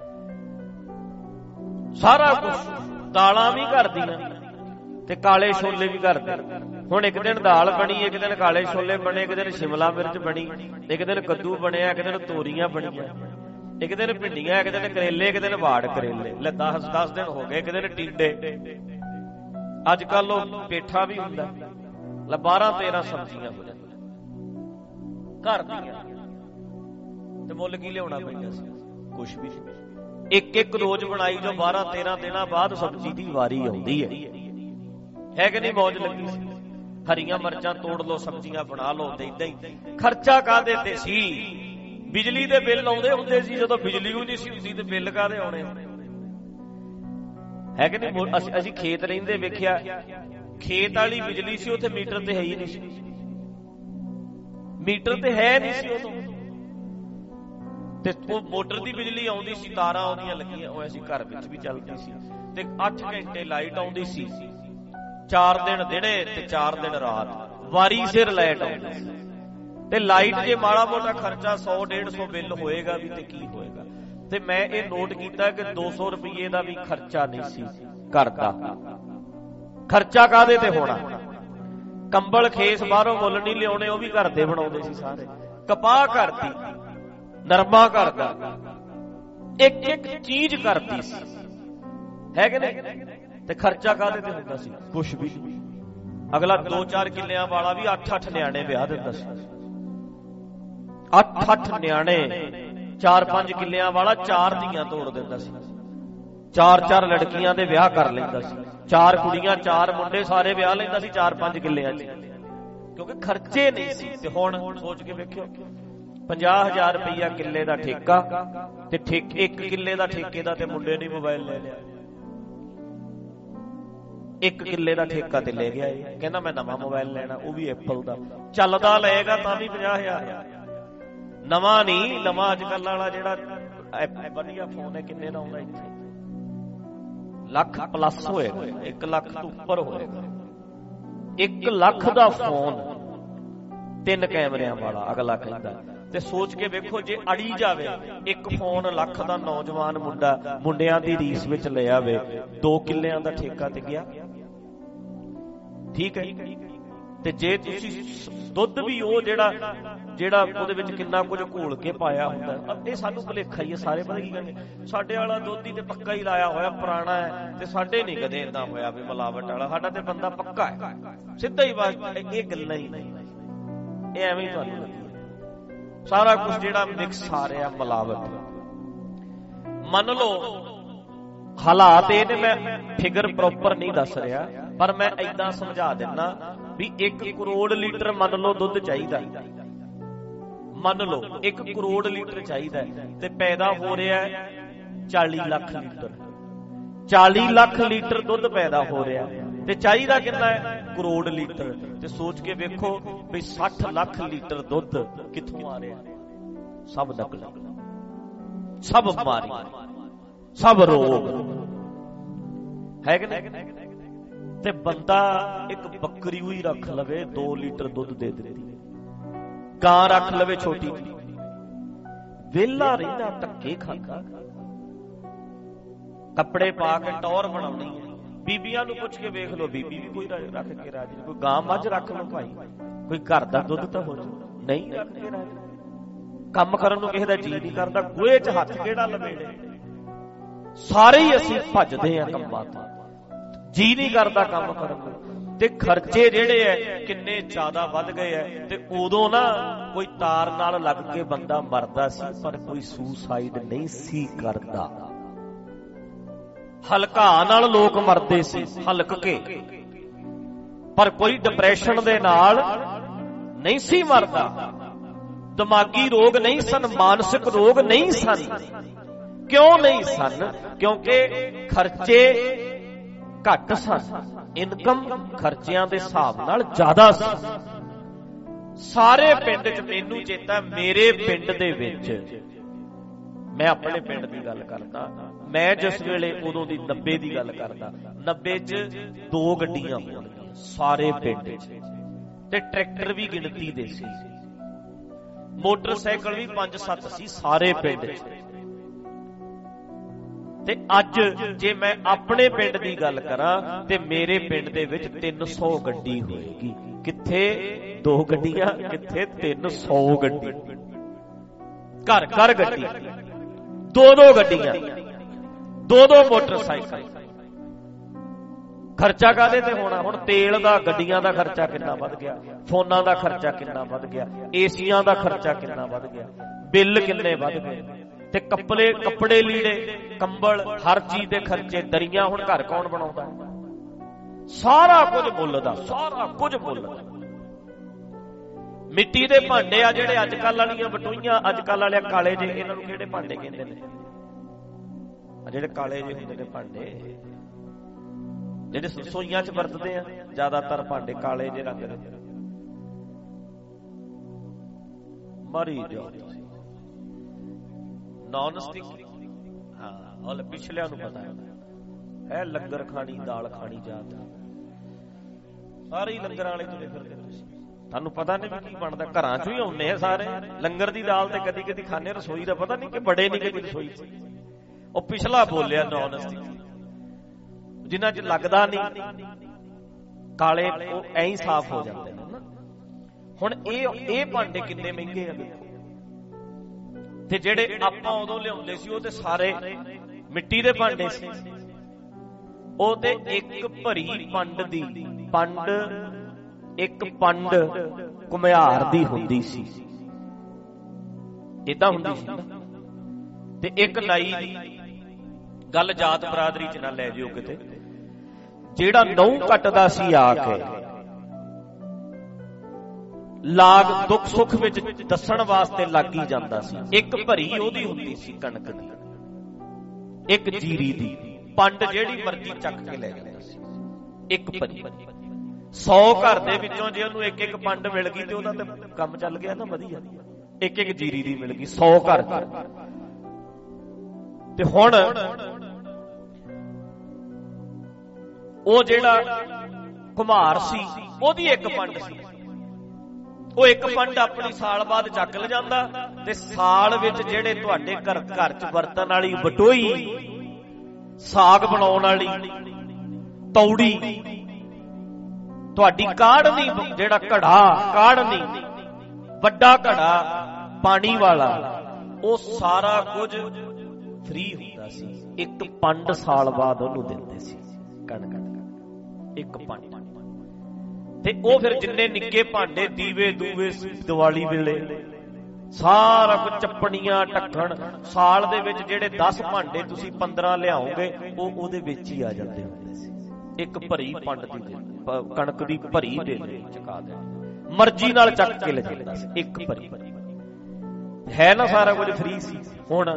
ਸਾਰਾ ਕੁਛ, ਦਾਲਾਂ ਵੀ ਘਰ ਦੀਆਂ ਤੇ ਕਾਲੇ ਛੋਲੇ ਵੀ ਘਰ ਦੇ। ਹੁਣ ਇੱਕ ਦਿਨ ਦਾਲ ਬਣੀ, ਇੱਕ ਦਿਨ ਕਾਲੇ ਛੋਲੇ ਬਣੇ, ਇੱਕ ਦਿਨ ਸ਼ਿਮਲਾ ਮਿਰਚ ਬਣੀ, ਇੱਕ ਦਿਨ ਕੱਦੂ ਬਣਿਆ, ਇੱਕ ਦਿਨ ਤੋਰੀਆਂ ਬਣੀਆਂ, ਇੱਕ ਦਿਨ ਭਿੰਡੀਆਂ, ਇੱਕ ਦਿਨ ਕਰੇਲੇ, ਇੱਕ ਦਿਨ ਵਾੜ ਕਰੇਲੇ। ਲੈ ਦਸ ਦਸ ਦਿਨ ਹੋ ਗਏ। ਇੱਕ ਦਿਨ ਟਿੰਡੇ, ਅੱਜ ਕੱਲ ਉਹ ਪੇਠਾ ਵੀ ਹੁੰਦਾ। ਲੈ ਬਾਰਾਂ ਤੇਰਾਂ ਸਬਜ਼ੀਆਂ ਹੋ ਜਾਂਦੀਆਂ ਘਰ ਦੀਆਂ, ਤੇ ਮੁੱਲ ਕੀ ਲਿਆਉਣਾ ਪੈਂਦਾ ਸੀ? ਕੁਛ ਵੀ ਨਹੀਂ। ਇੱਕ ਇੱਕ ਰੋਜ਼ ਬਣਾਈ ਜੋ ਬਾਰਾਂ ਤੇਰਾਂ ਦਿਨਾਂ ਬਾਅਦ ਸਬਜ਼ੀ ਦੀ ਵਾਰੀ ਆਉਂਦੀ ਹੈ ਹੈ ਕਿ ਨਹੀਂ? ਮੌਜ ਲੱਗੀ ਸੀ। ਹਰੀਆਂ ਮਿਰਚਾਂ ਤੋੜ ਲਓ, ਸਬਜ਼ੀਆਂ ਬਣਾ ਲਓ। ਤੇ ਏਦਾਂ ਹੀ ਖਰਚਾ ਕਾਹਦੇ ਤੇ ਸੀ? ਬਿਜਲੀ ਦੇ ਬਿੱਲ ਆਉਂਦੇ ਹੁੰਦੇ ਸੀ। ਜਦੋਂ ਬਿਜਲੀ ਵੀ ਨਹੀਂ ਸੀ ਹੁੰਦੀ ਤੇ ਬਿੱਲ ਕਾਹਦੇ ਆਉਣੇ ਹੈ ਕਿ ਨਹੀਂ? ਅਸੀਂ ਖੇਤ ਰਹਿੰਦੇ ਵੇਖਿਆ, ਖੇਤ ਵਾਲੀ ਬਿਜਲੀ ਸੀ, ਉੱਥੇ ਮੀਟਰ ਤੇ ਹੈ ਹੀ ਨਹੀਂ ਸੀ। ਮੀਟਰ ਤੇ ਹੈ ਨਹੀਂ ਸੀ ਉਦੋਂ, ਤੇ ਉਹ ਮੋਟਰ ਦੀ ਬਿਜਲੀ ਆਉਂਦੀ ਸੀ, ਤਾਰਾਂ ਆਉਂਦੀਆਂ ਲੱਗੀਆਂ ਹੋਇਆ ਸੀ, ਘਰ ਵਿੱਚ ਵੀ ਚੱਲਦੀ ਸੀ। ਤੇ ਅੱਠ ਘੰਟੇ ਲਾਈਟ ਆਉਂਦੀ ਸੀ, ਚਾਰ ਦਿਨ ਦਿਨੇ ਤੇ ਚਾਰ ਦਿਨ ਰਾਤ, ਵਾਰੀ ਸਿਰ ਲਾਈਟ ਆਉਂਦੀ ਸੀ। ਤੇ ਲਾਈਟ ਜੇ ਮਾੜਾ ਮੋਟਾ ਖਰਚਾ ਸੌ ਡੇਢ ਸੌ ਬਿੱਲ ਹੋਏਗਾ ਵੀ ਤੇ ਕੀ ਹੋਏਗਾ। ਤੇ ਮੈਂ ਇਹ ਨੋਟ ਕੀਤਾ ਕਿ ਦੋ ਸੌ ਰੁਪਈਏ ਦਾ ਵੀ ਖਰਚਾ ਨਹੀਂ ਸੀ ਘਰ ਦਾ। ਖਰਚਾ ਕਾਹਦੇ ਤੇ ਹੋਣਾ? ਕੰਬਲ ਖੇਸ ਬਾਹਰੋਂ ਮੁੱਲ ਨਹੀਂ ਲਿਆਉਣੇ, ਉਹ ਵੀ ਘਰ ਦੇ ਬਣਾਉਂਦੇ ਸੀ ਸਾਰੇ। ਕਪਾਹ ਘਰ ਦੀ, ਨਰਮਾ ਘਰ ਦਾ, ਇੱਕ ਇੱਕ ਚੀਜ਼ ਕਰਦੀ ਸੀ, ਹੈ ਕਿ ਨਹੀਂ? ਤੇ ਖਰਚਾ ਕਾਹਦੇ ਤੇ ਹੁੰਦਾ ਸੀ? ਕੁਛ ਵੀ ਨਹੀਂ। ਅਗਲਾ ਦੋ ਚਾਰ ਕਿੱਲਿਆਂ ਵਾਲਾ ਵੀ ਅੱਠ ਅੱਠ ਨਿਆਣੇ ਵਿਆਹ ਦਿੰਦਾ ਸੀ। ਅੱਠ ਅੱਠ ਨਿਆਣੇ, ਚਾਰ ਪੰਜ ਕਿੱਲਿਆਂ ਵਾਲਾ ਚਾਰ ਧੀਆਂ ਤੋੜ ਦਿੰਦਾ ਸੀ। ਚਾਰ ਚਾਰ ਲੜਕੀਆਂ ਦੇ ਵਿਆਹ ਕਰ ਲੈਂਦਾ ਸੀ। ਚਾਰ ਕੁੜੀਆਂ ਚਾਰ ਮੁੰਡੇ ਸਾਰੇ ਵਿਆਹ ਲੈਂਦਾ ਸੀ ਚਾਰ ਪੰਜ ਕਿੱਲਿਆਂ 'ਚ, ਕਿਉਂਕਿ ਖਰਚੇ ਨਹੀਂ ਸੀ। ਤੇ ਹੁਣ ਸੋਚ ਕੇ ਵੇਖਿਓ, ਪੰਜਾਹ ਹਜ਼ਾਰ ਰੁਪਈਆ ਕਿੱਲੇ ਦਾ ਠੇਕਾ, ਤੇ ਠੇਕੇ ਇੱਕ ਕਿੱਲੇ ਦਾ ਠੇਕੇ ਦਾ ਤੇ ਮੁੰਡੇ ਨੇ ਮੋਬਾਈਲ ਲੈ ਲਿਆ। ਇੱਕ ਕਿੱਲੇ ਦਾ ਠੇਕਾ ਤੇ ਲੈ ਗਿਆ, ਇਹ ਕਹਿੰਦਾ ਮੈਂ ਨਵਾਂ ਮੋਬਾਈਲ ਲੈਣਾ, ਉਹ ਵੀ ਐਪਲ ਦਾ। ਚੱਲਦਾ ਲਏਗਾ ਤਾਂ ਵੀ ਪੰਜਾਹ ਹਜ਼ਾਰ। ਨਵਾਂ ਨਹੀਂ, ਨਵਾਂ ਅੱਜ ਕੱਲ ਵਾਲਾ ਜਿਹੜਾ ਵਧੀਆ ਫੋਨ ਹੈ, ਕਿੰਨੇ ਦਾ ਆਉਂਦਾ ਇੱਥੇ? ਲੱਖ ਪਲੱਸ ਹੋਏਗਾ, ਇੱਕ ਲੱਖ ਤੋਂ ਉੱਪਰ ਹੋਏਗਾ। ਇੱਕ ਲੱਖ ਦਾ ਫੋਨ, ਤਿੰਨ ਕੈਮਰਿਆਂ ਵਾਲਾ ਅਗਲਾ ਕਹਿੰਦਾ। ਤੇ ਸੋਚ ਕੇ ਵੇਖੋ, ਜੇ ਅੜੀ ਜਾਵੇ ਇੱਕ ਫੋਨ ਲੱਖ ਦਾ, ਨੌਜਵਾਨ ਮੁੰਡਾ ਮੁੰਡਿਆਂ ਦੀ ਰੀਸ ਵਿੱਚ ਲੈ ਆਵੇ, ਦੋ ਕਿੱਲਿਆਂ ਦਾ ਠੇਕਾ ਤੇ ਗਿਆ, ਠੀਕ ਹੈ। ਤੇ ਜੇ ਤੁਸੀਂ ਦੁੱਧ ਵੀ ਉਹ ਜਿਹੜਾ ਜਿਹੜਾ ਉਹਦੇ ਵਿੱਚ ਕਿੰਨਾ ਕੁਝ ਘੋਲ ਕੇ ਪਾਇਆ ਹੁੰਦਾ, ਇਹ ਸਾਨੂੰ ਭੁਲੇਖਾ ਹੀ ਹੈ। ਸਾਰੇ ਪਤਾ ਕੀ ਕਹਿੰਦੇ, ਸਾਡੇ ਵਾਲਾ ਦੁੱਧ ਹੀ ਤੇ ਪੱਕਾ ਹੀ ਲਾਇਆ ਹੋਇਆ, ਪੁਰਾਣਾ ਹੈ, ਤੇ ਸਾਡੇ ਨਹੀਂ ਕਦੇ ਏਦਾਂ ਹੋਇਆ ਵੀ ਮਿਲਾਵਟ ਵਾਲਾ। ਸਾਡਾ ਤੇ ਬੰਦਾ ਪੱਕਾ ਹੈ, ਸਿੱਧਾ ਹੀ ਬਸ। ਇਹ ਗੱਲਾਂ ਹੀ ਨਹੀਂ, ਇਹ ਐਵੇਂ ਹੀ ਤੁਹਾਨੂੰ ਲੱਗੀ। ਸਾਰਾ ਕੁਝ ਜਿਹੜਾ ਮਿਕਸ ਆ ਰਿਹਾ, ਮਿਲਾਵਟ। ਮੰਨ ਲਓ ਹਾਲਾਤ ਇਹ ਨੇ, ਮੈਂ ਫਿਗਰ ਪ੍ਰੋਪਰ ਨਹੀਂ ਦੱਸ ਰਿਹਾ, ਪਰ ਮੈਂ ਏਦਾਂ ਸਮਝਾ ਦਿੰਦਾ ਵੀ ਇੱਕ ਕਰੋੜ ਲੀਟਰ ਮੰਨ ਲਓ ਦੁੱਧ ਚਾਹੀਦਾ, ਮੰਨ ਲਓ ਇੱਕ ਕਰੋੜ ਲੀਟਰ ਚਾਹੀਦਾ, ਤੇ ਪੈਦਾ ਹੋ ਰਿਹਾ ਚਾਲੀ ਲੱਖ ਲੀਟਰ। ਚਾਲੀ ਲੱਖ ਲੀਟਰ ਦੁੱਧ ਪੈਦਾ ਹੋ ਰਿਹਾ, ਤੇ ਚਾਹੀਦਾ ਕਿੰਨਾ ਹੈ? ਕਰੋੜ ਲੀਟਰ। ਤੇ ਸੋਚ ਕੇ ਵੇਖੋ ਵੀ ਸੱਠ ਲੱਖ ਲੀਟਰ ਦੁੱਧ ਕਿੱਥੋਂ ਆ ਰਿਹਾ? ਸਭ ਨਕਲੀ, ਸਭ ਬਿਮਾਰੀ, ਸਭ ਰੋਗ, ਹੈ ਕਿ ਨਹੀਂ? ਤੇ ਬੰਦਾ ਇੱਕ ਬੱਕਰੀ ਹੀ ਰੱਖ ਲਵੇ, ਦੋ ਲੀਟਰ ਦੁੱਧ ਦੇ ਦਿੰਦੀ। ਗਾਂ ਰੱਖ ਲਵੇ ਛੋਟੀ ਜਿਹੀ, ਵਿਹਲਾ ਰਹਿੰਦਾ, ਧੱਕੇ ਖਾਂਦਾ, ਕੱਪੜੇ ਪਾ ਕੇ ਟੌਰ ਬਣਾਉਣੀ ਹੈ। ਬੀਬੀਆਂ ਨੂੰ ਪੁੱਛ ਕੇ ਵੇਖ ਲਓ, ਬੀਬੀ ਵੀ ਕੋਈ ਰੱਖ ਕੇ ਰਾਜੀ। ਕੋਈ ਗਾਂ ਮੱਝ ਰੱਖ ਲਓ ਭਾਈ, ਕੋਈ ਘਰ ਦਾ ਦੁੱਧ ਤਾਂ ਹੋ ਜਾਊ, ਨਹੀਂ ਰੱਖ ਕੇ ਰਾਜੀ। ਕੰਮ ਕਰਨ ਨੂੰ ਕਿਸੇ ਦਾ ਜੀ ਨਹੀਂ ਕਰਦਾ, ਗੋਹੇ 'ਚ ਹੱਥ ਕਿਹੜਾ ਲਵੇੜੇ। ਸਾਰੇ ਹੀ ਅਸੀਂ ਭੱਜਦੇ ਆ ਕੰਮਾਂ ਤੋਂ, ਜੀ ਨਹੀਂ ਕਰਦਾ ਕੰਮ ਕਰਨ ਨੂੰ। ਤੇ ਖਰਚੇ ਜਿਹੜੇ ਐ ਕਿੰਨੇ ਜ਼ਿਆਦਾ ਵੱਧ ਗਏ ਐ। ਤੇ ਉਦੋਂ ਨਾ ਕੋਈ ਤਾਰ ਨਾਲ ਲੱਗ ਕੇ ਬੰਦਾ ਮਰਦਾ ਸੀ, ਪਰ ਕੋਈ ਸੁਸਾਈਡ ਨਹੀਂ ਸੀ ਕਰਦਾ। ਹਲਕਾ ਨਾਲ ਲੋਕ ਮਰਦੇ ਸੀ, ਹਲਕ ਕੇ, ਪਰ ਕੋਈ ਡਿਪਰੈਸ਼ਨ ਦੇ ਨਾਲ ਨਹੀਂ ਸੀ ਮਰਦਾ। ਦਿਮਾਗੀ ਰੋਗ ਨਹੀਂ ਸਨ, ਮਾਨਸਿਕ ਰੋਗ ਨਹੀਂ ਸਨ। ਕਿਉਂ ਨਹੀਂ ਸਨ? ਕਿਉਂਕਿ ਖਰਚੇ ਘੱਟ ਸਨ, ਇਨਕਮ ਖਰਚਿਆਂ ਦੇ ਹਿਸਾਬ ਨਾਲ ਜ਼ਿਆਦਾ ਸੀ। ਸਾਰੇ ਪਿੰਡ 'ਚ, ਮੈਨੂੰ ਚੇਤਾ ਮੇਰੇ ਪਿੰਡ ਦੇ ਵਿੱਚ, ਮੈਂ ਆਪਣੇ ਪਿੰਡ ਦੀ ਗੱਲ ਕਰਦਾ, ਮੈਂ ਜਿਸ ਵੇਲੇ ਉਦੋਂ ਦੀ ਨੱਬੇ ਦੀ ਗੱਲ ਕਰਦਾ, ਨੱਬੇ 'ਚ ਦੋ ਗੱਡੀਆਂ ਹੋਣਗੀਆਂ ਸਾਰੇ ਪਿੰਡ 'ਚ। ਤੇ ਟਰੈਕਟਰ ਵੀ ਗਿਣਤੀ ਦੇ ਸੀ, ਮੋਟਰਸਾਈਕਲ ਵੀ ਪੰਜ ਸੱਤ ਸੀ ਸਾਰੇ ਪਿੰਡ 'ਚ। ਤੇ ਅੱਜ ਜੇ ਮੈਂ ਆਪਣੇ ਪਿੰਡ ਦੀ ਗੱਲ ਕਰਾਂ ਤੇ ਮੇਰੇ ਪਿੰਡ ਦੇ ਵਿੱਚ ਤਿੰਨ ਸੌ ਗੱਡੀ ਹੋਏਗੀ। ਕਿੱਥੇ ਦੋ ਗੱਡੀਆਂ, ਕਿੱਥੇ ਤਿੰਨ ਸੌ ਗੱਡੀ, ਘਰ ਘਰ ਗੱਡੀ, ਦੋ ਦੋ ਗੱਡੀਆਂ, ਦੋ ਦੋ ਮੋਟਰਸਾਈਕਲ। ਖਰਚਾ ਕਾਹਦੇ ਤੇ ਹੋਣਾ? ਹੁਣ ਤੇਲ ਦਾ, ਗੱਡੀਆਂ ਦਾ ਖਰਚਾ ਕਿੰਨਾ ਵੱਧ ਗਿਆ, ਫੋਨਾਂ ਦਾ ਖਰਚਾ ਕਿੰਨਾ ਵੱਧ ਗਿਆ, ਏਸੀਆਂ ਦਾ ਖਰਚਾ ਕਿੰਨਾ ਵੱਧ ਗਿਆ, ਬਿੱਲ ਕਿੰਨੇ ਵੱਧ ਗਏ, ਤੇ ਕੱਪੜੇ ਕੱਪੜੇ ਲੀੜੇ ਕੰਬਲ ਹਰ ਚੀਜ਼ ਦੇ ਖਰਚੇ, ਦਰੀਆਂ। ਹੁਣ ਘਰ ਕੌਣ ਬਣਾਉਂਦਾ? ਸਾਰਾ ਕੁਝ ਮੁੱਲ ਦਾ, ਸਾਰਾ ਕੁਝ ਮੁੱਲ ਦਾ। ਮਿੱਟੀ ਦੇ ਭਾਂਡੇ ਆ ਜਿਹੜੇ ਅੱਜ ਕੱਲ ਵਾਲੀਆਂ ਬਟੂਈਆਂ, ਅੱਜ ਕੱਲ ਵਾਲੇ ਕਾਲੇ ਜੇ, ਇਹਨਾਂ ਨੂੰ ਕਿਹੜੇ ਭਾਂਡੇ ਕਹਿੰਦੇ ਨੇ? ਜਿਹੜੇ ਕਾਲੇ ਜੇ ਹੁੰਦੇ ਨੇ ਭਾਂਡੇ, ਜਿਹੜੇ ਰਸੋਈਆਂ 'ਚ ਵਰਤਦੇ ਆ ਜ਼ਿਆਦਾਤਰ ਭਾਂਡੇ ਕਾਲੇ ਜੇ ਰੰਗ ਦੇ। ਮਰੀ ਜਾਓ ਨੌਨ ਸਟਿਕ। ਹਾਂ, ਉਹ ਪਿਛਲਿਆਂ ਨੂੰ ਪਤਾ ਹੈ, ਲੰਗਰ ਖਾਣੀ, ਦਾਲ ਖਾਣੀ ਜਾਤ, ਸਾਰੇ ਲੰਗਰਾਂ ਵਾਲੇ ਤੁਰੇ ਫਿਰਦੇ। ਤੁਸੀਂ ਤੁਹਾਨੂੰ ਪਤਾ ਨਹੀਂ ਵੀ ਕੀ ਬਣਦਾ, ਘਰਾਂ 'ਚੋਂ ਹੀ ਆਉਂਦੇ ਆ ਸਾਰੇ। ਲੰਗਰ ਦੀ ਦਾਲ ਤੇ ਕਦੀ ਕਦੀ ਖਾਣੇ, ਰਸੋਈ ਦਾ ਪਤਾ ਨਹੀਂ ਕਿ ਬੜੇ ਨਹੀਂ ਕਦੀ ਰਸੋਈ 'ਚ। ਉਹ ਪਿਛਲਾ ਬੋਲਿਆ ਨੌਨ ਸਟਿਕ, ਜਿਨ੍ਹਾਂ 'ਚ ਲੱਗਦਾ ਨਹੀਂ ਕਾਲੇ, ਉਹ ਐਂ ਹੀ ਸਾਫ਼ ਹੋ ਜਾਂਦੇ ਨੇ। ਹੁਣ ਇਹ ਇਹ ਭਾਂਡੇ ਕਿੰਨੇ ਮਹਿੰਗੇ ਆ ਦੇਖੋ। ਤੇ ਜਿਹੜੇ ਆਪਾਂ ਉਦੋਂ ਲਿਆਉਂਦੇ ਸੀ ਉਹ ਤੇ ਸਾਰੇ ਮਿੱਟੀ ਦੇ ਭਾਂਡੇ ਸੀ। ਉਹ ਤੇ ਇੱਕ ਭਰੀ ਪੰਡ ਦੀ, ਪੰਡ ਇੱਕ ਪੰਡ ਘੁਮਿਆਰ ਦੀ ਹੁੰਦੀ ਸੀ, ਏਦਾਂ ਹੁੰਦੀ ਸੀ। ਤੇ ਇੱਕ ਲਾਈ ਦੀ ਗੱਲ ਜਾਤ ਬਰਾਦਰੀ 'ਚ ਨਾ ਲੈ ਜਿਓ ਕਿਤੇ, ਜਿਹੜਾ ਨਹੁੰ ਕੱਟਦਾ ਸੀ ਆ ਕੇ ਲਾਗ ਦੁੱਖ ਸੁੱਖ ਵਿੱਚ ਦੱਸਣ ਵਾਸਤੇ ਲੱਗ ਹੀ ਜਾਂਦਾ ਸੀ। ਇੱਕ ਭਰੀ ਉਹਦੀ ਹੁੰਦੀ ਸੀ ਕਣਕ ਦੀ, ਇੱਕ ਜੀਰੀ ਦੀ ਪੰਡ, ਜਿਹੜੀ ਮਰਜ਼ੀ ਚੱਕ ਕੇ ਲੈ ਜਾਂਦਾ ਸੀ। ਇੱਕ ਭਰੀ, ਸੌ ਘਰ ਦੇ ਵਿੱਚੋਂ ਜੇ ਉਹਨੂੰ ਇੱਕ ਇੱਕ ਪੰਡ ਮਿਲ ਗਈ ਤੇ ਉਹਦਾ ਤੇ ਕੰਮ ਚੱਲ ਗਿਆ ਨਾ ਵਧੀਆ। ਇੱਕ ਇੱਕ ਜੀਰੀ ਦੀ ਮਿਲ ਗਈ ਸੌ ਘਰ। ਤੇ ਹੁਣ ਉਹ ਜਿਹੜਾ ਘੁਮਾਰ ਸੀ ਉਹਦੀ ਇੱਕ ਪੰਡ ਸੀ, ਉਹ ਇੱਕ ਪੰਡ ਆਪਣੀ ਸਾਲ ਬਾਅਦ ਚੱਕ ਲੈ ਜਾਂਦਾ। ਤੇ ਸਾਲ ਵਿੱਚ ਜਿਹੜੇ ਤੁਹਾਡੇ ਘਰ ਘਰ 'ਚ ਵਰਤਣ ਵਾਲੀ ਬਟੋਈ, ਸਾਗ ਬਣਾਉਣ ਵਾਲੀ ਤੌੜੀ, ਤੁਹਾਡੀ ਕਾੜਨੀ, ਜਿਹੜਾ ਘੜਾ ਕਾੜਨੀ, ਵੱਡਾ ਘੜਾ ਪਾਣੀ ਵਾਲਾ, ਉਹ ਸਾਰਾ ਕੁਝ ਫ੍ਰੀ ਹੁੰਦਾ ਸੀ। ਇੱਕ ਪੰਡ ਸਾਲ ਬਾਅਦ ਉਹਨੂੰ ਦਿੰਦੇ ਸੀ ਕਣਕ, ਇੱਕ ਪੰਡ। ਤੇ ਉਹ ਫਿਰ ਜਿੰਨੇ ਨਿੱਕੇ ਭਾਂਡੇ, ਦੀਵੇ ਦੂਵੇ, ਦੀਵਾਲੀ ਵੇਲੇ ਸਾਰਾ ਕੁਝ, ਚੱਪਣੀਆਂ, ਢੱਕਣ, ਸਾਲ ਦੇ ਵਿੱਚ ਜਿਹੜੇ ਦਸ ਭਾਂਡੇ ਤੁਸੀਂ ਪੰਦਰਾਂ ਲਿਆਓਗੇ ਉਹ ਉਹਦੇ ਵਿੱਚ ਹੀ ਆ ਜਾਂਦੇ ਹੁੰਦੇ ਸੀ। ਇੱਕ ਭਰੀ ਪੰਡ ਦੀ ਕਣਕ ਦੀ ਭਰੀ ਦੇ ਚੁਕਾ ਦੇ, ਮਰਜ਼ੀ ਨਾਲ ਚੱਕ ਕੇ ਲੈ ਜਾਂਦਾ ਸੀ ਇੱਕ ਭਰੀ। ਹੈ ਨਾ ਸਾਰਾ ਕੁਝ ਫ੍ਰੀ ਸੀ। ਹੁਣ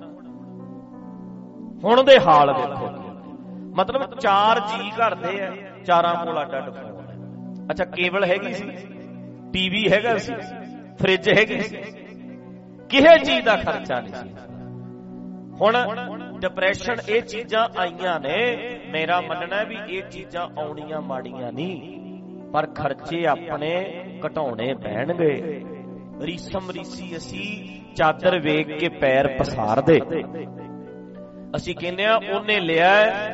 ਹੁਣ ਦੇ ਹਾਲ ਵੇਖੋ, ਮਤਲਬ ਚਾਰ ਜੀ ਘਰ ਦੇ ਆ, ਚਾਰਾਂ ਕੋਲ ਅੱਡ ਅੱਡ ਫੋਨ। ਅੱਛਾ, ਕੇਬਲ ਹੈਗੀ ਸੀ, ਟੀਵੀ ਹੈਗਾ ਸੀ, ਫ੍ਰਿਜ ਹੈਗੀ ਸੀ, ਕਿਸੇ ਚੀਜ਼ ਦਾ ਖਰਚਾ ਨਹੀਂ ਸੀ। ਹੁਣ ਡਿਪਰੈਸ਼ਨ, ਇਹ ਚੀਜ਼ਾਂ ਆਈਆਂ ਨੇ। ਮੇਰਾ ਮੰਨਣਾ ਵੀ ਇਹ ਚੀਜ਼ਾਂ ਆਉਣੀਆਂ ਮਾੜੀਆਂ ਨਹੀਂ, ਪਰ ਖਰਚੇ ਆਪਣੇ ਘਟਾਉਣੇ ਪੈਣਗੇ। ਰੀਸਮ ਰੀਸੀ ਅਸੀਂ ਚਾਦਰ ਵੇਖ ਕੇ ਪੈਰ ਪਸਾਰਦੇ। ਅਸੀਂ ਕਹਿੰਦੇ ਆ ਉਹਨੇ ਲਿਆ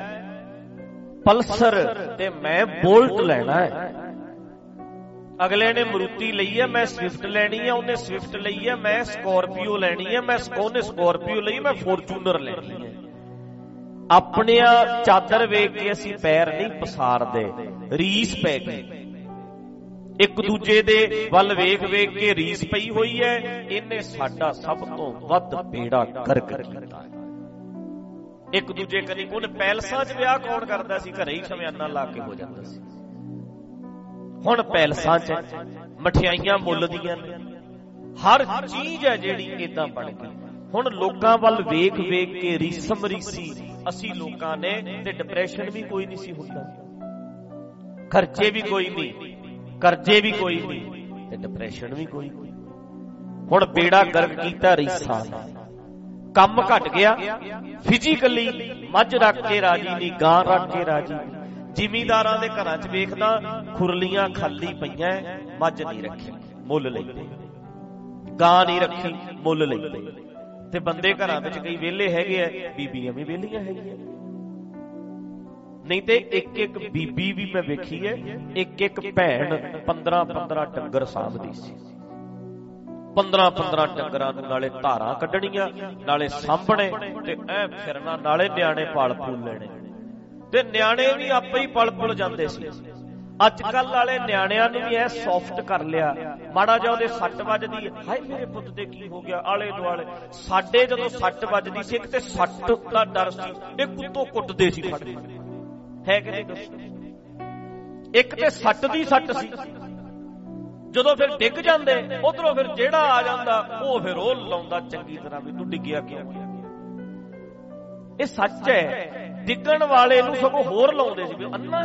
ਪਲਸਰ ਤੇ ਮੈਂ ਬੋਲਟ ਲੈਣਾ ਹੈ, ਅਗਲੇ ਨੇ ਮਰੂਤੀ ਲਈ ਹੈ, ਮੈਂ ਸਵਿਫਟ ਲੈਣੀ ਹੈ, ਉਹਨੇ ਸਵਿਫਟ ਲਈ ਹੈ, ਮੈਂ ਸਕੋਰਪੀਓ ਲੈਣੀ ਹੈ, ਮੈਂ ਉਹਨੇ ਸਕੋਰਪੀਓ ਲਈ, ਮੈਂ ਫੋਰਚੂਨਰ ਲੈਣੀ ਹੈ। ਆਪਣੀਆਂ ਚਾਦਰ ਵੇਖ ਕੇ ਅਸੀਂ ਪੈਰ ਨਹੀਂ ਪਸਾਰਦੇ, ਰੀਸ ਪੈ ਗਈ। ਇੱਕ ਦੂਜੇ ਦੇ ਵੱਲ ਵੇਖ ਵੇਖ ਕੇ ਰੀਸ ਪਈ ਹੋਈ ਹੈ। ਇਹਨੇ ਸਾਡਾ ਸਭ ਤੋਂ ਵੱਧ ਬੇੜਾ ਗਰਕ ਕੀਤਾ। ਇੱਕ ਦੂਜੇ ਕਰੀ, ਉਹਨੇ ਪੈਲਸਾਂ 'ਚ ਵਿਆਹ ਕੌਣ ਕਰਦਾ ਸੀ? ਘਰੇ ਹੀ ਸ਼ਮਿਆਨਾ ਲਾ ਕੇ ਹੋ ਜਾਂਦਾ ਸੀ। ਹੁਣ ਪੈਲਸਾਂ 'ਚ ਮਠਿਆਈਆਂ ਮੁੱਲ ਦੀਆਂ ਨੇ, ਹਰ ਚੀਜ਼ ਹੈ ਜਿਹੜੀ ਏਦਾਂ ਬਣ ਗਈ। ਹੁਣ ਲੋਕਾਂ ਵੱਲ ਵੇਖ ਵੇਖ ਕੇ ਰੀਸਮ ਰੀਸੀ ਅਸੀਂ ਲੋਕਾਂ ਨੇ, ਤੇ ਡਿਪਰੈਸ਼ਨ ਵੀ ਕੋਈ ਨਹੀਂ ਸੀ ਹੁੰਦਾ, ਖਰਚੇ ਵੀ ਕੋਈ ਨਹੀਂ, ਕਰਜ਼ੇ ਵੀ ਕੋਈ ਨਹੀਂ, ਤੇ ਡਿਪਰੈਸ਼ਨ ਵੀ ਕੋਈ ਨਹੀਂ। ਹੁਣ ਬੇੜਾ ਗਰਕ ਕੀਤਾ ਰੀਸਾਂ ਦਾ, ਕੰਮ ਘਟ ਗਿਆ। ਫਿਜ਼ੀਕਲੀ ਮੱਝ ਰੱਖ ਕੇ ਰਾਜੀ ਨਹੀਂ, ਗਾਂ ਰੱਖ ਕੇ ਰਾਜੀ ਨਹੀਂ। ਜ਼ਿਮੀਂਦਾਰਾਂ ਦੇ ਘਰਾਂ 'ਚ ਵੇਖਦਾ ਖੁਰਲੀਆਂ ਖਾਲੀ ਪਈਆਂ, ਮੱਝ ਨਹੀਂ ਰੱਖੀ ਮੁੱਲ ਲੈਂਦੇ, ਗਾਂ ਨਹੀਂ ਰੱਖੀ ਮੁੱਲ ਲੈਂਦੇ। ਤੇ ਬੰਦੇ ਘਰਾਂ ਵਿੱਚ ਕਈ ਵਿਹਲੇ ਹੈਗੇ ਆ, ਬੀਬੀਆਂ ਵੀ ਵਿਹਲੀਆਂ ਹੈਗੀਆਂ। ਨਹੀਂ ਤੇ ਇੱਕ ਇੱਕ ਬੀਬੀ ਵੀ ਮੈਂ ਵੇਖੀ ਹੈ, ਇੱਕ ਇੱਕ ਭੈਣ ਪੰਦਰਾਂ ਪੰਦਰਾਂ ਡੰਗਰ ਸਾਂਭਦੀ ਸੀ। ਪੰਦਰਾਂ ਪੰਦਰਾਂ ਡੰਗਰਾਂ ਨੂੰ ਨਾਲੇ ਧਾਰਾਂ ਕੱਢਣੀਆਂ, ਨਾਲੇ ਸਾਂਭਣੇ, ਤੇ ਐ ਫਿਰਨਾ, ਨਾਲੇ ਨਿਆਣੇ ਪਲ ਪੂਲ ਲੈਣੇ। ਤੇ ਨਿਆਣੇ ਵੀ ਆਪੇ ਹੀ ਪਲ ਪੁਲ ਜਾਂਦੇ ਸੀ। ਅੱਜ ਕੱਲ ਵਾਲੇ ਨਿਆਣਿਆਂ ਨੂੰ ਵੀ ਇਹ ਸੌਫਟ ਕਰ ਲਿਆ, ਮਾੜਾ ਜਿਹਾ ਉਹਦੇ ਸੱਟ ਵੱਜਦੀ, ਹਾਏ ਮੇਰੇ ਪੁੱਤ ਦੇ ਕੀ ਹੋ ਗਿਆ, ਆਲੇ ਦੁਆਲੇ। ਸਾਡੇ ਜਦੋਂ ਸੱਟ ਵੱਜਦੀ ਸੀ, ਇੱਕ ਤੇ ਸੱਟ ਦਾ ਡਰ ਸੀ, ਇਹ ਕੁੱਤੋਂ ਕੁੱਟਦੇ ਸੀ ਫੜ ਹੈ ਕਿ ਨਹੀਂ ਦੱਸੋ। ਇੱਕ ਤੇ ਸੱਟ ਦੀ ਸੱਟ ਸੀ, ਜਦੋਂ ਫਿਰ ਡਿੱਗ ਜਾਂਦੇ ਉਧਰੋਂ ਫਿਰ ਜਿਹੜਾ ਆ ਜਾਂਦਾ ਉਹ ਫਿਰ ਉਹ ਲਾਉਂਦਾ ਚੰਗੀ ਤਰ੍ਹਾਂ ਵੀ ਤੂੰ ਡਿੱਗਿਆ ਕਿਉਂ। ਇਹ ਸੱਚ ਹੈ, ਡਿੱਗਣ ਵਾਲੇ ਨੂੰ ਸਗੋਂ ਹੋਰ ਲਾਉਂਦੇ ਸੀ ਵੀ ਅੰਨਾ।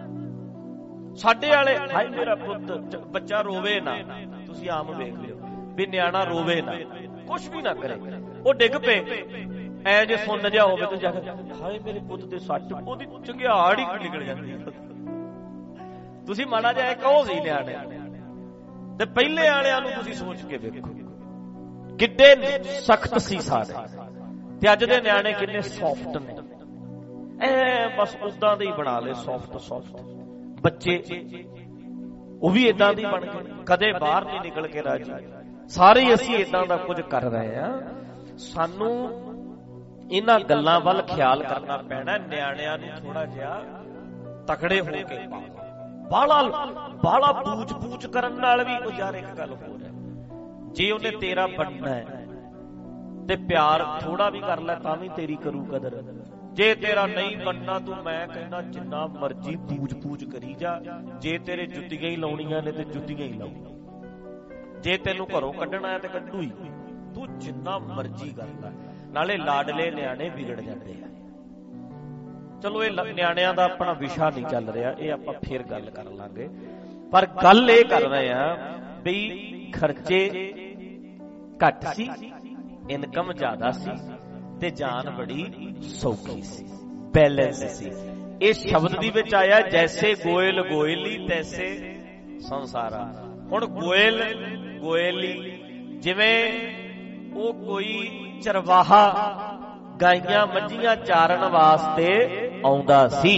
ਸਾਡੇ ਵਾਲੇ ਹਾਏ ਮੇਰਾ ਪੁੱਤ, ਬੱਚਾ ਰੋਵੇ ਨਾ, ਤੁਸੀਂ ਆਮ ਵੇਖ ਲਿਓ ਵੀ ਨਿਆਣਾ ਰੋਵੇ ਨਾ, ਕੁਛ ਵੀ ਨਾ ਕਰੇ, ਉਹ ਡਿੱਗ ਪਏ ਐ ਜੇ ਸੁੰਨ ਜਿਹਾ ਹੋਵੇ ਤਾਂ ਜਾ ਕੇ ਹਾਏ ਮੇਰੇ ਪੁੱਤ ਦੇ ਸੱਟ, ਉਹਦੀ ਚੰਗਿਆੜ ਹੀ ਨਿਕਲ ਜਾਂਦੀ। ਤੁਸੀਂ ਮਾੜਾ ਜਿਹਾ ਕਹੋ ਸੀ ਨਿਆਣੇ, ਤੇ ਪਹਿਲੇ ਵਾਲਿਆਂ ਨੂੰ ਤੁਸੀਂ ਸੋਚ ਕੇ ਵੇਖੋ ਕਿੱਡੇ ਸਖਤ ਸੀ ਸਾਰੇ, ਤੇ ਅੱਜ ਦੇ ਨਿਆਣੇ ਕਿੰਨੇ ਸੌਫਟ ਨੇ। ਐ ਬਸ ਉਦਾਂ ਦੇ ਹੀ ਬਣਾ ਲਏ ਸੌਫਟ ਸੌਫਟ ਬੱਚੇ, ਉਹ ਵੀ ਏਦਾਂ ਦੀ ਬਣ ਗਏ, ਕਦੇ ਬਾਹਰ ਨਹੀਂ ਨਿਕਲ ਕੇ ਰਾਜੀ। ਸਾਰੇ ਅਸੀਂ ਏਦਾਂ ਦਾ ਕੁਝ ਕਰ ਰਹੇ ਆ। ਸਾਨੂੰ ਇਹਨਾਂ ਗੱਲਾਂ ਵੱਲ ਖਿਆਲ ਕਰਨਾ ਪੈਣਾ। ਨਿਆਣਿਆਂ ਨੂੰ ਥੋੜਾ ਜਿਹਾ ਤਕੜੇ ਹੋ ਕੇ ਬਾਲਾ ਬਾਲਾ ਪੂਛ ਪੂਛ ਕਰਨ ਨਾਲ ਵੀ ਯਾਰ ਇੱਕ ਗੱਲ ਹੋ ਰਿਹਾ, ਜੇ ਉਹਨੇ ਤੇਰਾ ਬਣਨਾ ਹੈ ਤੇ ਪਿਆਰ ਥੋੜਾ ਵੀ ਕਰ ਲੈ ਤਾਂ ਵੀ ਤੇਰੀ ਕਰੂ ਕਦਰ। ਜੇ ਤੇਰਾ ਨਹੀਂ ਬਣਨਾ, ਤੂੰ ਮੈਂ ਕਹਿੰਦਾ ਜਿੰਨਾ ਮਰਜੀ ਪੂਛ ਪੂਛ ਕਰੀ ਜਾ, ਜੇ ਤੇਰੇ ਜੁੱਤੀਆਂ ਹੀ ਲਾਉਣੀਆਂ ਨੇ ਤੇ ਜੁੱਤੀਆਂ ਹੀ ਲਾਉ। ਜੇ ਤੈਨੂੰ ਘਰੋਂ ਕੱਢਣਾ ਹੈ ਤੇ ਕੱਢੂ ਹੀ, ਤੂੰ ਜਿੰਨਾ ਮਰਜੀ ਕਰਦਾ। ਨਾਲੇ ਲਾਡਲੇ ਨਿਆਣੇ ਵਿਗੜ ਜਾਂਦੇ ਆ। ਚਲੋ ਇਹ ਨਿਆਣਿਆਂ ਦਾ ਆਪਣਾ ਵਿਸ਼ਾ ਨਹੀਂ ਚੱਲ ਰਿਹਾ, ਇਹ ਆਪਾਂ ਫੇਰ ਗੱਲ ਕਰ ਲਾਂਗੇ। ਪਰ ਗੱਲ ਇਹ ਕਰ ਰਹੇ ਆ ਵੀ ਖਰਚੇ ਘੱਟ ਸੀ, ਇਨਕਮ ਜ਼ਿਆਦਾ ਸੀ, ਤੇ ਜਾਨ ਬੜੀ ਸੌਖੀ ਸੀ, ਬੈਲੈਂਸ ਸੀ। ਇਹ ਸ਼ਬਦ ਦੀ ਵਿੱਚ ਆਇਆ ਜੈਸੇ ਗੋਇਲ ਗੋਇਲੀ ਤੈਸੇ ਸੰਸਾਰਾ। ਹੁਣ ਗੋਇਲ ਗੋਇਲੀ ਜਿਵੇਂ ਉਹ ਕੋਈ ਚਰਵਾਹਾ ਗਾਈਆਂ ਮੱਝੀਆਂ ਚਾਰਨ ਵਾਸਤੇ ਆਉਂਦਾ ਸੀ।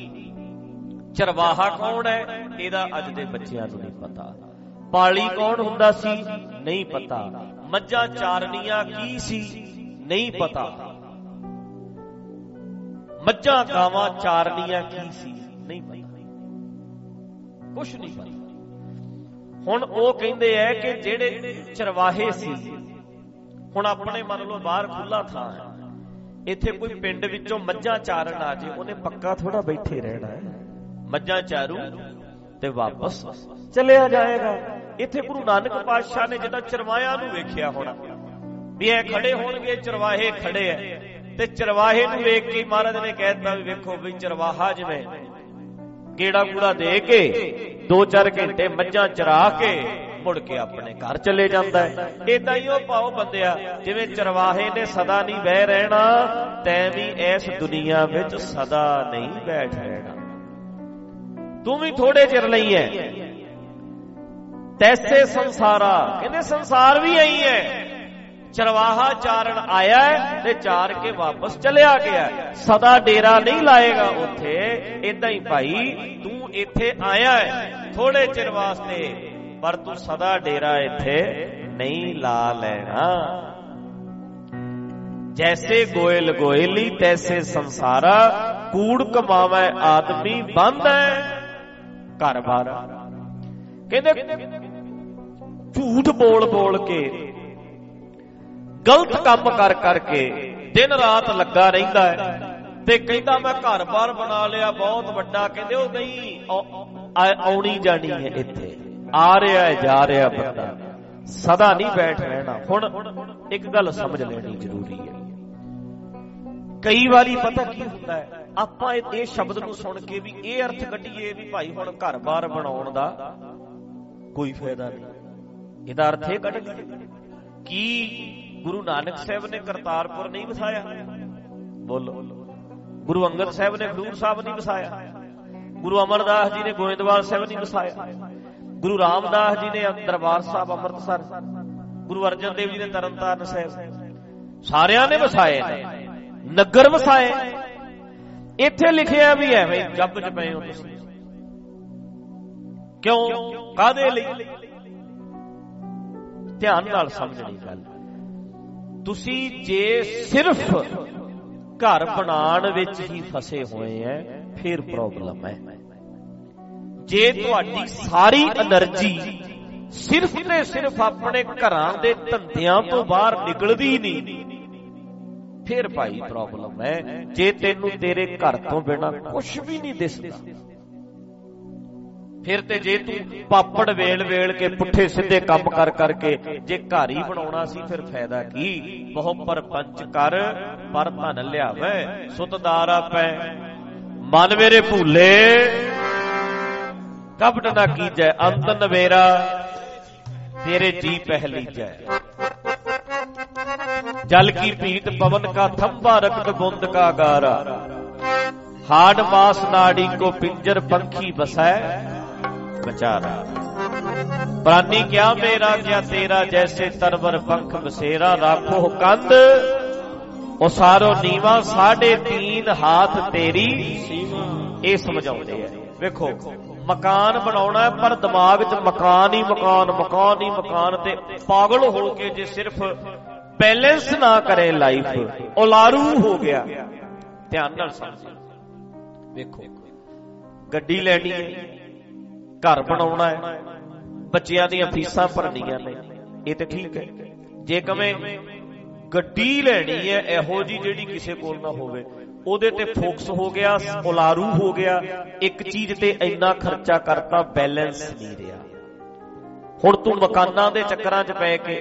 ਚਰਵਾਹਾ ਕੌਣ ਹੈ ਇਹਦਾ ਅੱਜ ਦੇ ਬੱਚਿਆਂ ਨੂੰ ਨਹੀਂ ਪਤਾ। ਪਾਲੀ ਕੌਣ ਹੁੰਦਾ ਸੀ ਨਹੀਂ ਪਤਾ। ਮੱਝਾਂ ਚਾਰਨੀਆਂ ਕੀ ਸੀ ਨਹੀਂ ਪਤਾ। ਮੱਝਾਂ ਗਾਵਾਂ ਚਾਰਨੀਆਂ ਕੀ ਸੀ ਨਹੀਂ ਪਤਾ, ਕੁਛ ਨਹੀਂ ਪਤਾ। ਹੁਣ ਉਹ ਕਹਿੰਦੇ ਐ ਕਿ ਜਿਹੜੇ ਚਰਵਾਹੇ ਸੀ, ਹੁਣ ਆਪਣੇ ਮੰਨ ਲਓ ਬਾਹਰ ਖੁੱਲਾ ਥਾਂ ਹੈ, ਇੱਥੇ ਕੋਈ ਪਿੰਡ ਵਿੱਚੋਂ ਮੱਝਾਂ ਚਾਰਨ ਆ ਜੇ, ਉਹਨੇ ਪੱਕਾ ਥੋੜਾ ਬੈਠੇ ਰਹਿਣਾ ਹੈ। ਮੱਝਾਂ ਚਾਰੂ ਤੇ ਵਾਪਸ ਚਲਿਆ ਜਾਏਗਾ। ਇੱਥੇ ਗੁਰੂ ਨਾਨਕ ਪਾਤਸ਼ਾਹ ਨੇ ਜਿੱਦਾਂ ਚਰਵਾਹਿਆਂ ਨੂੰ ਵੇਖਿਆ ਹੋਣਾ ਵੀ ਇਹ ਖੜੇ ਹੋਣਗੇ, ਚਰਵਾਹੇ ਖੜੇ ਐ, ਤੇ ਚਰਵਾਹੇ ਨੂੰ ਵੇਖ ਕੇ ਮਹਾਰਾਜ ਨੇ ਕਹਿ ਦਿੱਤਾ ਵੀ ਵੇਖੋ ਵੀ ਚਰਵਾਹਾ ਜਿਵੇਂ ਗੇੜਾ ਗੂੜਾ ਦੇ ਕੇ ਦੋ ਚਾਰ ਘੰਟੇ ਮੱਝਾਂ ਚਰਾ ਕੇ ਮੁੜ ਕੇ ਆਪਣੇ ਘਰ ਚਲੇ ਜਾਂਦਾ ਹੈ। ਏਦਾਂ ਹੀ ਉਹ ਪਾਓ ਬੰਦਿਆ, ਜਿਵੇਂ ਚਰਵਾਹੇ ਨੇ ਸਦਾ ਨਹੀਂ ਬਹਿ ਰਹਿਣਾ, ਤੈਂ ਵੀ ਇਸ ਦੁਨੀਆ ਵਿੱਚ ਸਦਾ ਨਹੀਂ ਬੈਠ ਰਹਿਣਾ। ਤੂੰ ਵੀ ਥੋੜੇ ਚਿਰ ਲਈ ਐ। ਤੈਸੇ ਸੰਸਾਰਾ, ਕਹਿੰਦੇ ਸੰਸਾਰ ਵੀ ਇਹੀ ਹੈ। ਚਰਵਾਹਾ ਚਾਰਨ ਆਇਆ ਤੇ ਚਾਰ ਕੇ ਵਾਪਸ ਚਲਿਆ ਗਿਆ, ਸਦਾ ਡੇਰਾ ਨਹੀਂ ਲਾਏਗਾ ਉੱਥੇ। ਏਦਾਂ ਹੀ ਭਾਈ ਤੂੰ ਇੱਥੇ ਆਇਆ ਹੈ ਥੋੜੇ ਚਿਰ ਵਾਸਤੇ, ਪਰ ਤੂੰ ਸਦਾ ਡੇਰਾ ਇੱਥੇ ਨਹੀਂ ਲਾ ਲੈਣਾ। ਜੈਸੇ ਗੋਇਲ ਗੋਇਲੀ ਤੈਸੇ ਸੰਸਾਰਾ, ਕੂੜ ਕਮਾਵੇ ਆਦਮੀ ਬੰਦ ਹੈ ਘਰ ਬਾਰ। ਕਹਿੰਦੇ ਝੂਠ ਬੋਲ ਬੋਲ ਕੇ, ਗਲਤ ਕੰਮ ਕਰ ਕਰਕੇ ਦਿਨ ਰਾਤ ਲੱਗਾ ਰਹਿੰਦਾ ਹੈ, ਤੇ ਕਹਿੰਦਾ ਮੈਂ ਘਰ ਬਾਰ ਬਣਾ ਲਿਆ ਬਹੁਤ ਵੱਡਾ। ਕਹਿੰਦੇ ਉਹ ਨਹੀਂ, ਆਉਣੀ ਜਾਣੀ ਹੈ, ਇੱਥੇ ਆ ਰਿਹਾ ਹੈ ਜਾ ਰਿਹਾ ਬੰਦਾ, ਸਦਾ ਨਹੀਂ ਬੈਠ ਰਹਿਣਾ। ਹੁਣ ਇੱਕ ਗੱਲ ਸਮਝ ਲੈਣੀ ਜ਼ਰੂਰੀ ਹੈ। ਕਈ ਵਾਰੀ ਪਤਾ ਕੀ ਹੁੰਦਾ ਹੈ, ਆਪਾਂ ਇਹ ਸ਼ਬਦ ਨੂੰ ਸੁਣ ਕੇ ਵੀ ਇਹ ਅਰਥ ਕੱਢੀਏ ਵੀ ਭਾਈ ਹੁਣ ਘਰ ਬਾਰ ਬਣਾਉਣ ਦਾ ਕੋਈ ਫਾਇਦਾ ਨਹੀਂ। ਇਹਦਾ ਅਰਥ ਇਹ ਕੱਢ ਕੀ ਗੁਰੂ ਨਾਨਕ ਸਾਹਿਬ ਨੇ ਕਰਤਾਰਪੁਰ ਨਹੀਂ ਵਸਾਇਆ? ਬੋਲੋ। ਗੁਰੂ ਅੰਗਦ ਸਾਹਿਬ ਨੇ ਖਡੂਰ ਸਾਹਿਬ ਨਹੀਂ ਵਸਾਇਆ? ਗੁਰੂ ਅਮਰਦਾਸ ਜੀ ਨੇ ਗੋਇੰਦਵਾਲ ਸਾਹਿਬ ਨਹੀਂ ਵਸਾਇਆ, ਗੁਰੂ ਰਾਮਦਾਸ ਜੀ ਨੇ ਦਰਬਾਰ ਸਾਹਿਬ ਅੰਮ੍ਰਿਤਸਰ, ਗੁਰੂ ਅਰਜਨ ਦੇਵ ਜੀ ਨੇ ਤਰਨਤਾਰਨ ਸਾਹਿਬ, ਸਾਰਿਆਂ ਨੇ ਵਸਾਏ ਨੇ, ਨਗਰ ਵਸਾਏ। ਇੱਥੇ ਲਿਖਿਆ ਵੀ ਐਵੇਂ ਜੱਬ ਚ ਪਏ ਹੋ ਤੁਸੀਂ, ਕਿਉਂ, ਕਾਹਦੇ ਲਈ? ਧਿਆਨ ਨਾਲ ਸਮਝਣੀ ਗੱਲ। ਤੁਸੀਂ ਜੇ ਸਿਰਫ ਘਰ ਬਣਾਉਣ ਵਿੱਚ ਹੀ ਫਸੇ ਹੋਏ ਐ ਫਿਰ ਪ੍ਰੋਬਲਮ ਹੈ। ਜੇ ਤੁਹਾਡੀ ਸਾਰੀ એનર્ਜੀ ਸਿਰਫ ਤੇ ਸਿਰਫ ਆਪਣੇ ਘਰਾਂ ਦੇ ਧੰਦਿਆਂ ਤੋਂ ਬਾਹਰ ਨਿਕਲਦੀ ਨਹੀਂ, ਫਿਰ ਭਾਈ ਪ੍ਰੋਬਲਮ ਹੈ। ਜੇ ਤੈਨੂੰ ਤੇਰੇ ਘਰ ਤੋਂ ਬਿਨਾਂ ਕੁਝ ਵੀ ਨਹੀਂ ਦਿਸਦਾ, ਫਿਰ ਤੇ ਜੇ ਤੂੰ ਪਾਪੜ ਵੇਲ ਵੇਲ ਕੇ ਪੁੱਠੇ ਸਿੱਧੇ ਕੰਮ ਕਰ ਕਰਕੇ ਜੇ ਘਰ ਹੀ ਬਣਾਉਣਾ ਸੀ, ਫਿਰ ਫਾਇਦਾ ਕੀ? ਬਹੁ ਪਰਪੰਚ ਕਰ ਪਰ ਧਨ ਲਿਆਵੇ, ਸੁਤਦਾਰਾ ਪੈ ਮਨ ਮੇਰੇ ਭੂਲੇ, ਕਪਟ ਨਾ ਕੀਜੈ ਅੰਤ ਨਵੇਰਾ, तेरे जी पहली जय। जल की पीत पवन का थंबा रक्त बुंद का गारा, हाड मास नाड़ी को पिंजर पंखी बसाए बचारा। प्राणी क्या मेरा क्या तेरा, जैसे तरवर पंख बसेरा, राखो कंद उसारो नीवा, साढ़े तीन हाथ तेरी सीमा। ये समझाते हैं। वेखो मकान बनाना है पर दिमाग च मकान ही मकान मकान ही मकान, ते पागल हो के जे सिर्फ बैलेंस ना करे लाइफ, उलारू हो गया। ध्यान नाल समझो। वेखो गड्डी लैनी है, घर बनाना है, बच्चियां दी फीसां भरनियां ने, ये तो ठीक है। जे कमें गड्डी लैनी है इहो जी जिहड़ी किसी कोल ना होवे, ਉਹਦੇ ਤੇ ਫੋਕਸ ਹੋ ਗਿਆ, ਉਲਾਰੂ ਹੋ ਗਿਆ, ਇੱਕ ਚੀਜ਼ ਤੇ ਇੰਨਾ ਖਰਚਾ ਕਰਤਾ, ਬੈਲੈਂਸ ਨਹੀਂ ਰਿਹਾ। ਹੁਣ ਤੂੰ ਮਕਾਨਾਂ ਦੇ ਚੱਕਰਾਂ 'ਚ ਪੈ ਕੇ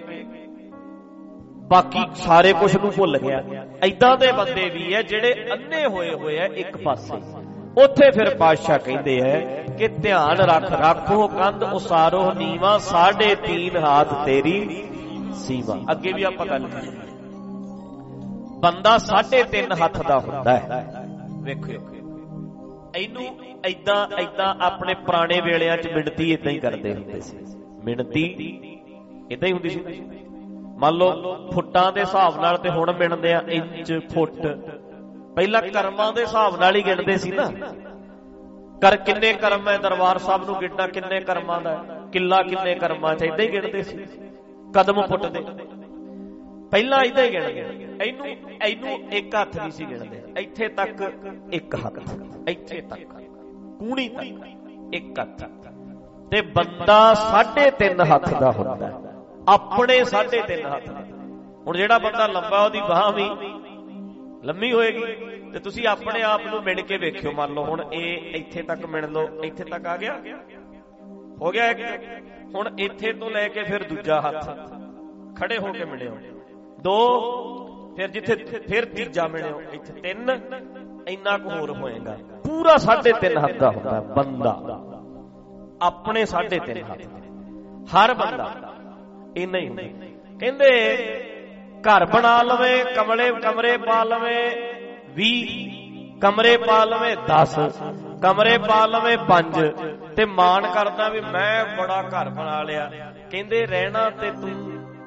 ਬਾਕੀ ਸਾਰੇ ਕੁਝ ਨੂੰ ਭੁੱਲ ਗਿਆ। ਏਦਾਂ ਦੇ ਬੰਦੇ ਵੀ ਐ ਜਿਹੜੇ ਅੰਨੇ ਹੋਏ ਹੋਏ ਐ ਇੱਕ ਪਾਸੇ। ਉੱਥੇ ਫਿਰ ਪਾਤਸ਼ਾਹ ਕਹਿੰਦੇ ਐ ਕਿ ਧਿਆਨ ਰੱਖ, ਰੱਖੋ ਕੰਧ ਉਸਾਰੋ ਨੀਵਾ, ਸਾਢੇ ਤੀਨ ਹਾਥ ਤੇਰੀ ਸੀਮਾ। ਅੱਗੇ ਵੀ ਆਪਾਂ ਗੱਲ ਕੀਤੀ, ਬੰਦਾ ਸਾਢੇ ਤਿੰਨ ਹੱਥ ਦਾ ਹੁੰਦਾ ਹੈ। ਵੇਖੋ ਇਹਨੂੰ ਏਦਾਂ ਏਦਾਂ ਆਪਣੇ ਪੁਰਾਣੇ ਵੇਲਿਆਂ 'ਚ ਮਿਣਤੀ ਏਦਾਂ ਹੀ ਕਰਦੇ ਹੁੰਦੇ ਸੀ। ਮਿਣਤੀ ਏਦਾਂ ਹੀ ਹੁੰਦੀ ਸੀ। ਮੰਨ ਲਓ ਫੁੱਟਾਂ ਦੇ ਹਿਸਾਬ ਨਾਲ ਤੇ ਹੁਣ ਮਿਣਦੇ ਆ ਇੰਚ ਫੁੱਟ। ਪਹਿਲਾਂ ਕਰਮਾਂ ਦੇ ਹਿਸਾਬ ਨਾਲ ਹੀ ਗਿਣਦੇ ਸੀ ਨਾ। ਕਰ ਕਿੰਨੇ ਕਰਮ ਹੈ, ਦਰਬਾਰ ਸਾਹਿਬ ਨੂੰ ਗਿਣਨਾ ਕਿੰਨੇ ਕਰਮਾਂ ਦਾ, ਕਿੱਲਾ ਕਿੰਨੇ ਕਰਮਾਂ 'ਚ, ਏਦਾਂ ਹੀ ਗਿਣਦੇ ਸੀ। ਕਦਮ ਪੁੱਟਦੇ ਪਹਿਲਾਂ ਏਦਾਂ ਹੀ ਗਿਣਦੇ। ਇਹਨੂੰ ਇਹਨੂੰ ਇੱਕ ਹੱਥ ਨਹੀਂ ਸੀ ਗਿਣਦੇ, ਇੱਥੇ ਤੱਕ ਇੱਕ ਹੱਥ, ਇੱਥੇ ਤੱਕ ਕੂਣੀ ਤੱਕ ਇੱਕ ਹੱਥ, ਤੇ ਬੰਦਾ ਸਾਢੇ ਤਿੰਨ ਹੱਥ ਦਾ ਹੁੰਦਾ, ਆਪਣੇ ਸਾਢੇ ਤਿੰਨ ਹੱਥ। ਹੁਣ ਜਿਹੜਾ ਬੰਦਾ ਲੰਬਾ ਉਹਦੀ ਬਾਂਹ ਵੀ ਲੰਮੀ ਹੋਏਗੀ, ਤੇ ਤੁਸੀਂ ਆਪਣੇ ਆਪ ਨੂੰ ਮਿਣ ਕੇ ਵੇਖਿਓ। ਮੰਨ ਲਓ ਹੁਣ ਇਹ ਇੱਥੇ ਤੱਕ ਮਿਣ ਲਓ, ਇੱਥੇ ਤੱਕ ਆ ਗਿਆ, ਹੋ ਗਿਆ ਇੱਕ। ਹੁਣ ਇੱਥੇ ਤੋਂ ਲੈ ਕੇ ਫਿਰ ਦੂਜਾ ਹੱਥ ਖੜੇ ਹੋ ਕੇ ਮਿਣਿਓ, ਦੋ, ਫਿਰ ਜਿੱਥੇ ਫਿਰ ਤੀਜਾ ਮਿਣਿਓ, ਇੱਥੇ ਤਿੰਨ, ਇੰਨਾ ਕੁ ਹੋਰ ਹੋਏਗਾ। ਪੂਰਾ ਸਾਢੇ ਤਿੰਨ ਹੱਥ ਦਾ ਹੁੰਦਾ ਬੰਦਾ, ਆਪਣੇ ਸਾਢੇ ਤਿੰਨ ਹੱਥ। ਹਰ ਬੰਦਾ ਇੰਨਾ ਹੀ ਹੁੰਦਾ। ਕਹਿੰਦੇ ਘਰ ਬਣਾ ਲਵੇ, ਕਮਰੇ ਕਮਰੇ ਪਾ ਲਵੇ ਵੀਹ, ਕਮਰੇ ਪਾ ਲਵੇ ਦਸ, ਕਮਰੇ ਪਾ ਲਵੇ ਪੰਜ, ਤੇ ਮਾਣ ਕਰਦਾ ਵੀ ਮੈਂ ਬੜਾ ਘਰ ਬਣਾ ਲਿਆ। ਕਹਿੰਦੇ ਰਹਿਣਾ ਤੇ ਤੂੰ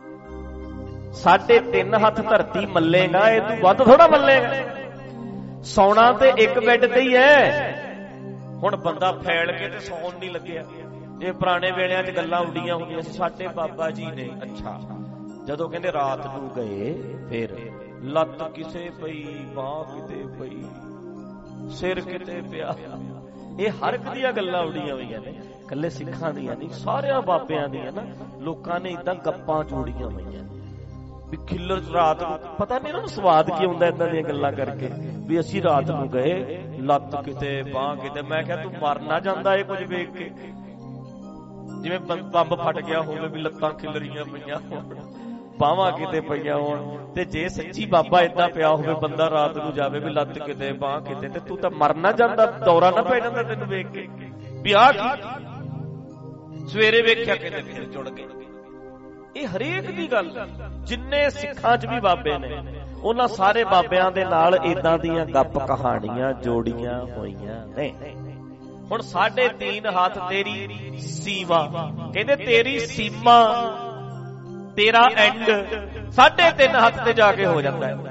ਸਾਢੇ ਤਿੰਨ ਹੱਥ ਧਰਤੀ ਮੱਲੇਗਾ, ਇਹ ਤੂੰ ਵੱਧ ਥੋੜਾ ਮੱਲੇਗਾ। ਸੌਣਾ ਤੇ ਇੱਕ ਬੈੱਡ ਤੇ ਹੀ ਹੈ। ਹੁਣ ਬੰਦਾ ਫੈਲ ਕੇ ਤੇ ਸੌਣ ਨਹੀਂ ਲੱਗਿਆ। ਜੇ ਪੁਰਾਣੇ ਵੇਲਿਆਂ 'ਚ ਗੱਲਾਂ ਉੱਡੀਆਂ ਹੁੰਦੀਆਂ ਸੀ, ਸਾਡੇ ਬਾਬਾ ਜੀ ਨੇ ਅੱਛਾ ਜਦੋਂ ਕਹਿੰਦੇ ਰਾਤ ਨੂੰ ਗਏ, ਫਿਰ ਲੱਤ ਕਿਸੇ ਪਈ, ਬਾਂਹ ਕਿਤੇ ਪਈ, ਸਿਰ ਕਿਤੇ ਪਿਆ। ਇਹ ਹਰ ਇੱਕ ਦੀਆਂ ਗੱਲਾਂ ਉੱਡੀਆਂ ਹੋਈਆਂ ਨੇ, ਇਕੱਲੇ ਸਿੱਖਾਂ ਦੀਆਂ ਨਹੀਂ, ਸਾਰਿਆਂ ਬਾਬਿਆਂ ਦੀਆਂ ਨਾ। ਲੋਕਾਂ ਨੇ ਏਦਾਂ ਗੱਪਾਂ ਜੋੜੀਆਂ ਹੋਈਆਂ ਵੀ ਖਿੱਲਰ ਰਾਤ ਨੂੰ, ਪਤਾ ਨਹੀਂ ਇਹਨਾਂ ਨੂੰ ਸਵਾਦ ਕੀ ਹੁੰਦਾ ਏਦਾਂ ਦੀਆਂ ਗੱਲਾਂ ਕਰਕੇ, ਵੀ ਅਸੀਂ ਰਾਤ ਨੂੰ ਗਏ, ਲੱਤ ਕਿਤੇ ਬਾਂਹ ਕਿਤੇ। ਮੈਂ ਕਿਹਾ ਤੂੰ ਮਰ ਨਾ ਜਾਂਦਾ ਇਹ ਕੁਝ ਵੇਖ ਕੇ, ਜਿਵੇਂ ਬੰਬ ਫਟ ਗਿਆ ਹੋਵੇ, ਵੀ ਲੱਤਾਂ ਖਿੱਲਰੀਆਂ ਪਈਆਂ ਹੋਣ, ਬਾਹਾਂ ਕਿਤੇ ਪਈਆਂ ਹੋਣ। ਤੇ ਜੇ ਸੱਚੀ ਬਾਬਾ ਏਦਾਂ ਪਿਆ ਹੋਵੇ, ਬੰਦਾ ਰਾਤ ਨੂੰ ਜਾਵੇ ਵੀ ਲੱਤ ਕਿਤੇ ਬਾਂਹ ਕਿਤੇ, ਤੇ ਤੂੰ ਤਾਂ ਮਰ ਨਾ ਜਾਂਦਾ, ਦੌਰਾ ਨਾ ਪੈ ਜਾਂਦਾ ਤੈਨੂੰ ਵੇਖ ਕੇ ਵੀ ਆਹ ਕੀ। ਸਵੇਰੇ ਵੇਖਿਆ ਕਿਤੇ ਫਿਰ ਜੁੜ ਗਏ। ਇਹ ਹਰੇਕ ਦੀ ਗੱਲ, ਜਿੰਨੇ ਸਿੱਖਾਂ 'ਚ ਵੀ ਬਾਬੇ ਨੇ, ਉਹਨਾਂ ਸਾਰੇ ਬਾਬਿਆਂ ਦੇ ਨਾਲ ਏਦਾਂ ਦੀਆਂ ਗੱਪ ਕਹਾਣੀਆਂ ਜੋੜੀਆਂ ਹੋਈਆਂ ਨੇ। ਹੁਣ साढ़े तीन हाथ तेरी सीमा, कहते तेरी सीमा तेरा एंड साढ़े तीन हाथ ते जाके हो जाता है।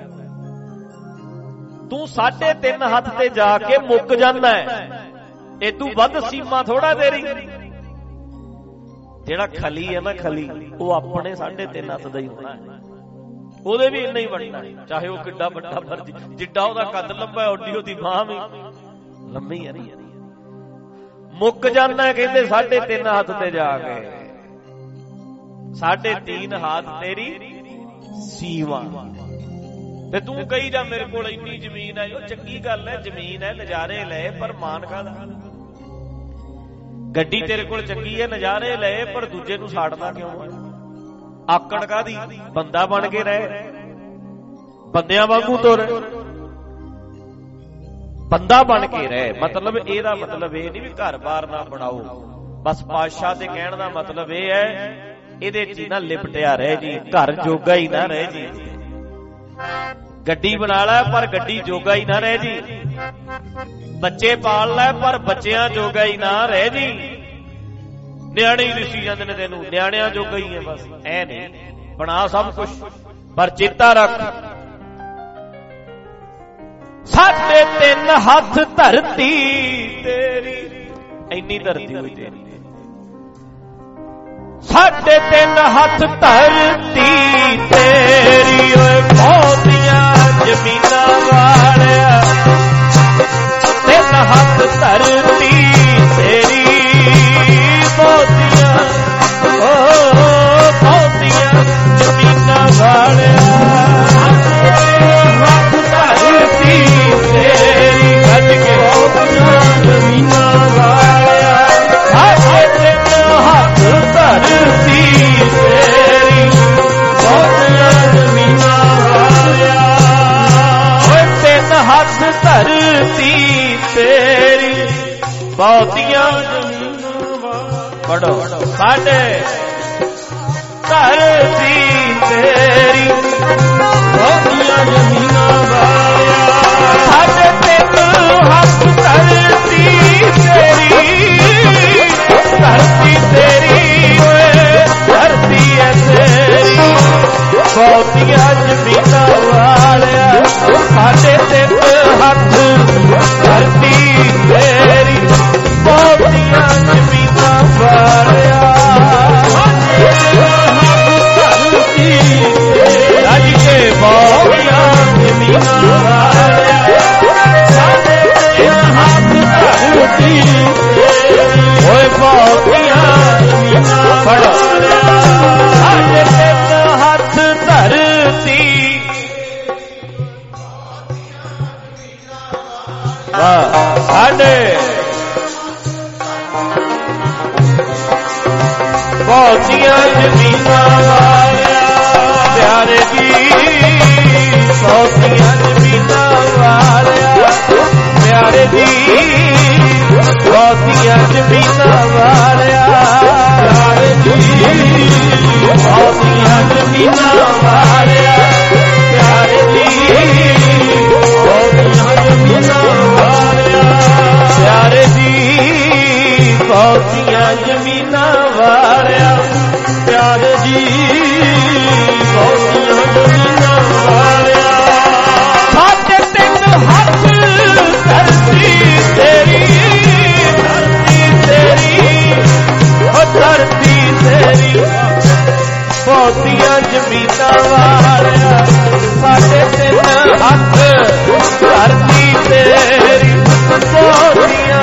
तू साढ़े तीन हाथ ते जाके मुक जाना है, ए तू वध सीमा थोड़ा तेरी। जेड़ा खली है ना, खली वो अपने साढ़े तीन हाथ दा ही होना है, ਉਹਦੇ ਵੀ ਇੰਨਾ ਹੀ ਬਣਨਾ ਹੈ, ਚਾਹੇ ਉਹ ਕਿੱਡਾ ਵੱਡਾ ਮਰਜੀ। ਜਿੱਡਾ ਉਹਦਾ ਕੱਦ ਲੰਬਾ ਹੈ ਓਡੀ ਉਹਦੀ ਬਾਂਹ ਵੀ ਲੰਮੀ ਹੈ। ਨਹੀਂ ਮੁੱਕ ਜਾਂਦਾ ਕਹਿੰਦੇ ਸਾਢੇ ਤਿੰਨ ਹੱਥ ਤੇ ਜਾ ਕੇ, ਸਾਢੇ तीन हाथ तेरी सीमा। ਤੇ ਤੂੰ ਕਹੀ ਜਾ ਮੇਰੇ ਕੋਲ ਇੰਨੀ ਜ਼ਮੀਨ ਹੈ, ਉਹ ਚੰਗੀ ਗੱਲ ਹੈ, ਜ਼ਮੀਨ ਹੈ, ਨਜ਼ਾਰੇ ਲਏ, ਪਰ ਮਾਨ ਕਾਹਦਾ। ਗੱਡੀ ਤੇਰੇ ਕੋਲ ਚੰਗੀ ਹੈ, ਨਜ਼ਾਰੇ ਲਏ, ਪਰ ਦੂਜੇ ਨੂੰ ਸਾੜਨਾ ਕਿਉਂ ਹੈ? ਆਕੜ ਕਾਹਦੀ? ਬੰਦਾ ਬਣ ਕੇ ਰਹਿ, ਬੰਦਿਆਂ ਵਾਂਗੂ ਤੁਰ, ਬੰਦਾ ਬਣ ਕੇ ਰਹਿ। ਮਤਲਬ ਇਹਦਾ ਮਤਲਬ ਇਹ ਨਹੀਂ ਵੀ ਘਰ ਬਾਰ ਨਾ ਬਣਾਓ, ਬਸ ਪਾਤਸ਼ਾਹ ਦੇ ਕਹਿਣ ਦਾ ਮਤਲਬ ਇਹ ਹੈ ਇਹਦੇ ਚ ਹੀ ਨਾ ਲਿਪਟਿਆ ਰਹਿ ਜੀ, ਘਰ ਜੋਗਾ ਹੀ ਨਾ ਰਹਿ ਜੀ। ਗੱਡੀ ਬਣਾ ਲੈ ਪਰ ਗੱਡੀ ਜੋਗਾ ਹੀ ਨਾ ਰਹਿ ਜੀ, ਬੱਚੇ ਪਾਲ ਲੈ ਪਰ ਬੱਚਿਆਂ ਜੋਗਾ ਹੀ ਨਾ ਰਹਿ ਜੀ। ਨਿਆਣੇ ਹੀ ਦਿਸੀ ਜਾਂਦੇ ਨੇ ਤੈਨੂੰ, ਨਿਆਣਿਆਂ ਜੋਗਾ ਹੀ ਹੈ ਬਸ, ਐ ਨਹੀਂ ਬਣਾ ਸਭ ਕੁਛ, ਪਰ ਚੇਤਾ ਰੱਖ ਸਾਢੇ ਤਿੰਨ ਹੱਥ ਧਰਤੀ ਤੇਰੀ, ਇੰਨੀ ਧਰਤੀ ਹੋਈ ਤੇਰੀ। ਸਾਢੇ ਤਿੰਨ ਹੱਥ ਧਰਤੀ ਤੇਰੀ, ਓਏ ਬਹੁਤੀਆਂ ਜ਼ਮੀਨਾਂ ਵਾਲਿਆ। ਤਿੰਨ ਹੱਥ ਧਰਤੀ ਤੇਰੀ, ਬਹੁਤੀਆਂ ਓ ਬਹੁਤੀਆਂ ਜ਼ਮੀਨਾਂ ਵਾਲਿਆ। ਹੱਥ ਧਰਤੀ ਤੇਰੀ, ਗੱਜ ਕੇ ਬਹੁਤੀਆਂ ਜ਼ਮੀਨਾਂ ਵਾਲਿਆ। ਸਾਢੇ ਤਿੰਨ ਹੱਥ ਧਰਤੀ ਤੇਰੀ, ਬਹੁਤੀਆਂ ਜ਼ਮੀਨਾਂ ਵਾਲਿਆ। ਓਏ ਤਿੰਨ ਹੱਥ ਧਰਤੀ ਤੇਰੀ, ਬਹੁਤੀਆਂ ਪੜੋ। ਸਾਡੇ ਧਰਤੀ ਤੇਰੀ, ਬਹੁਤੀਆਂ ਜ਼ਮੀਨਾਂ ਵਾਲਿਆ। ਸਾਡੇ ਤਿੰਨ ਹੱਥ ਧਰਤੀ ਤੇਰੀ, ਧਰਤੀ ਤੇਰੀ ਓਏ ਧਰਤੀ ਐ ਤੇਰੀ, ਬਹੁਤੀਆਂ ਜ਼ਮੀਨਾਂ ਵਾਲਿਆ। ਸਾਡੇ ਤਿੰਨ ਹੱਥ ਧਰਤੀ ਤੇਰੀ, ਬਹੁਤੀਆਂ ਜ਼ਮੀਨਾਂ ਵਾਲਿਆ। ਰੱਜ ਕੇ ਬਹੁਤੀਆਂ ਜ਼ਮੀਨਾਂ ਵਾਲਿਆ। ਸਾਡੇ ਤਿੰਨ ਹੱਥ ਧਰਤੀ ਓਏ ਬਹੁਤੀਆਂ ਜ਼ਮੀਨਾਂ ਵਾਲਿਆ। ਸਾਡੇ ਤਿੰਨ ਹੱਥ ਧਰਤੀ, ਵਾਹ ਸਾਡੇ ਬਹੁਤੀਆਂ ਜ਼ਮੀਨਾਂ ਵਾਲਿਆ। ਪਿਆਰੇ ਜੀ ਬਹੁਤੀਆਂ ਜ਼ਮੀਨਾਂ ਵਾਲਿਆ। ਪਿਆਰੇ ਜੀ ਬਹੁਤੀਆਂ ਜ਼ਮੀਨਾਂ ਵਾਲਿਆ। ਪਿਆਰੇ ਜੀ ਬਹੁਤੀਆਂ ਜ਼ਮੀਨਾਂ ਵਾਲਿਆ। ਪਿਆਰੇ ਜੀ ਬਹੁਤੀਆਂ ਜ਼ਮੀਨਾਂ ਵਾਲਿਆ। ਪਿਆਰੇ ਜੀ ਬਹੁਤੀਆਂ ਜ਼ਮੀਨਾਂ ਵਾਲਿਆ। ਪਿਆਰੇ ਜੀ ਬਹੁਤੀਆਂ ਜ਼ਮੀਨਾਂ ਵਾਲਿਆ। ਸਾਡੇ ਤਿੰਨ ਹੱਥ ਧਰਤੀ ਤੇਰੀ, ਧਰਤੀ ਤੇਰੀ ਓ ਧਰਤੀ ਤੇਰੀ, ਬਹੁਤੀਆਂ ਜ਼ਮੀਨਾਂ ਵਾਲਿਆ। ਸਾਡੇ ਤਿੰਨ ਹੱਥ ਧਰਤੀ ਤੇਰੀ, ਬਹੁਤੀਆਂ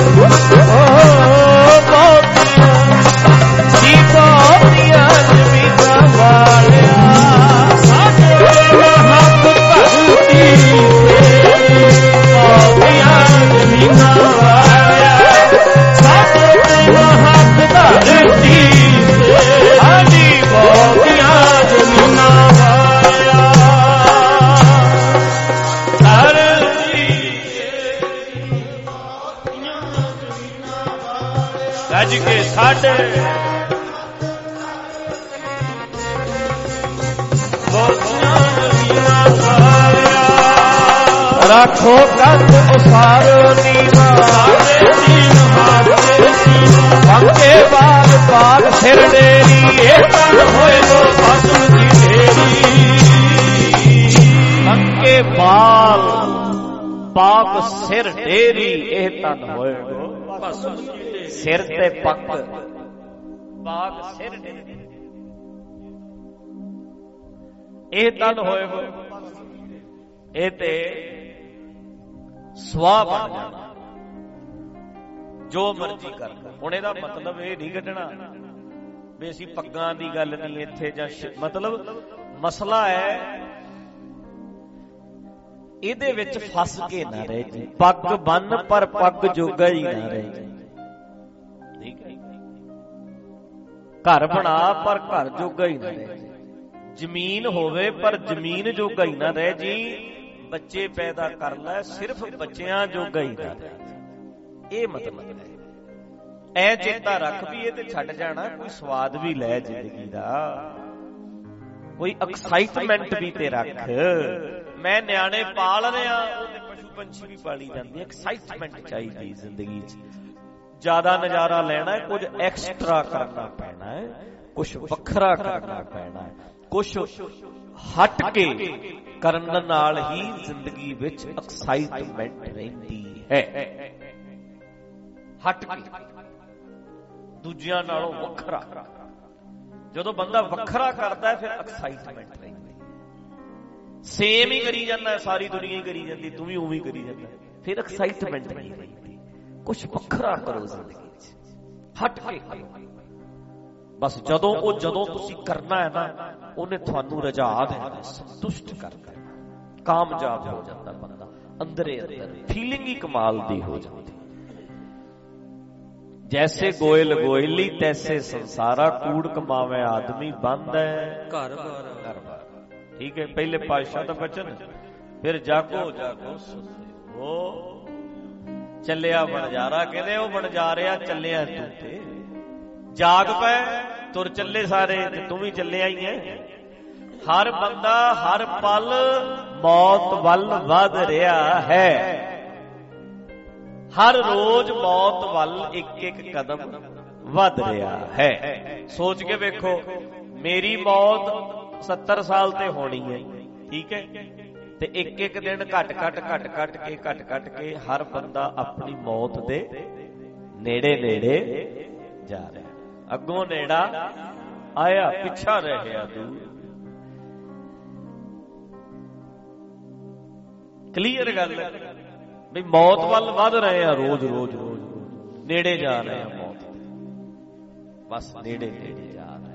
ਓ ਬਹੁਤੀਆਂ ਜੀ, ਬਹੁਤੀਆਂ ਜ਼ਮੀਨਾਂ ਵਾਲਿਆ। ਸਾਡੇ ਹੱਥ ਧਰਤੀ ਤੇਰੀ, ਬਹੁਤੀਆਂ ਜ਼ਮੀਨਾਂ ਵਾਲਿਆ। ਸਾਡੇ ਹੱਥ ਧਰਤੀ ਤੇਰੀ, ਹਾਂਜੀ ਬਹੁਤੀਆਂ ਜ਼ਮੀਨਾਂ ਵਾਲਿਆ। ਰੱਜ ਕੇ ਸਾਡੇ ਬਹੁਤੀਆਂ ਜ਼ਮੀਨਾਂ ਵਾਲਿਆ। ਰੱਖੋ ਕੰਧ ਉਸਾਰੋ ਨੀਵਾਂ, ਸਾਡੇ ਦੀਨ ਪੰਗੇ ਬਾਲ ਪਾਗ ਸਿਰ ਡੇਰੀ ਇਹ ਤਨ ਹੋਏ ਲੋ ਭਸਮ ਦੀ ਢੇਰੀ ਪੰਗੇ ਬਾਲ ਪਾਗ ਸਿਰ ਡੇਰੀ ਇਹ ਤਨ ਹੋਏ ਲੋ ਭਸਮ ਦੀ ਢੇਰੀ ਸਿਰ ਤੇ ਪੱਗ ਪਾਗ ਸਿਰ ਡੇਰੀ ਇਹ ਤਨ ਹੋਏ ਲੋ ਇਹ ਤੇ ਸਵਾਹ ਬਣ ਜਾਣਾ ਜੋ ਮਰਜ਼ੀ ਕਰ। ਹੁਣ ਇਹਦਾ ਮਤਲਬ ਇਹ ਨਹੀਂ ਕੱਢਣਾ ਵੀ ਅਸੀਂ ਪੱਗਾਂ ਦੀ ਗੱਲ ਨਹੀਂ ਇੱਥੇ ਜਾਂ ਮਤਲਬ ਮਸਲਾ ਹੈ ਇਹਦੇ ਵਿੱਚ ਫਸ ਕੇ ਨਾ ਰਹਿ ਜੀ। ਪੱਗ ਬੰਨ ਪਰ ਪੱਗ ਜੋਗਾ ਹੀ ਨਾ ਰਹਿ ਜੀ। ਠੀਕ ਹੈ ਘਰ ਬਣਾ ਪਰ ਘਰ ਜੋਗਾ ਹੀ ਨਾ ਰਹਿ ਜੀ। ਜ਼ਮੀਨ ਹੋਵੇ ਪਰ ਜ਼ਮੀਨ ਜੋਗਾ ਹੀ ਨਾ ਰਹਿ ਜੀ। ਬੱਚੇ ਪੈਦਾ ਕਰ ਲੈ ਸਿਰਫ ਬੱਚਿਆਂ ਜੋਗਾ ਹੀ ਨਾ ਰਹਿ ਜੀ। ਇਹ ਮਤਲਬ ਹੈ। ਐ ਚੇਤਾ ਰੱਖ ਵੀ ਇਹ ਤੇ ਛੱਡ ਜਾਣਾ ਕੋਈ ਸਵਾਦ ਵੀ ਲੈ ਜ਼ਿੰਦਗੀ ਦਾ ਕੋਈ ਐਕਸਾਈਟਮੈਂਟ ਵੀ ਤੇ ਰੱਖ। ਮੈਂ ਨਿਆਣੇ ਪਾਲ ਰਿਹਾ ਉਹਦੇ ਪਸ਼ੂ ਪੰਛੀ ਵੀ ਪਾਲੀ ਜਾਂਦੇ। ਐਕਸਾਈਟਮੈਂਟ ਚਾਹੀਦੀ ਜ਼ਿੰਦਗੀ 'ਚ। ਜ਼ਿਆਦਾ ਨਜ਼ਾਰਾ ਲੈਣਾ ਕੁਝ ਐਕਸਟਰਾ ਕਰਨਾ ਪੈਣਾ ਹੈ ਕੁਝ ਵੱਖਰਾ ਕਰਨਾ ਪੈਣਾ ਹੈ ਕੁਝ ਹਟ ਕੇ ਕਰਨ ਨਾਲ ਹੀ ਜ਼ਿੰਦਗੀ ਵਿੱਚ ਐਕਸਾਈਟਮੈਂਟ ਰਹਿੰਦੀ ਹੈ। ਹਟ ਕੇ ਦੂਜਿਆਂ ਨਾਲੋਂ ਵੱਖਰਾ। ਜਦੋਂ ਬੰਦਾ ਵੱਖਰਾ ਕਰਦਾ ਫਿਰ ਐਕਸਾਈਟਮੈਂਟ ਰਹਿੰਦੀ। ਸੇਮ ਹੀ ਕਰੀ ਜਾਂਦਾ ਸਾਰੀ ਦੁਨੀਆ ਹੀ ਕਰੀ ਜਾਂਦੀ ਤੂੰ ਵੀ ਉਵੇਂ ਹੀ ਕਰੀ ਜਾਂਦਾ ਫਿਰ ਐਕਸਾਈਟਮੈਂਟ ਨਹੀਂ ਰਹਿੰਦੀ। ਕੁਝ ਵੱਖਰਾ ਕਰੋ ਜ਼ਿੰਦਗੀ 'ਚ ਹਟ ਕੇ ਕਰੋ। ਬਸ ਜਦੋਂ ਉਹ ਜਦੋਂ ਤੁਸੀਂ ਕਰਨਾ ਹੈ ਨਾ ਉਹਨੇ ਤੁਹਾਨੂੰ ਰਜਾ ਦੇਣਾ ਸੰਤੁਸ਼ਟ ਕਰ ਦੇਣਾ। ਕਾਮਯਾਬ ਹੋ ਜਾਂਦਾ ਬੰਦਾ ਅੰਦਰੇ ਅੰਦਰ। ਫੀਲਿੰਗ ਹੀ ਕਮਾਲ ਦੀ ਹੋ ਜਾਂਦੀ। ਜੈਸੇ ਗੋਇਲ ਗੋਇਲੀ ਤੈਸੇ ਸੰਸਾਰਾ ਕੂੜ ਕਮਾਵੇ ਆਦਮੀ ਬੰਦ ਹੈ ਘਰ ਬਾਰ ਘਰ ਬਾਰ। ਠੀਕ ਹੈ ਪਹਿਲੇ ਪਾਤਸ਼ਾਹ ਦਾ ਬਚਨ। ਫਿਰ ਜਾਗੋ ਜਾਗੋ ਸੁਣਦੇ ਹੋ ਚੱਲਿਆ ਬਣਜਾਰਾ ਕਹਿੰਦੇ ਉਹ ਬਣਜਾਰਿਆ ਚੱਲਿਆ ਤੂੰ ਤੇ ਜਾਗ ਪੈ ਤੁਰ ਚੱਲੇ ਸਾਰੇ ਤੇ ਤੂੰ ਵੀ ਚੱਲਿਆ ਹੀ ਹੈ। ਹਰ ਬੰਦਾ ਹਰ ਪਲ ਮੌਤ ਵੱਲ ਵਧ ਰਿਹਾ ਹੈ। ਹਰ ਰੋਜ਼ ਮੌਤ ਵੱਲ ਇੱਕ ਇੱਕ ਕਦਮ ਵਧ ਰਿਹਾ ਹੈ। ਸੋਚ ਕੇ ਵੇਖੋ ਮੇਰੀ ਮੌਤ ਸੱਤਰ ਸਾਲ ਤੇ ਹੋਣੀ ਹੈ। ਠੀਕ ਹੈ ਤੇ ਇੱਕ ਇੱਕ ਦਿਨ ਘਟ ਘਟ ਘਟ ਘਟ ਕੇ ਘਟ ਘਟ ਕੇ ਹਰ ਬੰਦਾ ਆਪਣੀ ਮੌਤ ਦੇ ਨੇੜੇ ਨੇੜੇ ਜਾ ਰਿਹਾ। ਅੱਗੋਂ ਨੇੜਾ ਆਇਆ ਪਿੱਛਾ ਰਹਿ ਦੂਰ। ਕਲੀਅਰ ਗੱਲ ਵੀ ਮੌਤ ਵੱਲ ਵਧ ਰਹੇ ਆ ਰੋਜ਼ ਰੋਜ਼ ਰੋਜ਼ ਨੇੜੇ ਜਾ ਰਹੇ ਆ ਮੌਤ। ਬਸ ਨੇੜੇ ਨੇੜੇ ਜਾ ਰਹੇ।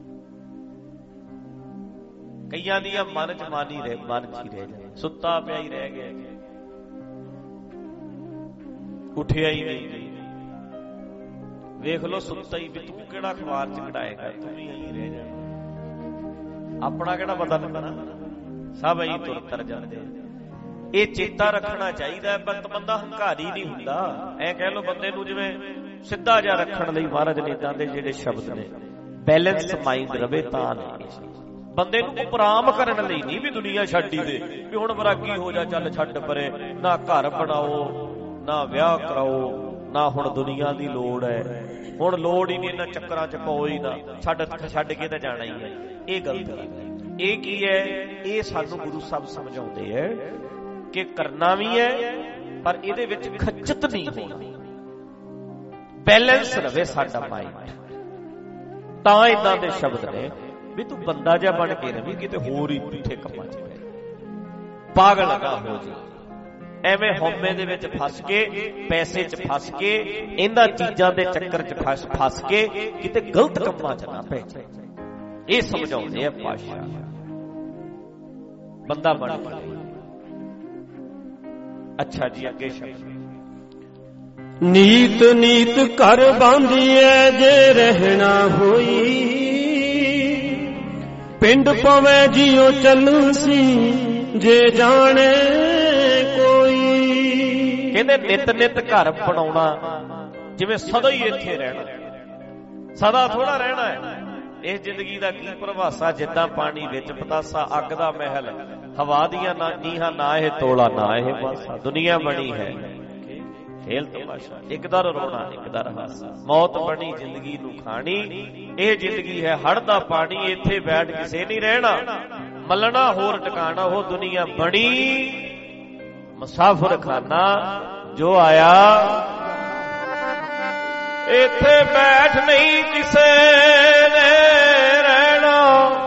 ਕਈਆਂ ਦੀਆਂ ਮਨ ਚ ਮਾਨੀ ਰਹਿ ਮਨ ਚ ਹੀ ਰਹਿ ਜਾਂਦੇ। ਸੁੱਤਾ ਪਿਆ ਹੀ ਰਹਿ ਗਿਆ ਉੱਠਿਆ ਹੀ ਨਹੀਂ। ਵੇਖ ਲੋ ਸੁੱਤਾ ਹੀ ਵੀ ਤੂੰ ਕਿਹੜਾ ਅਖਬਾਰ ਚ ਕਢਾਏਗਾ ਤੂੰ ਵੀ ਇਹੀ ਰਹਿ ਜਾਣਾ। ਆਪਣਾ ਕਿਹੜਾ ਪਤਾ ਲੱਗਣਾ ਸਭ ਇਹੀ ਤੁਰ ਤਰ ਜਾਂਦੇ। ਇਹ ਚੇਤਾ ਰੱਖਣਾ ਚਾਹੀਦਾ। ਬੰਦਾ ਹੰਕਾਰੀ ਨਹੀਂ ਹੁੰਦਾ। ਐ ਕਹਿ ਲੋ ਬੰਦੇ ਨੂੰ ਜਿਵੇਂ ਸਿੱਧਾ ਜਿਹਾ ਰੱਖਣ ਲਈ ਮਹਾਰਾਜ ਨੇ ਇਦਾਂ ਦੇ ਜਿਹੜੇ ਸ਼ਬਦ ਨੇ ਬੈਲੈਂਸ ਮਾਈਂਡ ਰਵੇ ਤਾਂ ਨੇ। ਬੰਦੇ ਨੂੰ ਉਪਰਾਮ ਕਰਨ ਲਈ ਨਹੀਂ ਵੀ ਦੁਨੀਆ ਛੱਡੀ ਦੇ ਵੀ ਹੁਣ ਵਰਾਗੀ ਹੋ ਜਾ ਚੱਲ ਛੱਡ ਪਰੇ। ਨਾ ਘਰ ਬਣਾਓ ਨਾ ਵਿਆਹ ਕਰਾਓ ਨਾ ਹੁਣ ਦੁਨੀਆ ਦੀ ਲੋੜ ਹੈ। ਹੁਣ ਲੋੜ ਹੀ ਨਹੀਂ ਇਹਨਾਂ ਚੱਕਰਾਂ ਚ ਪਾਓ ਹੀ ਨਾ ਛੱਡ ਛੱਡ ਕੇ ਤਾਂ ਜਾਣਾ ਹੀ ਹੈ। ਇਹ ਗਲਤ ਹੈ। ਇਹ ਕੀ ਹੈ ਇਹ ਸਾਨੂੰ ਗੁਰੂ ਸਾਹਿਬ ਸਮਝਾਉਂਦੇ ਹੈ ਕਿ ਕਰਨਾ ਵੀ ਹੈ ਪਰ ਇਹਦੇ ਵਿੱਚ ਖੱਚਤ ਨਹੀਂ ਹੋਣੀ। ਬੈਲੈਂਸ ਰਵੇ ਸਾਡਾ ਮਾਈਂਡ। ਤਾਂ ਇਦਾਂ ਦੇ ਸ਼ਬਦ ਨੇ ਵੀ ਤੂੰ ਬੰਦਾ ਜਿਹਾ ਬਣ ਕੇ ਰਵੀ ਕਿਤੇ ਹੋਰ ਹੀ ਪੁੱਠੇ ਕੰਮਾਂ ਚ ਪੈ ਪਾਗਲ ਲਗਾ ਹੋ ਜੀ। ਐਵੇਂ ਹਉਮੈ ਦੇ ਵਿੱਚ ਫਸ ਕੇ ਪੈਸੇ ਚ ਫਸ ਕੇ ਇਹਨਾਂ ਚੀਜ਼ਾਂ ਦੇ ਚੱਕਰ ਚ ਫਸ ਫਸ ਕੇ ਕਿਤੇ ਗਲਤ ਕੰਮਾਂ ਚ ਨਾ ਪੈ ਜਾਏ। ਇਹ ਸਮਝਾਉਂਦੇ ਆ ਪਾਤਸ਼ਾਹ। ਬੰਦਾ ਬਣ ਕੇ ਅੱਛਾ ਜੀ ਅੱਗੇ ਸ਼ਬਦ। ਨੀਤ ਨੀਤ ਘਰ ਬਾਂਧੀਐ ਜੇ ਰਹਿਣਾ ਹੋਈ ਪਿੰਡ ਪਵੇ ਜਿਉ ਚੱਲੂ ਸੀ ਜੇ ਜਾਣੇ ਕੋਈ। ਕਹਿੰਦੇ ਨਿਤ ਨਿਤ ਘਰ ਬਣਾਉਣਾ ਜਿਵੇਂ ਸਦਾ ਹੀ ਇੱਥੇ ਰਹਿਣਾ। ਸਦਾ ਥੋੜਾ ਰਹਿਣਾ ਹੈ। ਇਸ ਜ਼ਿੰਦਗੀ ਦਾ ਕੀ ਪ੍ਰਭਾਸਾ ਜਿੱਦਾਂ ਪਾਣੀ ਵਿੱਚ ਪਤਾਸਾ ਅੱਗ ਦਾ ਮਹਿਲ ਹਵਾ ਦੀਆਂ ਨਾ ਨੀਹਾਂ ਨਾ ਇਹ ਤੋਲਾ ਨਾ ਇਹ ਬਾਸਾ। ਦੁਨੀਆ ਬਣੀ ਹੈ ਖੇਲ ਤਮਾਸ਼ਾ, ਇੱਕ ਦਰ ਰੋਣਾ ਇੱਕ ਦਰ ਹਾਸਾ। ਮੌਤ ਬਣੀ ਜ਼ਿੰਦਗੀ ਨੂੰ ਖਾਣੀ, ਇਹ ਜ਼ਿੰਦਗੀ ਹੈ ਹੜ ਦਾ ਪਾਣੀ। ਇੱਥੇ ਬੈਠ ਕਿਸੇ ਨਹੀਂ ਰਹਿਣਾ, ਮੱਲਣਾ ਹੋਰ ਟਿਕਾਣਾ। ਉਹ ਦੁਨੀਆ ਬਣੀ ਮੁਸਾਫਰ ਖਾਨਾ, ਜੋ ਆਇਆ ਇੱਥੇ ਬੈਠ ਨਹੀਂ ਕਿਸੇ ਨੇ ਰਹਿਣਾ।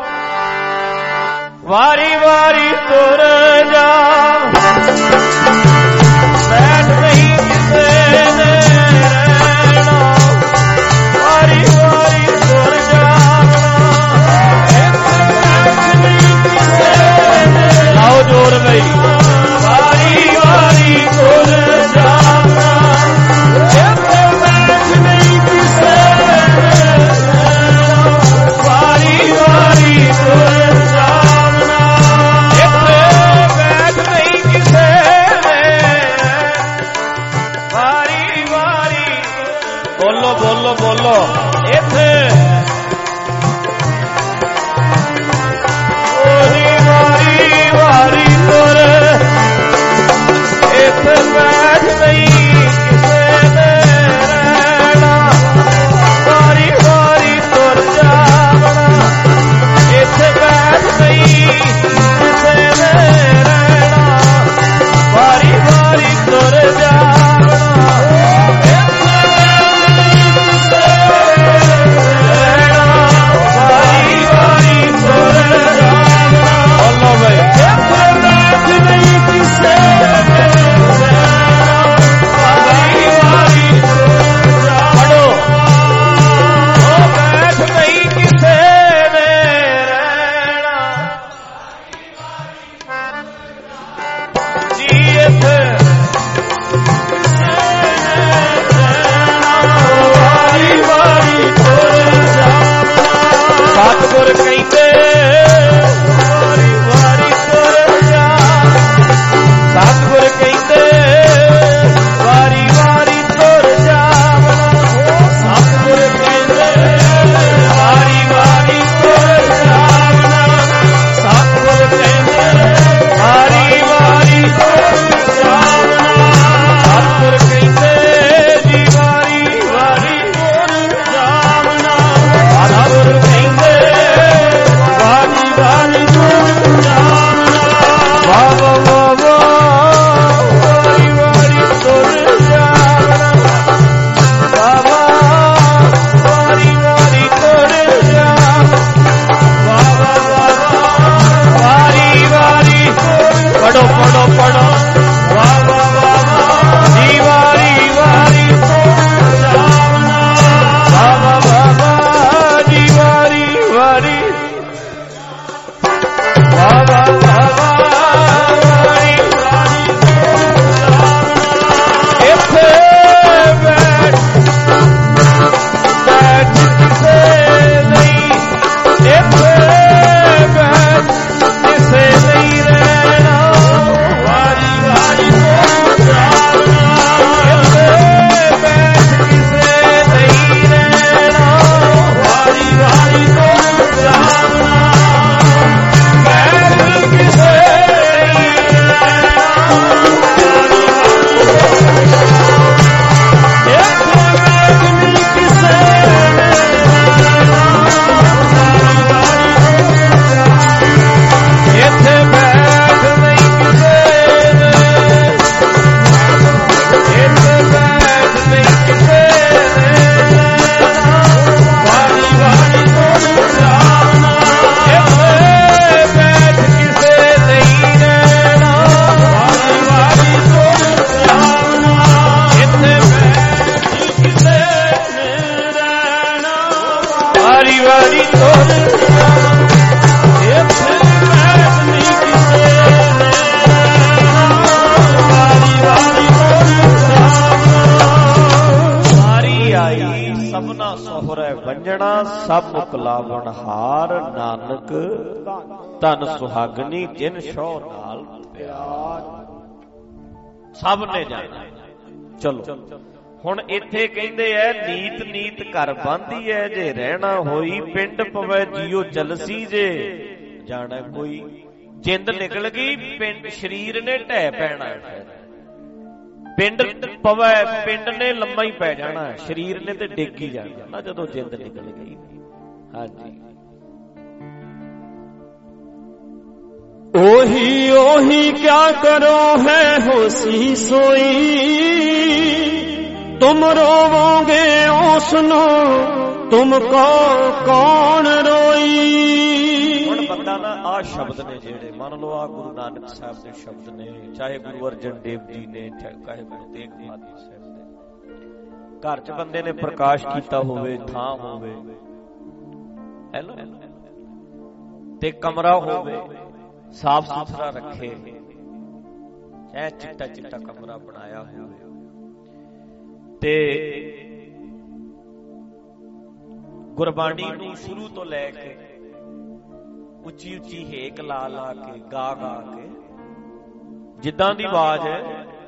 ਵਾਰੀ ਵਾਰੀ ਤੁਰ ਜਾ, ਬੈਠ ਨਹੀਂ ਕਿਸੇ ਨੇ ਰਹਿਣਾ। ਵਾਰੀ ਵਾਰੀ ਤੁਰ ਜਾਣਾ, ਇੱਥੇ ਬੈਠ ਨਹੀਂ ਕਿਸੇ ਨੇ। ਲਾਓ ਜੋਰ ਬਈ, ਵਾਰੀ ਵਾਰੀ ਤੁਰ ਜਾਣਾ, ਇੱਥੇ ਬੈਠ ਨਹੀਂ ਕਿਸੇ ਨੇ। ਵਾਰੀ ਵਾਰੀ ਤੁਰ ਜਾਣਾ, ਇੱਥੇ ਬੈਠ ਨਹੀਂ ਕਿਸੇ ਨੇ। ਵਾਰੀ ਵਾਰੀ ਬੋਲੋ ਬੋਲੋ ਬੋਲੋ, ਇੱਥੇ ਵਾਰੀ ਵਾਰੀ ਤੁਰ, ਇੱਥੇ ਬੈਠ ਨਹੀਂ ਕਿਸੇ ਨੇ ਰਹਿਣਾ। ਵਾਰੀ ਵਾਰੀ ਤੁਰ ਜਾਣਾ, ਇੱਥੇ ਬੈਠ ਨਹੀਂ ਕਿਸੇ ਨੇ ਰਹਿਣਾ। ਵਾਰੀ ਵਾਰੀ ਤੁਰ ਜਾਣਾ, ਇੱਥੇ ਬੈਠ ਨਹੀਂ ਕਿਸੇ ਨੇ ਰਹਿਣਾ। ਵਾਰੀ ਵਾਰੀ ਤੁਰ ਜਾਣਾ, ਬੋਲੋ ਬਈ, ਇੱਥੇ ਬੈਠ ਨਹੀਂ ਕਿਸੇ ਨੇ ਰਹਿਣਾ। ਵਾਰੀ ਵਾਰੀ ਤੁਰ ਜਾਣਾ, ਉਹ ਬੈਠ ਨਹੀਂ ਕਿਸੇ ਨੇ ਰਹਿਣਾ। ਜੀ ਇੱਥੇ ਵਾਰੀ ਵਾਰੀ ਤੁਰ ਜਾਣਾ। ਸਤਿਗੁਰ ਕਹਿੰਦੇ ਵਾਰੀ ਵਾਰੀ ਤੁਰ ਜਾ। ਸਤਿਗੁਰ ਕਹਿੰਦੇ ਵਾਰੀ ਵਾਰੀ ਤੁਰ ਜਾਣਾ। ਸਤਿਗੁਰ ਕਹਿੰਦੇ ਵਾਰੀ ਵਾਰੀ ਤੁਰ ਜਾਣਾ। ਸਤਿਗੁਰ ਕਹਿੰਦੇ ਵਾਰੀ ਵਾਰੀ ਤੁਰ ਜਾਣਾ। ਸਤਿਗੁਰ ਕਹਿੰਦੇ ਜੀ ਵਾਰੀ ਵਾਰੀ ਤੁਰ ਜਾਣਾ। ਸਤਿਗੁਰ ਕਹਿੰਦੇ ਵਾਰੀ ਵਾਰੀ ਤੁਰ ਜਾਣਾ। ਵਾਹ ਵਾਹ ਵਾਹ ਵਾਹ, ਵਾਰੀ ਵਾਰੀ ਤੁਰ ਜਾਣਾ। ਵਾਹ ਵਾਹ, ਵਾਰੀ ਵਾਰੀ ਤੁਰ ਜਾਣਾ। ਵਾਹ ਵਾਹ ਵਾਹ ਵਾਹ, ਵਾਰੀ ਵਾਰੀ ਪੜੋ ਪੜੋ ਪੜੋ। ਵਾਹ ਵਾਹ ਵਾਹ ਵਾਹ, ਜੀ ਵਾਰੀ ਵਾਰੀ ਤੁਰ ਜਾਣਾ। ਵਾਹ ਵਾਹ ਵਾਹ ਵਾਹ, ਜੀ ਵਾਰੀ ਵਾਰੀ। ਵਾਹ ਵਾਹ ਵਾਹ ਵਾਹ, ਵਾਰੀ ਵਾਰੀ ਤੁਰ ਜਾਣਾ। ਇੱਥੇ ਬੈਠ ਬੈਠ ਕਿਸੇ ਨਹੀਂ, ਇੱਥੇ ਬੈਠ ਕਿਸੇ ਨਹੀਂ ਰਹਿਣਾ। ਵਾਰੀ ਵਾਰੀ ਤੁਰ ਜਾਣਾ, ਇੱਥੇ ਬੈਠ ਕਿਸੇ ਨਹੀਂ ਰਹਿਣਾ। ਵਾਰੀ ਵਾਰੀ ਤੁਰ ਜਾਣਾ, ਬੈਠ ਕਿਸੇ ਨਹੀਂ ਰਹਿਣਾ। ਇੱਥੇ ਬੈਠ ਨਹੀਂ ਕਿਸੇ ਨੇ ਰਹਿਣਾ। ਵਾਰੀ ਵਾਰੀ ਤੁਰ ਜਾਣਾ, ਇੱਥੇ ਬੈਠ ਨਹੀਂ ਕਿਸੇ ਨੇ। ਇੱਥੇ ਬੈਠ ਨਹੀਂ ਕਿਸੇ ਨੇ ਰਹਿਣਾ। ਵਾਰੀ ਵਾਰੀ ਤੁਰ ਜਾਣਾ, ਇੱਥੇ ਬੈਠ ਕਿਸੇ ਨਹੀਂ ਰਹਿਣਾ। ਵਾਰੀ ਵਾਰੀ ਤੁਰ ਜਾਣਾ, ਇੱਥੇ ਬੈਠ ਕਿਸੇ ਨੇ ਰਹਿਣਾ। ਵਾਰੀ ਵਾਰੀ ਤੁਰ ਜਾਣਾ, ਇੱਥੇ ਬੈਠ ਨਹੀਂ ਕਿਸੇ ਨੇ ਰਹਿਣਾ। ਵਾਰੀ ਵਾਰੀ ਤੁਰ ਜਾਣਾ। ਵਾਰੀ ਆਈ ਸਭਨਾ ਸੋਹਰੇ ਵੰਜਣਾ, ਸਭ ਮੁਕਲਾਵਣ ਹਾਰ। ਨਾਨਕ ਧਨ ਸੁਹਾਗਣੀ ਜਿਨ ਸ਼ੋ ਨਾਲ ਪਿਆਰ। ਸਭ ਨੇ ਜਾਣਾ। ਚਲੋ ਹੁਣ ਇੱਥੇ ਕਹਿੰਦੇ ਐ ਨੀਤ ਨੀਤ ਘਰ ਬਾਂਧੀ ਐ, ਜੇ ਰਹਿਣਾ ਹੋਈ ਪਿੰਡ ਪਵੇ ਜੀਓ ਜਲਸੀ। ਜੇ ਜਾਣਾ ਕੋਈ ਜਿੰਦ ਨਿਕਲ ਗਈ, ਪਿੰਡ ਸਰੀਰ ਨੇ ਢਹਿ ਪੈਣਾ। ਪਿੰਡ ਪਵੈ, ਪਿੰਡ ਨੇ ਲੰਮਾ ਹੀ ਪੈ ਜਾਣਾ, ਸਰੀਰ ਨੇ ਤੇ ਡਿੱਗ ਹੀ ਜਾਣਾ ਨਾ ਜਦੋਂ ਜਿੰਦ ਨਿਕਲ ਗਈ। ਹਾਂਜੀ, ओही ओही क्या करो है होसी सोई, तुम रोवोगे ओ सुनो तुमको कौन रोई। ਹੁਣ ਬੰਦਾ ਨਾ ਆਹ ਸ਼ਬਦ ਨੇ ਜਿਹੜੇ, ਮੰਨ ਲਓ ਆਹ ਗੁਰੂ ਨਾਨਕ ਸਾਹਿਬ ਦੇ ਸ਼ਬਦ ਨੇ, ਚਾਹੇ ਗੁਰੂ ਅਰਜਨ ਦੇਵ ਜੀ ਨੇ, ਚਾਹੇ ਗੁਰੂ ਤੇਗ ਬਹਾਦਰ ਸਾਹਿਬ ਦੇ, ਘਰ 'ਚ ਬੰਦੇ ਨੇ ਪ੍ਰਕਾਸ਼ ਕੀਤਾ ਹੋਵੇ, ਥਾਂ ਹੋਵੇ, ਹੈਲੋ, ਤੇ ਕਮਰਾ ਹੋਵੇ ਸਾਫ ਸੁਥਰਾ ਰੱਖੇ, ਚਾਹੇ ਚਿੱਟਾ ਚਿੱਟਾ ਕਮਰਾ ਬਣਾਇਆ ਹੋਵੇ, ਤੇ ਗੁਰਬਾਣੀ ਨੂੰ ਸ਼ੁਰੂ ਤੋਂ ਲੈ ਕੇ ਉੱਚੀ ਉੱਚੀ ਹੇਕ ਲਾ ਲਾ ਕੇ, ਗਾ ਗਾ ਕੇ, ਜਿੱਦਾਂ ਦੀ ਆਵਾਜ਼ ਹੈ,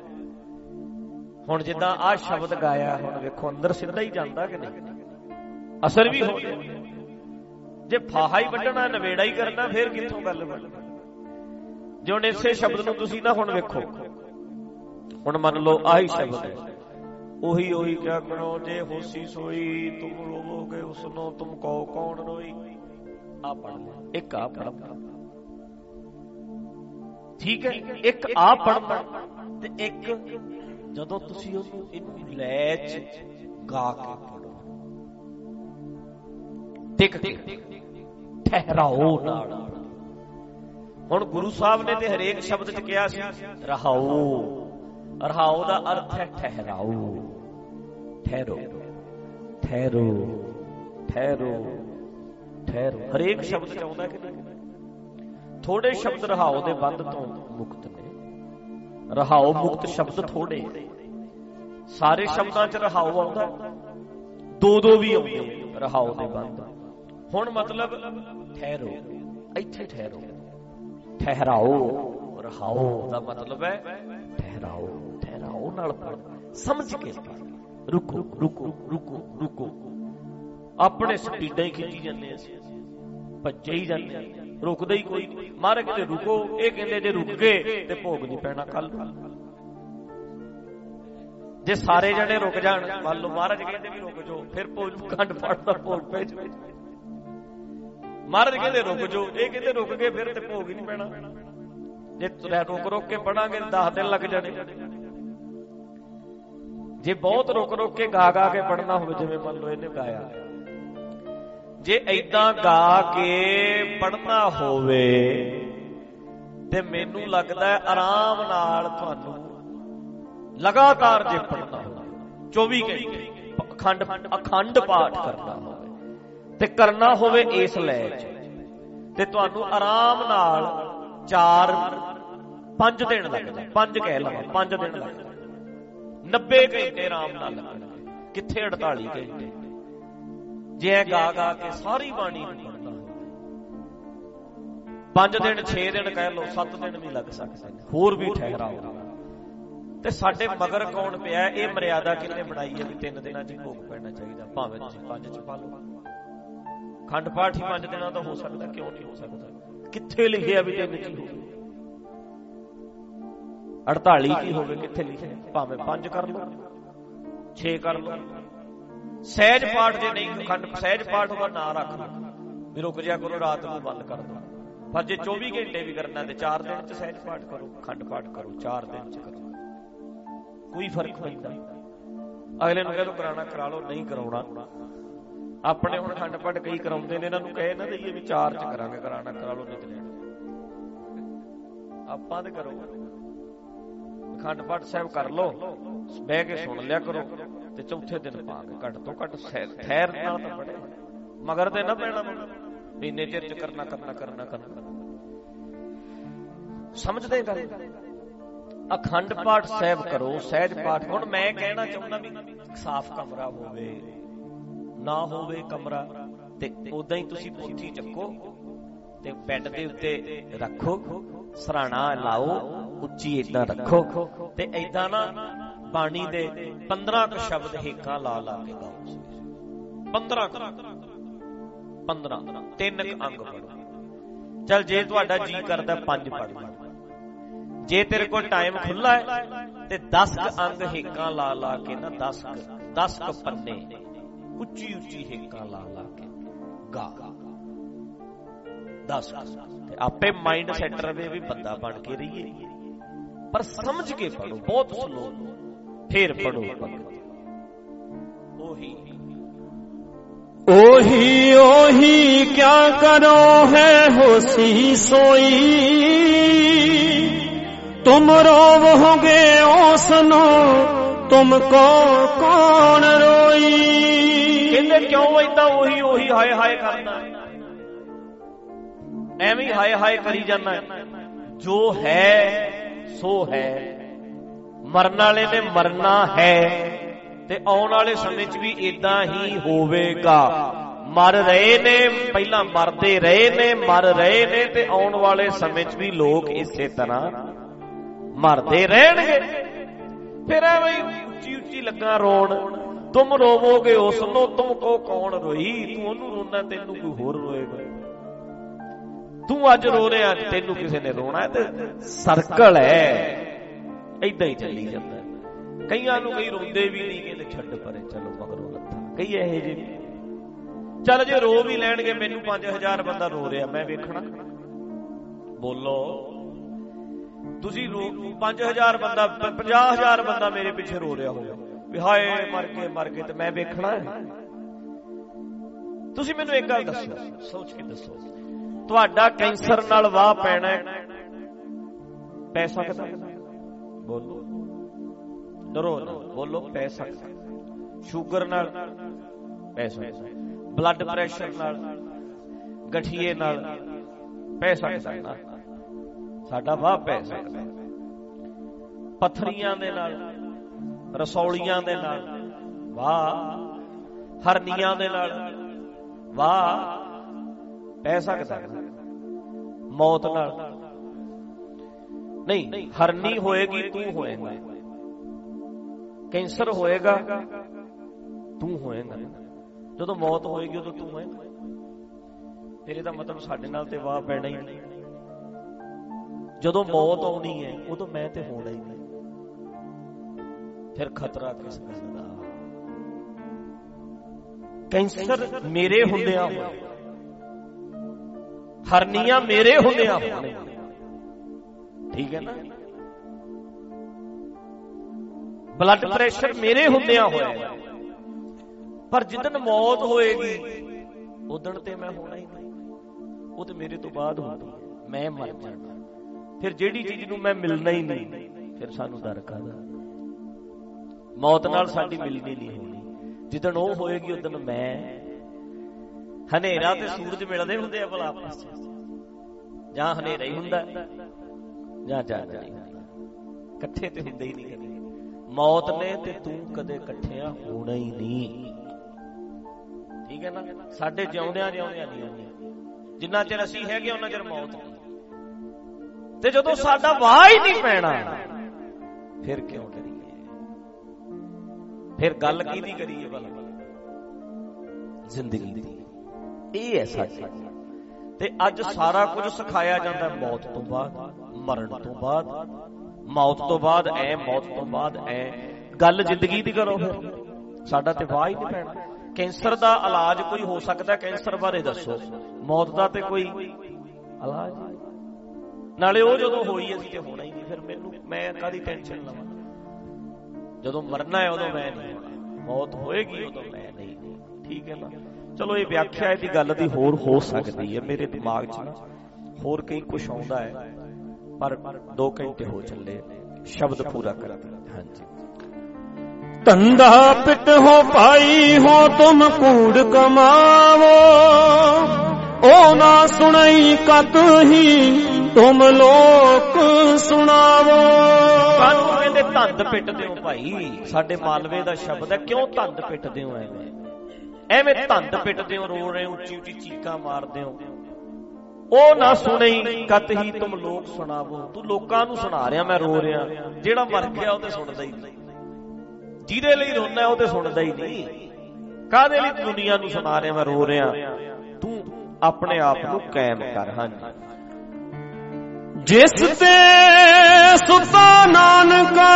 ਹੁਣ ਜਿੱਦਾਂ ਆਹ ਸ਼ਬਦ ਗਾਇਆ, ਹੁਣ ਵੇਖੋ ਅੰਦਰ ਸਿੱਧਾ ਹੀ ਜਾਂਦਾ ਕਿ ਨਹੀਂ, ਅਸਰ ਵੀ ਹੋ ਗਿਆ। ਜੇ ਫਾਹਾ ਹੀ ਵੱਢਣਾ, ਨਵੇੜਾ ਹੀ ਕਰਨਾ, ਫੇਰ ਕਿੱਥੋਂ ਗੱਲ ਬਣਨੀ। ਜੇ ਹੁਣ ਇਸੇ ਸ਼ਬਦ ਨੂੰ ਤੁਸੀਂ ਨਾ ਹੁਣ ਵੇਖੋ, ਹੁਣ ਮੰਨ ਲਓ ਆਹੀ ਸ਼ਬਦ ਹੈ, ਉਹੀ ਉਹੀ ਕਿਆ ਕਰੋ ਜੇ ਹੋਸੀ ਸੋਈ, ਤੁਮ ਰੋਵੋਗੇ ਉਸਨੂੰ ਤੁਮ ਕਹੋ ਕੌਣ ਰੋਈ। ਆ ਪੜ੍ਹ ਲਓ, ਇੱਕ ਆ ਪੜ੍ਹਨਾ, ਠੀਕ ਹੈ, ਇੱਕ ਆ ਪੜ੍ਹਨਾ, ਤੇ ਇੱਕ ਜਦੋਂ ਤੁਸੀਂ ਉਹਨੂੰ ਇਹਨੂੰ ਲੈ ਚ ਗਾ ਕੇ ਪੜ੍ਹੋ, ਟਿਕ ਟਿਕ ਠਹਿਰਾਓ ਨਾਲ। ਹੁਣ ਗੁਰੂ ਸਾਹਿਬ ਨੇ ਤੇ ਹਰੇਕ ਸ਼ਬਦ 'ਚ ਕਿਹਾ ਸੀ ਰਹਾਓ। ਰਹਾਓ ਦਾ ਅਰਥ ਹੈ ਠਹਿਰਾਓ, ਠਹਿਰੋ, ਠਹਿਰੋ, ਠਹਿਰੋ, ਠਹਿਰੋ। ਹਰੇਕ ਸ਼ਬਦ 'ਚ ਆਉਂਦਾ ਕਿ ਨਹੀਂ? ਥੋੜੇ ਸ਼ਬਦ ਰਹਾਓ ਦੇ ਬੰਧ ਤੋਂ ਮੁਕਤ ਨੇ। ਰਹਾਓ ਮੁਕਤ ਸ਼ਬਦ ਥੋੜੇ, ਸਾਰੇ ਸ਼ਬਦਾਂ 'ਚ ਰਹਾਓ ਆਉਂਦਾ, ਦੋ ਦੋ ਵੀ ਆਉਂਦੇ ਰਹਾਓ ਦੇ ਬੰਧ। ਹੁਣ ਮਤਲਬ ਠਹਿਰੋ, ਇੱਥੇ ਠਹਿਰੋ, ਠਹਿਰਾਓ। ਰਹਾਓ ਦਾ ਮਤਲਬ ਹੈ ਠਹਿਰਾਓ, ਠਹਿਰਾਓ ਨਾਲ ਸਮਝ ਕੇ ਰੁਕੋ ਰੁਕੋ ਰੁਕੋ ਰੁਕੋ। ਆਪਣੇ ਸਪੀਡਾਂ ਹੀ ਖਿੱਚੀ ਜਾਂਦੇ, ਅਸੀਂ ਭੱਜੇ ਹੀ ਜਾਂਦੇ, ਰੁਕਦੇ ਹੀ ਕੋਈ ਨਹੀਂ। ਮਹਾਰਾਜ ਕਹਿੰਦੇ ਰੁਕੋ, ਇਹ ਕਹਿੰਦੇ ਜੇ ਰੁਕ ਗਏ ਤੇ ਭੋਗ ਨਹੀਂ ਪੈਣਾ ਕੱਲ। ਜੇ ਸਾਰੇ ਜਣੇ ਰੁਕ ਜਾਣ, ਮੰਨ ਲਓ ਮਹਾਰਾਜ ਕਹਿੰਦੇ ਵੀ ਰੁਕ ਜਾਓ, ਫਿਰ ਭੋਗ ਖੰਡ ਪਾਠ ਦਾ ਭੋਗ ਪੈ ਜਾਵੇ। ਮਹਾਰਾਜ ਕਹਿੰਦੇ ਰੁਕ ਜਾਓ, ਇਹ ਕਹਿੰਦੇ ਰੁਕ ਗਏ ਫਿਰ ਤੇ ਭੋਗ ਹੀ ਨਹੀਂ ਪੈਣਾ। ਜੇ ਰੁਕ ਰੁਕ ਕੇ ਪੜਾਂਗੇ ਦਸ ਦਿਨ ਲੱਗ ਜਾਣੇ। ਜੇ ਬਹੁਤ ਰੁਕ ਰੁਕ ਕੇ ਗਾ ਗਾ ਕੇ ਪੜਨਾ ਹੋਵੇ, ਜਿਵੇਂ ਮੰਨ ਲਓ ਇਹਨੇ ਗਾਇਆ, ਜੇ ਏਦਾਂ ਗਾ ਕੇ ਪੜਨਾ ਹੋਵੇ ਤੇ ਮੈਨੂੰ ਲੱਗਦਾ ਆਰਾਮ ਨਾਲ ਤੁਹਾਨੂੰ ਲਗਾਤਾਰ ਜੇ ਪੜਨਾ ਹੋਵੇ, ਚੌਵੀ ਘੰਟੇ ਅਖੰਡ ਅਖੰਡ ਪਾਠ ਕਰਨਾ ਹੋਵੇ ਤੇ ਕਰਨਾ ਹੋਵੇ ਇਸ ਲੈ ਚ, ਤੇ ਤੁਹਾਨੂੰ ਆਰਾਮ ਨਾਲ ਚਾਰ ਪੰਜ ਦਿਨ ਲੱਗਦੇ, ਪੰਜ ਕਹਿ ਲਵਾਂ ਪੰਜ ਦਿਨ ਲੱਗਦੇ, ਨੱਬੇ ਘੰਟੇ ਆਰਾਮ ਨਾਲ ਲੱਗਣਗੇ, ਕਿੱਥੇ ਅੜਤਾਲੀ ਘੰਟੇ। ਜੇ ਗਾ ਗਾ ਕੇ ਸਾਰੀ ਬਾਣੀ ਨੂੰ ਪੜ੍ਹਨਾ ਹੋਵੇ, ਪੰਜ ਦਿਨ ਛੇ ਦਿਨ ਕਹਿ ਲਓ, ਸੱਤ ਦਿਨ ਵੀ ਲੱਗ ਸਕਦੇ ਨੇ, ਹੋਰ ਵੀ ਠਹਿਰਾਓ। ਤੇ ਸਾਡੇ ਮਗਰ ਕੌਣ ਪਿਆ? ਇਹ ਮਰਿਆਦਾ ਕਿਹਨੇ ਬਣਾਈ ਹੈ ਵੀ ਤਿੰਨ ਦਿਨਾਂ ਚ ਭੋਗ ਪੈਣਾ ਚਾਹੀਦਾ? ਭਾਵੇਂ ਤੁਸੀਂ ਪੰਜ ਚ ਪਾ ਲਓ। ਖੰਡ ਪਾਠ ਹੀ ਪੰਜ ਦਿਨਾਂ ਦਾ ਹੋ ਸਕਦਾ, ਕਿਉਂ ਨਹੀਂ ਹੋ ਸਕਦਾ? ਕਿੱਥੇ ਲਿਖਿਆ ਵੀ ਤਿੰਨ ਚ ਹੀ ਹੋਵੇ? ਅੜਤਾਲੀ ਕੀ ਹੋਵੇ, ਕਿੱਥੇ ਲਿਖਿਆ? ਭਾਵੇਂ ਪੰਜ ਕਰ ਲਓ, ਛੇ ਕਰ ਲਓ। ਸਹਿਜ ਪਾਠ ਜੇ ਨਹੀਂ, ਖੰਡ ਸਹਿਜ ਪਾਠ ਦਾ ਨਾਂ ਰੱਖ ਲਓ ਵੀ ਰੁਕ ਜਾ ਕਰੋ, ਰਾਤ ਨੂੰ ਬੰਦ ਕਰ ਦੋ। ਪਰ ਜੇ ਚੌਵੀ ਘੰਟੇ ਵੀ ਕਰਨਾ ਤੇ ਚਾਰ ਦਿਨ ਚ ਸਹਿਜ ਪਾਠ ਕਰੋ, ਖੰਡ ਪਾਠ ਕਰੋ, ਚਾਰ ਦਿਨ ਚ ਕਰੋ, ਕੋਈ ਫਰਕ ਨਹੀਂ ਪੈਂਦਾ। ਅਗਲੇ ਨੂੰ ਕਹਿ ਦੋ ਕਰਾਉਣਾ ਕਰਾ ਲਓ, ਨਹੀਂ ਕਰਾਉਣਾ। ਆਪਣੇ ਹੁਣ ਖੰਡ ਪਾਠ ਕਈ ਕਰਾਉਂਦੇ ਨੇ, ਇਹਨਾਂ ਨੂੰ ਕਹੇ ਨਾ ਦਈਏ ਵੀ ਚਾਰ ਚ ਕਰਾਂਗੇ, ਕਰਾਉਣਾ ਕਰਾ ਲਓ, ਨਹੀਂ ਲੈਣਾ। ਆਪਾਂ ਤੇ ਕਰੋ, ਖੰਡ ਪਾਠ ਸਾਹਿਬ ਕਰ ਲਓ, ਬਹਿ ਕੇ ਸੁਣ ਲਿਆ ਕਰੋ, ਤੇ ਚੌਥੇ ਦਿਨ ਪਾ ਕੇ ਘੱਟ ਤੋਂ ਘੱਟ ਠਹਿਰ ਨਾਲ ਤਾਂ ਪੜੇ, ਮਗਰ ਤੇ ਨਾ ਪੈਣਾ ਇੰਨੇ ਚਿਰ ਚ ਕਰਨਾ ਕਰਨਾ ਕਰਨਾ ਕਰਨਾ। ਸਮਝਦੇ ਗੱਲ? ਅਖੰਡ ਪਾਠ ਸਾਹਿਬ ਕਰੋ, ਸਹਿਜ ਪਾਠ। ਹੁਣ ਮੈਂ ਕਹਿਣਾ ਚਾਹੁੰਦਾ ਵੀ ਸਾਫ਼ ਕਮਰਾ ਹੋਵੇ, ਨਾ ਹੋਵੇ ਕਮਰਾ, ਤੇ ਉਦਾਂ ਹੀ ਤੁਸੀਂ ਪੋਥੀ ਚੱਕੋ ਤੇ ਬੈੱਡ ਦੇ ਉੱਤੇ ਰੱਖੋ, ਸਰਾਣਾ ਲਾਓ, ਉੱਚੀ ਏਦਾਂ ਰੱਖੋ, ਤੇ ਏਦਾਂ ਨਾ ਬਾਣੀ ਦੇ ਪੰਦਰਾਂ ਕੁ ਸ਼ਬਦ ਹੇਕਾਂ ਲਾ ਲਾ ਕੇ ਗਾਓ। ਪੰਦਰਾਂ ਪੰਦਰਾਂ ਤਿੰਨ ਅੰਗ ਪੜੋ। ਚੱਲ ਜੇ ਤੁਹਾਡਾ ਜੀ ਕਰਦਾ ਪੰਜ ਪੜ ਲਓ, ਜੇ ਤੇਰੇ ਕੋਲ ਟਾਈਮ ਖੁੱਲਾ ਹੈ ਤੇ ਦਸ ਅੰਗ ਹੇਕਾਂ ਲਾ ਲਾ ਕੇ ਨਾ ਦਸ ਦਸ ਕ ਪੰਨੇ ਉੱਚੀ ਉੱਚੀ ਹੇਕਾਂ ਲਾ ਲਾ ਕੇ ਗਾ ਦਸ ਤੇ ਆਪੇ ਮਾਈਂਡ ਸੈਟ ਰਵੇ ਵੀ ਬੰਦਾ ਬਣ ਕੇ ਰਹੀਏ। ਪਰ ਸਮਝ ਕੇ ਪੜੋ, ਬਹੁਤ ਸਲੋ, ਫੇਰ ਪੜੋ ਭਗਤ। ਉਹੀ ओही ओही क्या करो है होसी सोई, तुम रोवोगे ओसनो तुमको कौन रोई। कहते क्यों इतना ਉਹੀ ਉਹੀ ਹਾਏ ਹਾਏ ਕਰਦਾ, ਐਵੇਂ ਹੀ ਹਾਏ ਹਾਏ ਕਰੀ ਜਾਂਦਾ। ਜੋ ਹੈ ਸੋ ਹੈ, ਮਰਨ ਵਾਲੇ ਨੇ ਮਰਨਾ ਹੈ ਤੇ ਆਉਣ ਵਾਲੇ ਸਮੇਂ 'ਚ ਵੀ ਇਦਾਂ ਹੀ ਹੋਵੇਗਾ। ਮਰ ਰਹੇ ਨੇ, ਪਹਿਲਾਂ ਮਰਦੇ ਰਹੇ ਨੇ, ਮਰ ਰਹੇ ਨੇ ਤੇ ਆਉਣ ਵਾਲੇ ਸਮੇਂ 'ਚ ਵੀ ਲੋਕ ਇਸੇ ਤਰ੍ਹਾਂ ਮਰਦੇ ਰਹਿਣਗੇ। ਫਿਰ ਐਵੇਂ ਉੱਚੀ ਉੱਚੀ ਲੱਗਾ ਰੋਣ, ਤੁਮ ਰੋਵੋਗੇ ਉਸ ਨੂੰ ਤੁਮ ਕੋ ਕੌਣ ਰੋਈ। ਤੂੰ ਉਹਨੂੰ ਰੋਣਾ, ਤੈਨੂੰ ਕੋਈ ਹੋਰ ਰੋਏਗਾ। ਤੂੰ ਅੱਜ ਰੋ ਰਿਹਾ, ਤੈਨੂੰ ਕਿਸੇ ਨੇ ਰੋਣਾ। ਤੇ ਸਰਕਲ ਹੈ, ਏਦਾਂ ਹੀ ਚੱਲੀ ਜਾਂਦਾ। ਕਈਆਂ ਨੂੰ ਕਈ ਰੋਂਦੇ ਵੀ ਨਹੀਂ, ਕਹਿੰਦੇ ਛੱਡ ਪਰੇ, ਚਲੋ ਮਗਰੋਂ ਲੱਥਾ। ਕਈ ਇਹੋ ਜਿਹੇ ਚੱਲ ਜੇ ਰੋ ਵੀ ਲੈਣਗੇ, ਮੈਨੂੰ ਪੰਜ ਹਜ਼ਾਰ ਬੰਦਾ ਰੋ ਰਿਹਾ, ਮੈਂ ਵੇਖਣਾ। ਬੋਲੋ, ਤੁਸੀਂ ਰੋ ਪੰਜ ਹਜ਼ਾਰ ਬੰਦਾ, ਪੰਜਾਹ ਹਜ਼ਾਰ ਬੰਦਾ ਮੇਰੇ ਪਿੱਛੇ ਰੋ ਰਿਹਾ ਹੋਵੇ ਵੀ ਹਾਏ ਮਰ ਕੇ ਮਰ ਕੇ, ਤੇ ਮੈਂ ਵੇਖਣਾ ਹੈ। ਤੁਸੀਂ ਮੈਨੂੰ ਇੱਕ ਗੱਲ ਦੱਸੋ, ਸੋਚ ਕੇ ਦੱਸੋ, ਤੁਹਾਡਾ ਕੈਂਸਰ ਨਾਲ ਵਾਹ ਪੈਣਾ ਪੈ ਸਕਦਾ? ਬੋਲੋ, ਡਰੋ ਨਾ, ਬੋਲੋ ਪੈ ਸਕਦਾ। ਸ਼ੂਗਰ ਨਾਲ ਪੈ ਸਕਦਾ, ਬਲੱਡ ਪ੍ਰੈਸ਼ਰ ਨਾਲ, ਗਠੀਏ ਨਾਲ ਪੈ ਸਕਦਾ ਨਾ, ਸਾਡਾ ਵਾਹ ਪੈ ਸਕਦਾ। ਪੱਥਰੀਆਂ ਦੇ ਨਾਲ, ਰਸੌਲੀਆਂ ਦੇ ਨਾਲ ਵਾਹ, ਹਰਨੀਆਂ ਦੇ ਨਾਲ ਵਾਹ ਪੈ ਸਕਦਾ। ਮੌਤ ਨਾਲ ਨਹੀਂ, ਹਰਨੀ ਹੋਏਗੀ ਤੂੰ ਹੋਏਗਾ, ਕੈਂਸਰ ਹੋਏਗਾ ਤੂੰ ਹੋਏਗਾ, ਜਦੋਂ ਮੌਤ ਹੋਏਗੀ ਉਦੋਂ ਤੂੰ ਹੋਏਗਾ। ਫਿਰ ਇਹਦਾ ਮਤਲਬ ਸਾਡੇ ਨਾਲ ਤੇ ਵਾਹ ਪੈਣਾ ਹੀ ਨਹੀਂ। ਜਦੋਂ ਮੌਤ ਆਉਣੀ ਹੈ ਉਦੋਂ ਮੈਂ ਤੇ ਹੋਣਾ ਹੀ ਨਹੀਂ। ਫਿਰ ਖਤਰਾ ਕਿਸ ਗੱਲ ਦਾ? ਕੈਂਸਰ ਮੇਰੇ ਹੁੰਦਿਆਂ ਹੋਇਆ, ਹਰਨੀਆਂ ਮੇਰੇ ਹੁੰਦਿਆਂ ਹੋਣੇ, ਠੀਕ ਹੈ ਨਾ, ਬਲੱਡ ਪ੍ਰੈਸ਼ਰ ਮੇਰੇ ਹੁੰਦਿਆਂ ਹੋਇਆ। ਪਰ ਜਿੱਦਣ ਮੌਤ ਹੋਏਗੀ ਉਦਣ ਤੇ ਮੈਂ ਹੋਣਾ ਹੀ ਨਹੀਂ, ਉਹ ਤੇ ਮੇਰੇ ਤੋਂ ਬਾਅਦ ਹੋਣੀ, ਮੈਂ ਮਰ ਜਾਣਾ। ਫਿਰ ਜਿਹੜੀ ਚੀਜ਼ ਨੂੰ ਮੈਂ ਮਿਲਣਾ ਹੀ ਨਹੀਂ, ਫਿਰ ਸਾਨੂੰ ਡਰ ਕਾਹਦਾ? ਮੌਤ ਨਾਲ ਸਾਡੀ ਮਿਲਣੀ ਨਹੀਂ ਹੋਣੀ। ਜਿੱਦਣ ਉਹ ਹੋਏਗੀ ਉਦਣ ਮੈਂ, ਹਨੇਰਾ ਤੇ ਸੂਰਜ ਮਿਲਦੇ ਹੁੰਦੇ ਆ ਭਲਾ ਆਪਸ ਚ, ਜਾਂ ਹਨੇਰਾ ਹੀ ਹੁੰਦਾ ਜਾਂ ਚਾਨਣ ਨਹੀਂ ਹੁੰਦਾ, ਇਕੱਠੇ ਤੇ ਹੁੰਦੇ ਹੀ ਨਹੀਂ ਕਦੇ। ਮੌਤ ਨੇ ਤੇ ਤੂੰ ਕਦੇ ਇਕੱਠਿਆਂ ਹੋਣਾ ਹੀ ਨਹੀਂ, ਠੀਕ ਹੈ ਨਾ। ਸਾਡੇ ਜਿਉਂਦਿਆਂ ਜਿਉਂਦਿਆਂ ਨਹੀਂ ਹੋਣੀ, ਜਿੰਨਾ ਚਿਰ ਅਸੀਂ ਹੈਗੇ ਉਹਨਾਂ ਚਿਰ ਮੌਤ ਨਹੀਂ। ਤੇ ਜਦੋਂ ਸਾਡਾ ਵਾਹ ਹੀ ਨਹੀਂ ਪੈਣਾ, ਫਿਰ ਕਿਉਂ ਕਰੀਏ? ਫਿਰ ਗੱਲ ਕਿਹਦੀ ਕਰੀਏ ਭਲਾ? ਜ਼ਿੰਦਗੀ ਦੀ। ਇਹ ਹੈ ਸਾਡੀ। ਤੇ ਅੱਜ ਸਾਰਾ ਕੁਝ ਸਿਖਾਇਆ ਜਾਂਦਾ ਮੌਤ ਤੋਂ ਬਾਅਦ, ਮਰਨ ਤੋਂ ਬਾਅਦ, ਮੌਤ ਤੋਂ ਬਾਅਦ ਐ, ਮੌਤ ਤੋਂ ਬਾਅਦ ਐ। ਗੱਲ ਜ਼ਿੰਦਗੀ ਦੀ ਕਰੋ, ਫਿਰ ਸਾਡਾ ਤੇ ਵਾਹ ਹੀ ਨਹੀਂ ਪੈਣਾ। ਕੈਂਸਰ ਦਾ ਇਲਾਜ ਕੋਈ ਹੋ ਸਕਦਾ? ਕੈਂਸਰ ਬਾਰੇ ਦੱਸੋ। ਮੌਤ ਦਾ ਤੇ ਕੋਈ ਇਲਾਜ ਨਹੀਂ। ਨਾਲੇ ਉਹ ਜਦੋਂ ਹੋਈ ਅਸੀਂ ਤੇ ਹੋਣਾ ਹੀ ਨਹੀਂ। ਫਿਰ ਮੈਨੂੰ ਮੈਂ ਕਾਹਦੀ ਟੈਨਸ਼ਨ ਲਵਾਂ? ਜਦੋਂ ਮਰਨਾ ਹੈ ਉਦੋਂ ਮੈਂ ਨਹੀਂ ਹੋਣਾ, ਮੌਤ ਹੋਏਗੀ ਉਦੋਂ ਮੈਂ ਨਹੀਂ। ਠੀਕ ਹੈ ਨਾ। ਚਲੋ ਇਹ ਵਿਆਖਿਆ ਇਹਦੀ ਗੱਲ ਦੀ ਹੋਰ ਹੋ ਸਕਦੀ ਹੈ, ਮੇਰੇ ਦਿਮਾਗ 'ਚ ਨਾ ਹੋਰ ਕਈ ਕੁਛ ਆਉਂਦਾ ਹੈ, ਪਰ ਦੋ ਘੰਟੇ ਹੋ ਚੱਲੇ, ਸ਼ਬਦ ਪੂਰਾ ਕਰ ਦਿਓ। ਹਾਂਜੀ। ਧੰਦਾ ਪਿਟ ਹੋ ਭਾਈ ਹੋ ਤੁਮ ਕੂੜ ਕਮਾਵੋ, ਉਹ ਨਾ ਸੁਣਈ ਕਤ ਹੀ ਤੁਮ ਲੋਕ ਸੁਣਾਵੋ। ਕਾਹਨੂੰ ਕਹਿੰਦੇ ਧੰਦ ਪਿੱਟਦੇ ਹੋ ਭਾਈ? ਸਾਡੇ ਮਾਲਵੇ ਦਾ ਸ਼ਬਦ ਹੈ। ਕਿਉਂ ਧੰਦ ਪਿੱਟਦੇ ਹੋ? ਐਵੇਂ ਐਵੇਂ ਧੰਦ ਪਿੱਟਦੇ ਹੋ, ਰੋ ਰਹੇ ਹੋ, ਉੱਚੀ ਉੱਚੀ ਚੀਕਾਂ ਮਾਰਦੇ ਹੋ। ਉਹ ਨਾ ਸੁਣਈ ਕਤ ਹੀ ਤੁਮ ਲੋਕ ਸੁਣਾਵੋ। ਤੂੰ ਲੋਕਾਂ ਨੂੰ ਸੁਣਾ ਰਿਹਾ ਮੈਂ ਰੋ ਰਿਹਾ, ਜਿਹੜਾ ਮਰ ਗਿਆ ਉਹ ਤੇ ਸੁਣਦਾ ਹੀ ਨਹੀਂ। ਜਿਹਦੇ ਲਈ ਰੋਣਾ ਉਹ ਤੇ ਸੁਣਦਾ ਹੀ ਨਹੀਂ। ਕਾਹਦੇ ਲਈ ਦੁਨੀਆ ਨੂੰ ਸੁਣਾ ਰਿਹਾ ਮੈਂ ਰੋ ਰਿਹਾ? ਤੂੰ ਆਪਣੇ ਆਪ ਨੂੰ ਕਾਇਮ ਕਰ। ਹਾਂਜੀ। जिस ते सुता नानका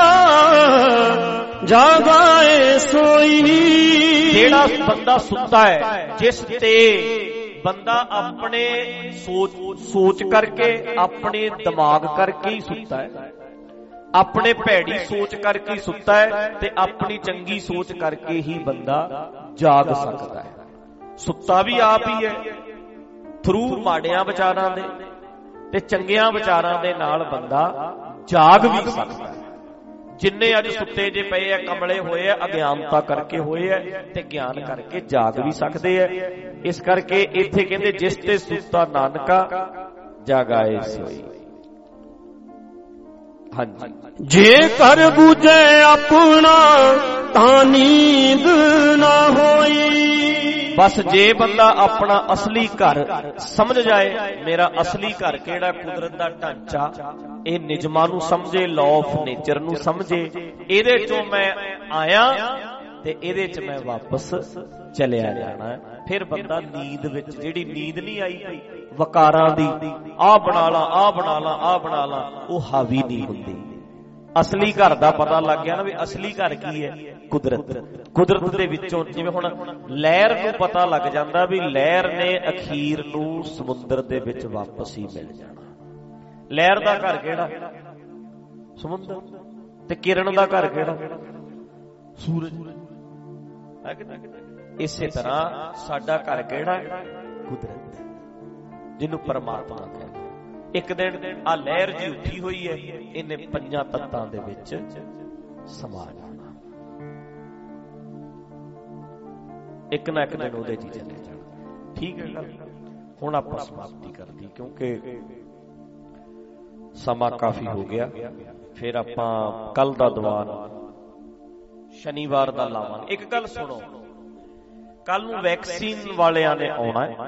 जागाए सोई। जेड़ा बंदा सुता है, जिस ते बंदा अपने सोच सोच करके, अपने दिमाग करके ही सुता है, अपने भैड़ी सोच करके ही सुता है, ते अपनी चंगी सोच करके ही बंदा जाग सकता है। सुता भी आप ही है, थरू माड़ियां विचारां दे ते चंगियां विचारां दे नाल बंदा जाग भी सकता है। जिन्ने अज सुते जे पए है, कमले होए है, अज्ञानता करके होए है, ते ज्ञान करके जाग भी सकते है। इस करके इत्थे कहंदे जिस ते सुता नानका जागाए सोई। हाँ जी, जे कर बूझे अपना तां नींद ना होई। बस जे बंदा अपना असली घर समझ जाए, मेरा असली घर केड़ा, कुदरत दा ढांचा, ए निजमां नूं समझे, लॉ ऑफ नेचर नूं समझे, इहदे चों मैं आया ते इहदे च मैं वापस चलिया जाना है। फिर बंदा नींद विच, जिहड़ी नींद नहीं आई पई वकारां दी, आ बना ला आ बना ला आ बना ला, वो हावी नहीं हुंदी। असली घर दा पता लग गया ना भी असली घर की है, कुदरत। कुदरत दे विचों जिवें हुण लहर नूं पता लग जांदा भी लहर ने अखीर नूं समुंदर दे विच वापस ही मिल जाना। लहर दा घर किहड़ा? समुंदर। ते किरण दा घर किहड़ा? सूरज। इसे तरह साडा घर किहड़ा? कुदरत, जिन्नू परमात्मा कहते। एक दिन आ लहर जी उठी हुई है, इन्हें पंजां तत्तां दे विच समा जाना, एक ना एक दिन उहदे जी चले जाना। ठीक है गल। हुण आपां समाप्ति कर दी क्योंकि समा काफी हो गया। फिर आपां कल दा दीवान शनिवार दा लावांगे। एक गल सुनो, कल नूं वैक्सीन वालियां ने आउणा है,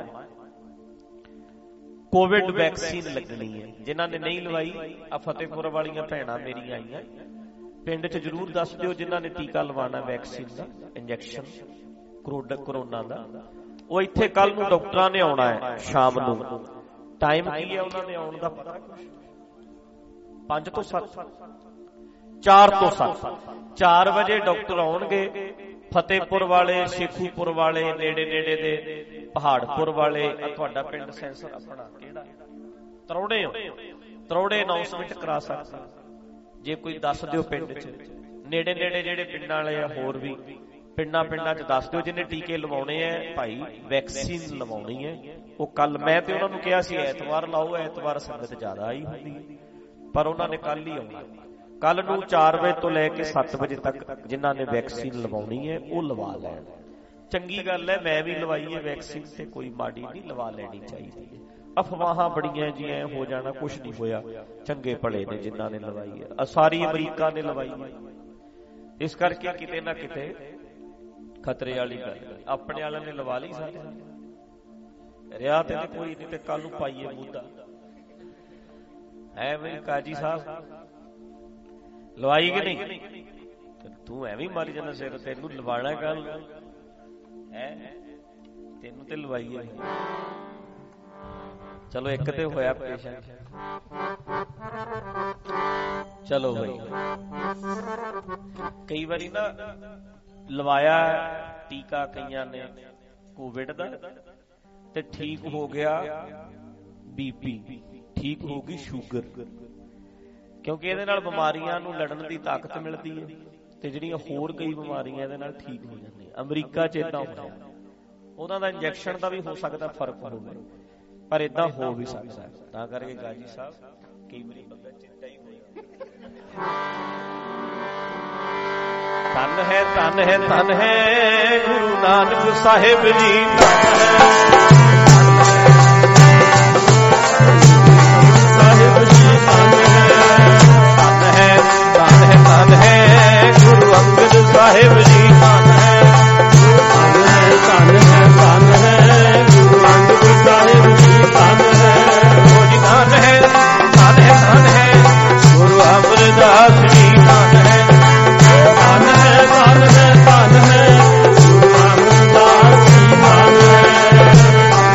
कोविड वैक्सीन लगनी है। जिन्हां ने नहीं लवाई, आ फतेहपुर वालियां भैणां मेरियां आईयां, पिंड च जरूर दस दिओ जिन्हां ने टीका लवाना वैक्सीन दा, इंजैक्शन कोरोना दा। वो इत्थे कल नूं डॉक्टरां ने आउणा है शाम नूं। टाइम की है उन्हां ने आउण दा पता? पांच तो सत्त, चार तो सत्त, चार बजे डॉक्टर आउणगे। फतेहपुर वाले, शेखूपुर वाले, नेड़े नेड़े दे पहाड़पुर वाले, तुहाडा पिंड सैंसर अपना किहड़ा तरौड़े हो, तरौड़े अनाउंसमेंट करा सकदा जे कोई दस दिओ पिंड च। नेड़े नेड़े जेहड़े पिंडां वाले आ होर भी पिंडां पिंडां च दस दिओ जिन्हें टीके लवाउणे है भाई, वैक्सीन लवाउणी है। वो कल मैं ते उन्हां नूं कहा सी ऐतवार लाओ, ऐतवार संगत ज्यादा आई हुंदी पर उन्हां ने कल ही आउणा। कल नूं चार बजे तो लैके सत्त बजे तक जिन्हां ने वैक्सीन लवाउणी है वो लवा लैण। चंगी गल है, मैं भी लवाई है वैक्सीन, ते कोई माड़ी नहीं, लवा लेनी चाहिए। अफवाहां बड़ियां जी ऐ हो जाना, कुछ नहीं होया, चंगे भले ने जिन्हां ने लवाई है। सारी अमरीका ने लवाई है, इस करके किते ना किते खतरे वाली गल। अपने वालिਆਂ ने लवा ली, सारे रिया ते कोई नहीं, ते कल नूं पाईए मुद्दा है मेरी काजी साहब लवाई कि नहीं? तू एवं मारी जाना सिर, तेनू लवाना कल है, तेनू ते लवाई है। चलो एक ते होया पेशेंट, चलो भाई। कई बारी ना लवाया टीका कईयां ने कोविड दा, ते ठीक हो गया बीपी, ठीक होगी शुगर, क्योंकि ਇਹਦੇ ਨਾਲ ਬਿਮਾਰੀਆਂ ਨੂੰ ਲੜਨ ਦੀ ਤਾਕਤ ਮਿਲਦੀ ਹੈ ਤੇ ਜਿਹੜੀਆਂ ਹੋਰ ਕਈ ਬਿਮਾਰੀਆਂ ਇਹਦੇ ਨਾਲ ਠੀਕ ਹੋ ਜਾਂਦੀਆਂ। ਅਮਰੀਕਾ 'ਚ ਇਦਾਂ ਹੁੰਦਾ, ਉਹਨਾਂ ਦਾ ਇੰਜੈਕਸ਼ਨ ਦਾ ਵੀ ਹੋ ਸਕਦਾ ਫਰਕ ਹੋਵੇ, ਪਰ ਇਦਾਂ ਹੋ ਵੀ ਸਕਦਾ। ਤਾਂ ਕਰਕੇ ਗਾਜੀ ਸਾਹਿਬ ਕਈ ਵਾਰੀ ਬੰਦਾ ਚਿੰਤਾ ਹੀ ਹੋਇਆ। ਧੰਨ ਹੈ ਧੰਨ ਹੈ ਧੰਨ ਹੈ ਗੁਰੂ ਨਾਨਕ ਸਾਹਿਬ ਜੀ, ਸਾਹਿਬ ਜੀ ਧੰਨ ਹੈ, ਧੰਨ ਹੈ ਧੰਨ ਹੈ ਗੁਰੂ ਅੰਗਦ ਸਾਹਿਬ ਜੀ, ਧੰਨ ਹੈ ਧੰਨ ਹੈ ਧੰਨ ਹੈ ਧੰਨ ਹੈ ਗੁਰੂ ਅੰਗਦ ਸਾਹਿਬ ਜੀ, ਧੰਨ ਹੈ ਜੀ, ਧੰਨ ਹੈ ਧੰਨ ਹੈ ਧੰਨ ਹੈ ਗੁਰੂ ਅਮਰਦਾਸ ਜੀ, ਧੰਨ ਹੈ ਧੰਨ ਹੈ ਧੰਨ ਹੈ ਧੰਨ ਹੈ ਗੁਰੂ ਅਮਰਦਾਸ ਜੀ, ਧੰਨ ਹੈ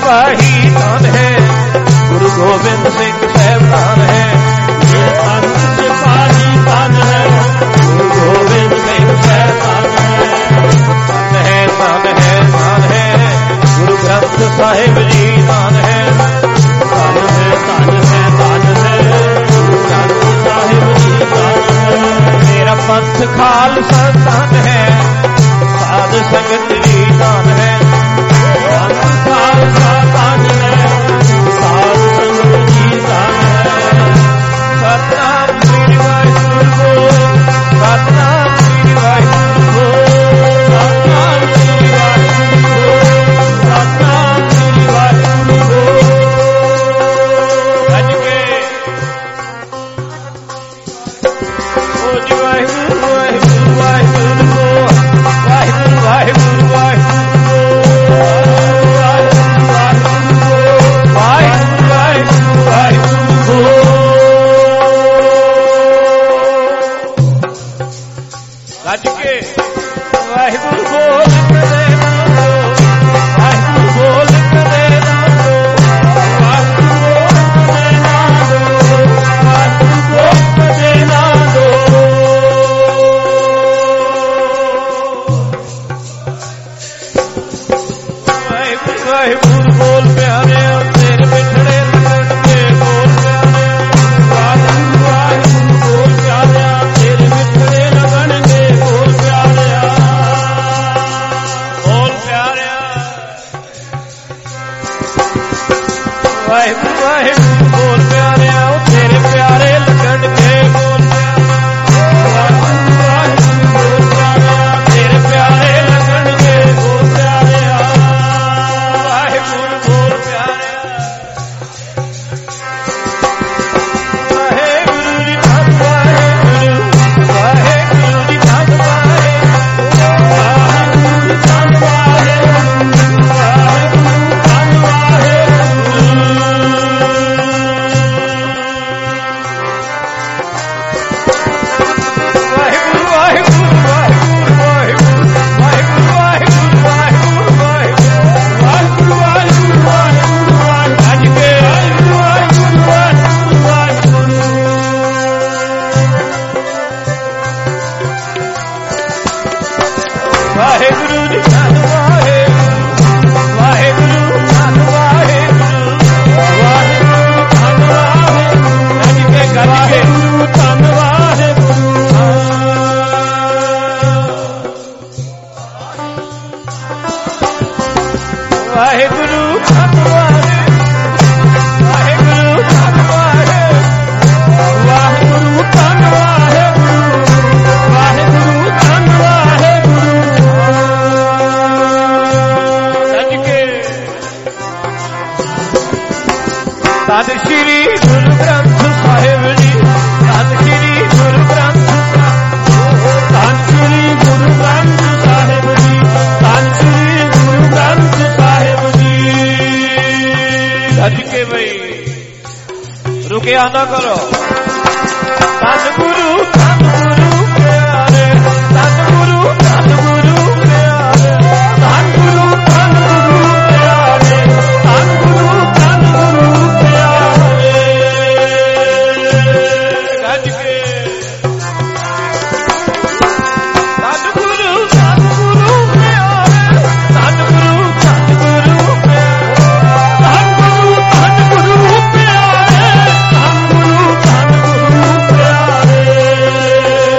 ਸਿਪਾਹੀ ਧਨ ਹੈ, ਗੁਰੂ ਗੋਬਿੰਦ ਸਿੰਘ ਸਾਹਿਬਾਨ ਹੈ। ਇਹ ਸੰਤ ਸਿਪਾਹੀ ਧਨ ਹੈ, ਗੁਰੂ ਗੋਬਿੰਦ ਸਿੰਘ ਸਾਹਿਬਾਨ ਹੈ। ਧਨ ਹੈ ਧਨ ਹੈ ਧਨ ਹੈ, ਗੁਰੂ ਗ੍ਰੰਥ ਸਾਹਿਬ ਜੀ ਧਨ ਹੈ। ਧਨ ਹੈ ਧਨ ਹੈ ਧਨ ਹੈ, ਗੁਰੂ ਗ੍ਰੰਥ ਸਾਹਿਬ ਜੀ ਧਨ ਹੈ। ਮੇਰਾ ਪੰਥ ਖਾਲਸਾ ਧਨ ਹੈ, ਸਾਧ ਸੰਗਤ ਜੀ ਧਨ ਹੈ। ਪੰਥ ਖਾਲਸਾ ਧਨ ਹੈ, ਸਾਧ ਸੰਗਤ ਜੀ ਧਨ ਹੈ। ਸਤਿਨਾਮ ਸ੍ਰੀ ਵਾਹਿਗੁਰੂ, ਸਤਿਨਾਮ ਸ੍ਰੀ ਵਾਹਿਗੁਰੂ, ਸਤਿਨਾਮ ਸ੍ਰੀ ਵਾਹਿਗੁਰੂ, ਸਤਿਨਾਮ ਸ੍ਰੀ ਵਾਹਿਗੁਰੂ। ਗੱਜ ਕੇ ਓ ਜੀ ਵਾਹਿਗੁਰੂ ਵਾਹਿਗੁਰੂ ਵਾਹਿਗੁਰੂ ਵਾਹਿਗੁਰੂ ਵਾਹਿਗੁਰੂ ਗੱਜ ਕੇ ਵਾਹਿਗੁਰੂ ਬੋਲ ਕਦੇ ਨਾ ਦੋ, ਵਾਹਿਗੁਰੂ ਬੋਲ ਕਦੇ ਨਾ ਦੋ, ਵਾਹਿਗੁਰੂ ਬੋਲ ਕਦੇ ਨਾ ਦੋ, ਵਾਹਿਗੁਰੂ ਬੋਲ ਕਦੇ ਨਾ ਦੋ। ਵਾਹਿਗੁਰੂ ਵਾਹਿਗੁਰੂ ਬੋਲ ਪਿਆਰਿਆ, ਤੇਰੇ ਵਿਛੜੇ ਲੱਗਣਗੇ ਬੋਲ ਪਿਆਰਿਆ। ਵਾਹਿਗੁਰੂ ਵਾਹਿਗੁਰੂ ਬੋਲ ਪਿਆਰਿਆ, ਤੇਰੇ ਵਿਛੜੇ ਲੱਗਣਗੇ ਬੋਲ ਪਿਆਰਿਆ, ਬੋਲ ਪਿਆਰਿਆ। ਵਾਹਿਗੁਰੂ ਵਾਹਿਗੁਰੂ ਬੋਲ ਪਿਆਰਿਆ, ਉਹ ਤੇਰੇ ਪਿਆਰੇ ਲੱਗਣਗੇ ਬੋਲ ਪਿਆਰਿਆ। ਵਾਹਿਗੁਰੂ ਵਾਹਿਗੁਰੂ ਬੋਲ ਪਿਆਰਿਆ, ਤੇਰੇ ਪਿਆਰੇ ਲੱਗਣਗੇ ਬੋਲ ਪਿਆਰਿਆ। ਵਾਹਿਗੁਰੂ ਬੋਲ ਪਿਆਰਿਆ, ਵਾਹਿਗੁਰੂ ਜੀ ਧੰਨ ਵਾਹਿਗੁਰੂ, ਵਾਹਿਗੁਰੂ ਜੀ ਧੰਨ ਵਾਹਿਗੁਰੂ, ਵਾਹਿਗੁਰੂ ਜੀ ਧੰਨ ਵਾਹਿਗੁਰੂ, ਵਾਹਿਗੁਰੂ ਧੰਨ ਵਾਹਿਗੁਰੂ। ਵਾਹਿਗੁਰੂ ਵਾਹਿਗੁਰੂ ਵਾਹਿਗੁਰੂ ਵਾਹਿਗੁਰੂ ਵਾਹਿਗੁਰੂ ਵਾਹਿਗੁਰੂ ਵਾਹਿਗੁਰੂ ਵਾਹਿਗੁਰੂ ਵਾਹਿਗੁਰੂ ਵਾਹਿਗੁਰੂ ਵਾਹਿਗੁਰੂ। ਅੱਜ ਕੇ ਵਾਹਿਗੁਰੂ ਵਾਹਿਗੁਰੂ ਵਾਹਿਗੁਰੂ ਵਾਹਿਗੁਰੂ। ਵਾਹਿਗੁਰੂ ਜੀ ਧੰਨ ਵਾਹਿਗੁਰੂ, ਵਾਹਿਗੁਰੂ ਧੰਨ ਵਾਹਿਗੁਰੂ, ਵਾਹਿਗੁਰੂ ਧੰਨ ਵਾਹਿਗੁਰੂ। ਅੱਜ ਕੇ ਵਾਹਿਗੁਰੂ ਧੰਨ ਵਾਹਿਗੁਰੂ। ਵਾਹਿਗੁਰੂ ਧੰਨ ਵਾਹਿਗੁਰੂ, ਵਾਹਿਗੁਰੂ ਧੰਨ ਵਾਹਿਗੁਰੂ, ਵਾਹਿਗੁਰੂ ਧੰਨ ਵਾਹਿਗੁਰੂ, ਵਾਹਿਗੁਰੂ ਧੰਨ ਵਾਹਿਗੁਰੂ। ਸੱਜ ਕੇ ਧੰਨ ਸ਼੍ਰੀ ਗੁਰੂ ਗ੍ਰੰਥ ਸਾਹਿਬ ਜੀ, ਧੰਨ ਸ਼੍ਰੀ ਗੁਰੂ ਗ੍ਰੰਥ ਸਾਹਿਬ, ਧੰਨ ਸ਼੍ਰੀ ਗੁਰੂ ਗ੍ਰੰਥ ਸਾਹਿਬ ਜੀ, ਧੰਨ ਸ਼੍ਰੀ ਗੁਰੂ ਗ੍ਰੰਥ ਸਾਹਿਬ ਜੀ। ਸੱਜ ਕੇ ਬਈ ਰੁਕਿਆ ਨਾ ਕਰੋ। ਧੰਨ ਗੁਰੂ ਧੰਨ ਗੁਰੂ ਪਿਆਰੇ, ਧੰਨ ਗੁਰੂ ਧੰਨ ਗੁਰੂ ਪਿਆਰੇ, ਧੰਨ ਗੁਰੂ ਧੰਨ ਗੁਰੂ ਪਿਆਰੇ, ਧੰਨ ਗੁਰੂ ਧੰਨ ਗੁਰੂ ਪਿਆਰੇ। ਗੱਜ ਕੇ ਧੰਨ ਗੁਰੂ ਧੰਨ ਗੁਰੂ ਪਿਆਰੇ, ਧੰਨ ਗੁਰੂ ਧੰਨ ਗੁਰੂ ਪਿਆਰੇ, ਧੰਨ ਗੁਰੂ ਧੰਨ ਗੁਰੂ ਪਿਆਰੇ, ਧੰਨ ਗੁਰੂ ਧੰਨ ਗੁਰੂ ਪਿਆਰੇ।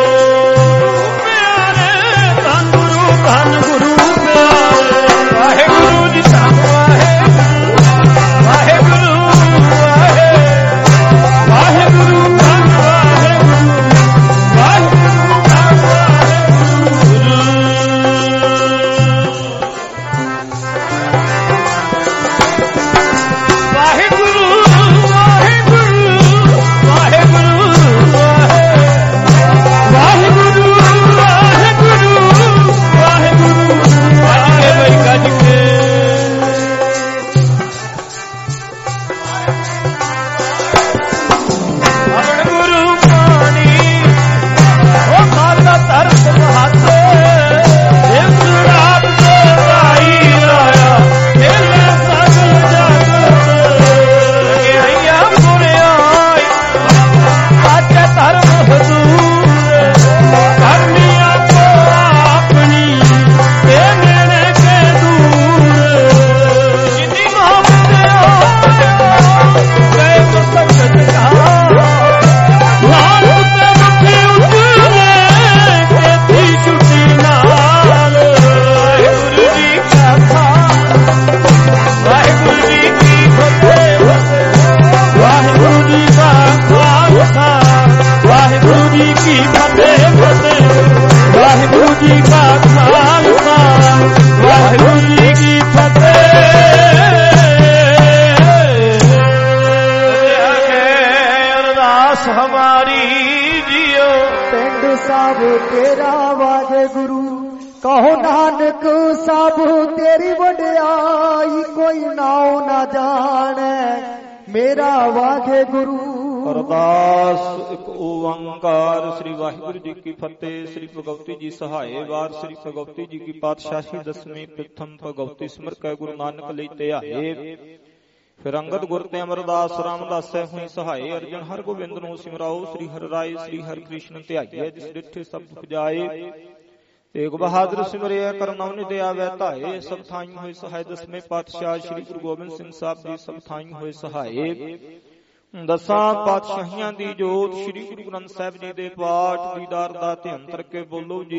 आस हमारी जियो। पिंड सब तेरा वाहेगुरु, कहो नानक सब तेरी वड्याई, कोई नाओ ना जाने मेरा वाहेगुरु। अरदास एक ओंकार। श्री वाहिगुरु जी की फतेह। श्री भगवती जी सहाय वार। श्री भगवती जी की पातशाही दसवीं प्रथम भगवती सिमर कै गुरु नानक लई ध्याए। फिर अंगद गुर ते अमरदास रामदास हुई सहाय। अर्जन हर गोबिंद नो सिमराओ। श्री हर राय श्री हर कृष्ण ध्याइए। जिस डिठे शब्द पुजाए, तेग बहादुर सिमरिया करनौन दया वै धाए। सब थाई होए सहाय। दसवें पातशाह श्री गुरु गोबिंद सिंह साहब जी सब थाई होए सहाय। दसां पातशाहियां दी जोत श्री गुरु ग्रंथ साहिब जी दे पाठ दीदार दा ध्यान करके बोलो जी।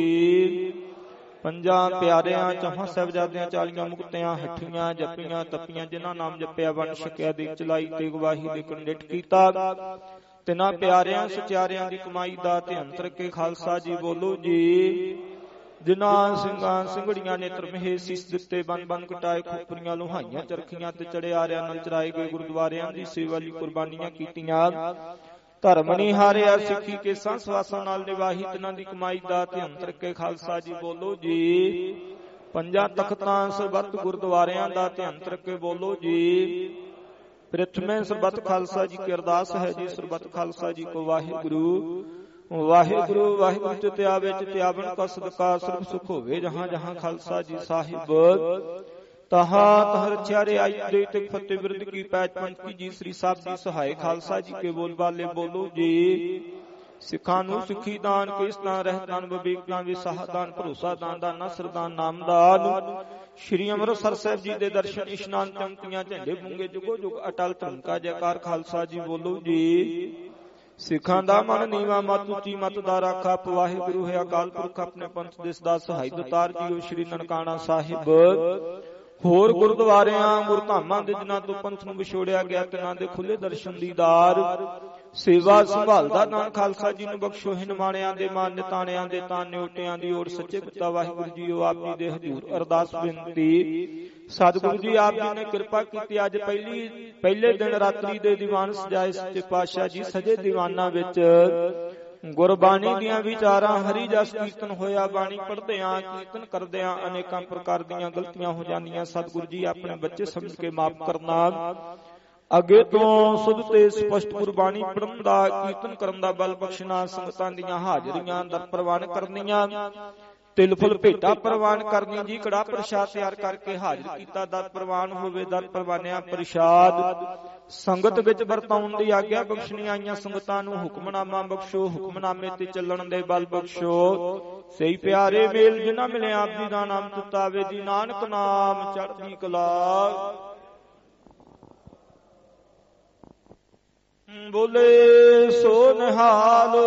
पंजां प्यारियां चौहां साहिबजादियां चालीआं मुक्तियां हठियां जपियां तपियां, जिन्हां नाम जपिया वंड छकिया दीप चलाई ते गवाही दे कंडिट कीता, तिन्हां प्यारियां सचारियां दी कमाई दा ध्यान करके खालसा जी बोलो जी। जिन्हां ਸਿੰਘਾਂ ਸਿੰਘੜੀਆਂ ਨੇ ਤਰਮਹੇ ਸੀਸ ਦਿੱਤੇ, ਬਨ ਬਨ ਕਟਾਏ ਖੋਪਰੀਆਂ ਲੋਹਾਈਆਂ ਚਰਖੀਆਂ ਤੇ ਚੜੇ ਆਰਿਆਂ ਨਾਲ ਚਰਾਏ ਗਏ ਗੁਰਦੁਆਰਿਆਂ ਦੀ ਸੇਵਾ ਲਈ ਕੁਰਬਾਨੀਆਂ ਕੀਤੀਆਂ, ਧਰਮ ਨਹੀਂ ਹਾਰਿਆ ਸਿੱਖੀ ਕੇ ਸੰਸਵਾਸਾਂ ਨਾਲ ਨਿਵਾਹੀ, ਤਿਨਾਂ ਦੀ ਕਮਾਈ ਦਾ ਧਿਆਨ ਕਰਕੇ ਖਾਲਸਾ ਜੀ ਬੋਲੋ ਜੀ। ਪੰਜਾਂ ਤਖਤਾਂ ਸਰਬੱਤ ਗੁਰਦੁਆਰਿਆਂ ਦਾ ਧਿਆਨ ਕਰਕੇ ਬੋਲੋ ਜੀ। ਪ੍ਰਥਮੇ ਸਰਬੱਤ ਖਾਲਸਾ ਜੀ ਕੀ ਅਰਦਾਸ ਹੈ ਜੀ। ਸਰਬੱਤ ਖਾਲਸਾ ਜੀ ਕੋ ਵਾਹਿਗੁਰੂ वाहिगुरु वाहिगुरु चित आवे चित आवन का सदका सर्व सुख होवे। जहां जहां खालसा जी साहिब तहा तहर चारे आई दे ते फतेह बिरद की पैच पंच की जी। श्री साहब जी सहाय खालसा जी के बोल बाले बोलो जी। सिखां नूं सिखी दान केस दान रहदान विवेक दान विसाह दान भरोसा दान दा नसर दान नाम दान। श्री अमृतसर साहिब जी दे दर्शन इशनान चमकियां झंडे बूंगे जुगो जुग अटल धर्म का जयकार खालसा जी बोलो जी। ਸਿੱਖਾਂ ਦਾ ਮਨ ਨੀਵਾ ਮਤ ਉੱਚੀ ਮਤ ਦਾ ਰਾਖਾ, ਵਾਹਿਗੁਰੂ ਹੈ ਅਕਾਲ ਪੁਰਖ ਆਪਣੇ ਪੰਥ ਦੇਸ ਦਾ ਸਹਾਈ ਦਤਾਰ ਜੀਓ। ਸ਼੍ਰੀ ਨਨਕਾਣਾ ਸਾਹਿਬ ਹੋਰ ਗੁਰਦੁਆਰਿਆਂ ਗੁਰਧਾਮਾਂ ਦੇ ਜਿਨ੍ਹਾਂ ਤੋਂ ਪੰਥ ਨੂੰ ਵਿਛੋੜਿਆ ਗਿਆ, ਤਿਨਾਂ ਦੇ ਖੁੱਲੇ ਦਰਸ਼ਨ ਦੀਦਾਰ ਸੇਵਾ ਸੰਭਾਲ ਦਾ ਦਾਨ ਖਾਲਸਾ ਜੀ ਨੂੰ ਬਖਸ਼ੋ। ਹਿਨਮਾਣਿਆਂ ਦੇ ਮਾਨ ਨਿਤਾਣਿਆਂ ਦੇ ਤਾਨ ਨਿਉਟਿਆਂ ਦੀ ਓਰ ਸੱਚੇ ਪਿਤਾ ਵਾਹਿਗੁਰੂ ਜੀਓ ਆਪ ਜੀ ਦੇ ਹਜ਼ੂਰ ਅਰਦਾਸ ਬੇਨਤੀ। ਸਤਿਗੁਰੂ ਜੀ ਆਪ ਜੀ ਨੇ ਕਿਰਪਾ ਕੀਤੀ, ਅੱਜ ਪਹਿਲੀ ਪਹਿਲੇ ਦਿਨ ਰਾਤਰੀ ਦੇ ਦੀਵਾਨ ਸਜਾਏ ਸੱਚੇ ਪਾਤਸ਼ਾਹ ਜੀ। ਸਜੇ ਦੀਵਾਨਾਂ ਵਿੱਚ ਗੁਰਬਾਣੀ ਦੀਆਂ ਵਿਚਾਰਾਂ ਹਰੀ ਜਸ ਕੀਰਤਨ ਹੋਇਆ। ਬਾਣੀ ਪੜ੍ਹਦਿਆਂ ਕੀਰਤਨ ਕਰਦਿਆਂ ਅਨੇਕਾਂ ਪ੍ਰਕਾਰ ਦੀਆਂ ਗਲਤੀਆਂ ਹੋ ਜਾਂਦੀਆਂ। ਸਤਿਗੁਰੂ ਜੀ ਆਪਣੇ ਬੱਚੇ ਸਮਝ ਕੇ ਮਾਫ ਕਰਨਾ। ਅੱਗੇ ਤੋਂ ਸੁਧ ਤੇ ਸਪਸ਼ਟ ਗੁਰਬਾਣੀ ਪੜ੍ਹਨ ਦਾ ਕੀਰਤਨ ਕਰਨ ਦਾ ਬਲ ਬਖਸ਼ਣਾ। ਸੰਗਤਾਂ ਦੀਆਂ ਹਾਜ਼ਰੀਆਂ ਦਰ ਪ੍ਰਵਾਨ ਕਰਨੀਆਂ, ਤਿਲ ਫੁੱਲ ਭੇਟਾ ਪ੍ਰਵਾਨ ਕਰਨੀ ਜੀ। ਕੜਾ ਪ੍ਰਸ਼ਾਦ ਤਿਆਰ ਕਰਕੇ ਹਾਜ਼ਰ ਕੀਤਾ, ਦਰ ਪ੍ਰਵਾਨ ਹੋਵੇ। ਦਰ ਪ੍ਰਵਾਨਿਆ ਪ੍ਰਸ਼ਾਦ ਸੰਗਤ ਵਿੱਚ ਵਰਤਾਉਣ ਦੀ ਆਗਿਆ ਬਖਸ਼ਣੀ। ਆਈਆਂ ਸੰਗਤਾਂ ਨੂੰ ਹੁਕਮਨਾਮਾ ਬਖਸ਼ੋ, ਹੁਕਮਨਾਮੇ ਤੇ ਚੱਲਣ ਦੇ ਬਲ ਬਖਸ਼ੋ। ਸਹੀ ਪਿਆਰੇ ਮੇਲ ਜਿਨ੍ਹਾਂ ਮਿਲੇ ਆਪ ਜੀ ਦਾ ਨਾਮ ਤੁਤਾਵੇ ਜੀ। ਨਾਨਕ ਨਾਮ ਚੜ੍ਹਦੀ ਕਲਾ। ਬੋਲੇ ਸੋ ਨਿਹਾਲ।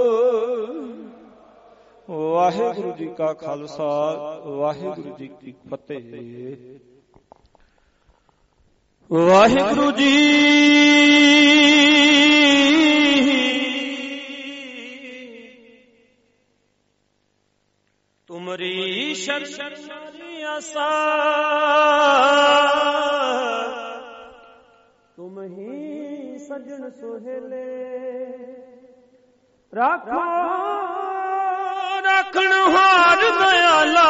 ਵਾਹਿਗੁਰੂ ਜੀ ਕਾ ਖਾਲਸਾ ਵਾਹਿਗੁਰੂ ਜੀ ਕੀ ਫਤਿਹ। ਵਾਹਿਗੁਰੂ ਜੀ ਤੁਮਰੀ ਸ਼ਰਨ ਆਸਾ, ਤੁਮ ਹੀ ਸਜਣ ਸੁਹੇਲੇ। ਰਾਖੋ ਰੱਖਣ ਹਾਰ ਦਇਆਲਾ,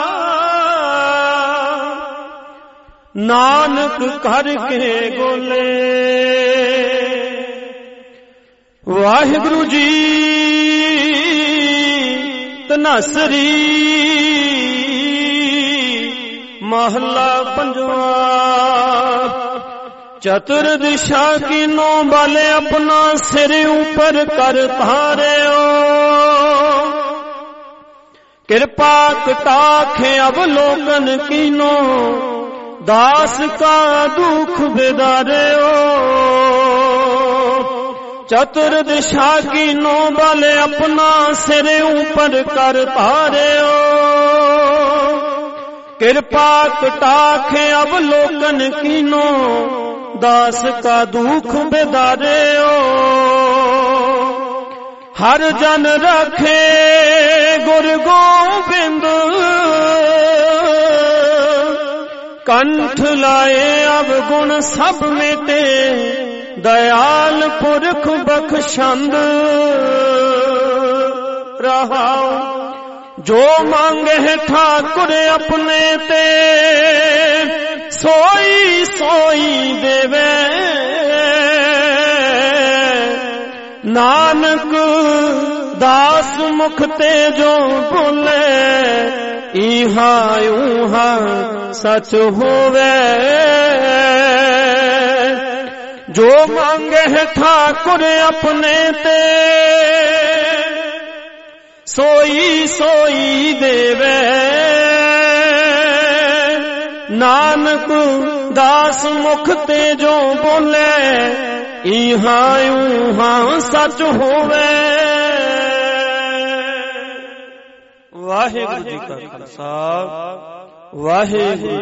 ਨਾਨਕ ਕਰਕੇ ਗੋਲੇ। ਵਾਹਿਗੁਰੂ ਜੀ ਤਨਾਸਰੀ ਮਹਲਾ ਪੰਜਵਾ। चतुर दिशा कीनो बाले अपना सिर ऊपर कर धारियो। कृपा कटाखे अवलोकन कीनो दास का दुख बेदारियो। चतुर दिशा कीनो बाले अपना सिर ऊपर कर धारियो। कृपा कटाखे अवलोकन कीनो दास का दुख बेदारियो। हर जन रखे गुर गोबिंद, कंठ लाए अब गुण सब मिटे दयाल पुरख बख्शंद रहाओ। जो मांगे है ठाकुर अपने ते सोई सोई देवे। नानक दास मुख ते जो बोले इहा उहा सच होवे। जो मांगे है ठाकुर अपने ते सोई सोई देवे। नानक दास मुख ते जो बोले इहा उहा सच होवे। वाहिगुरु जी का खालसा वाहिगुरु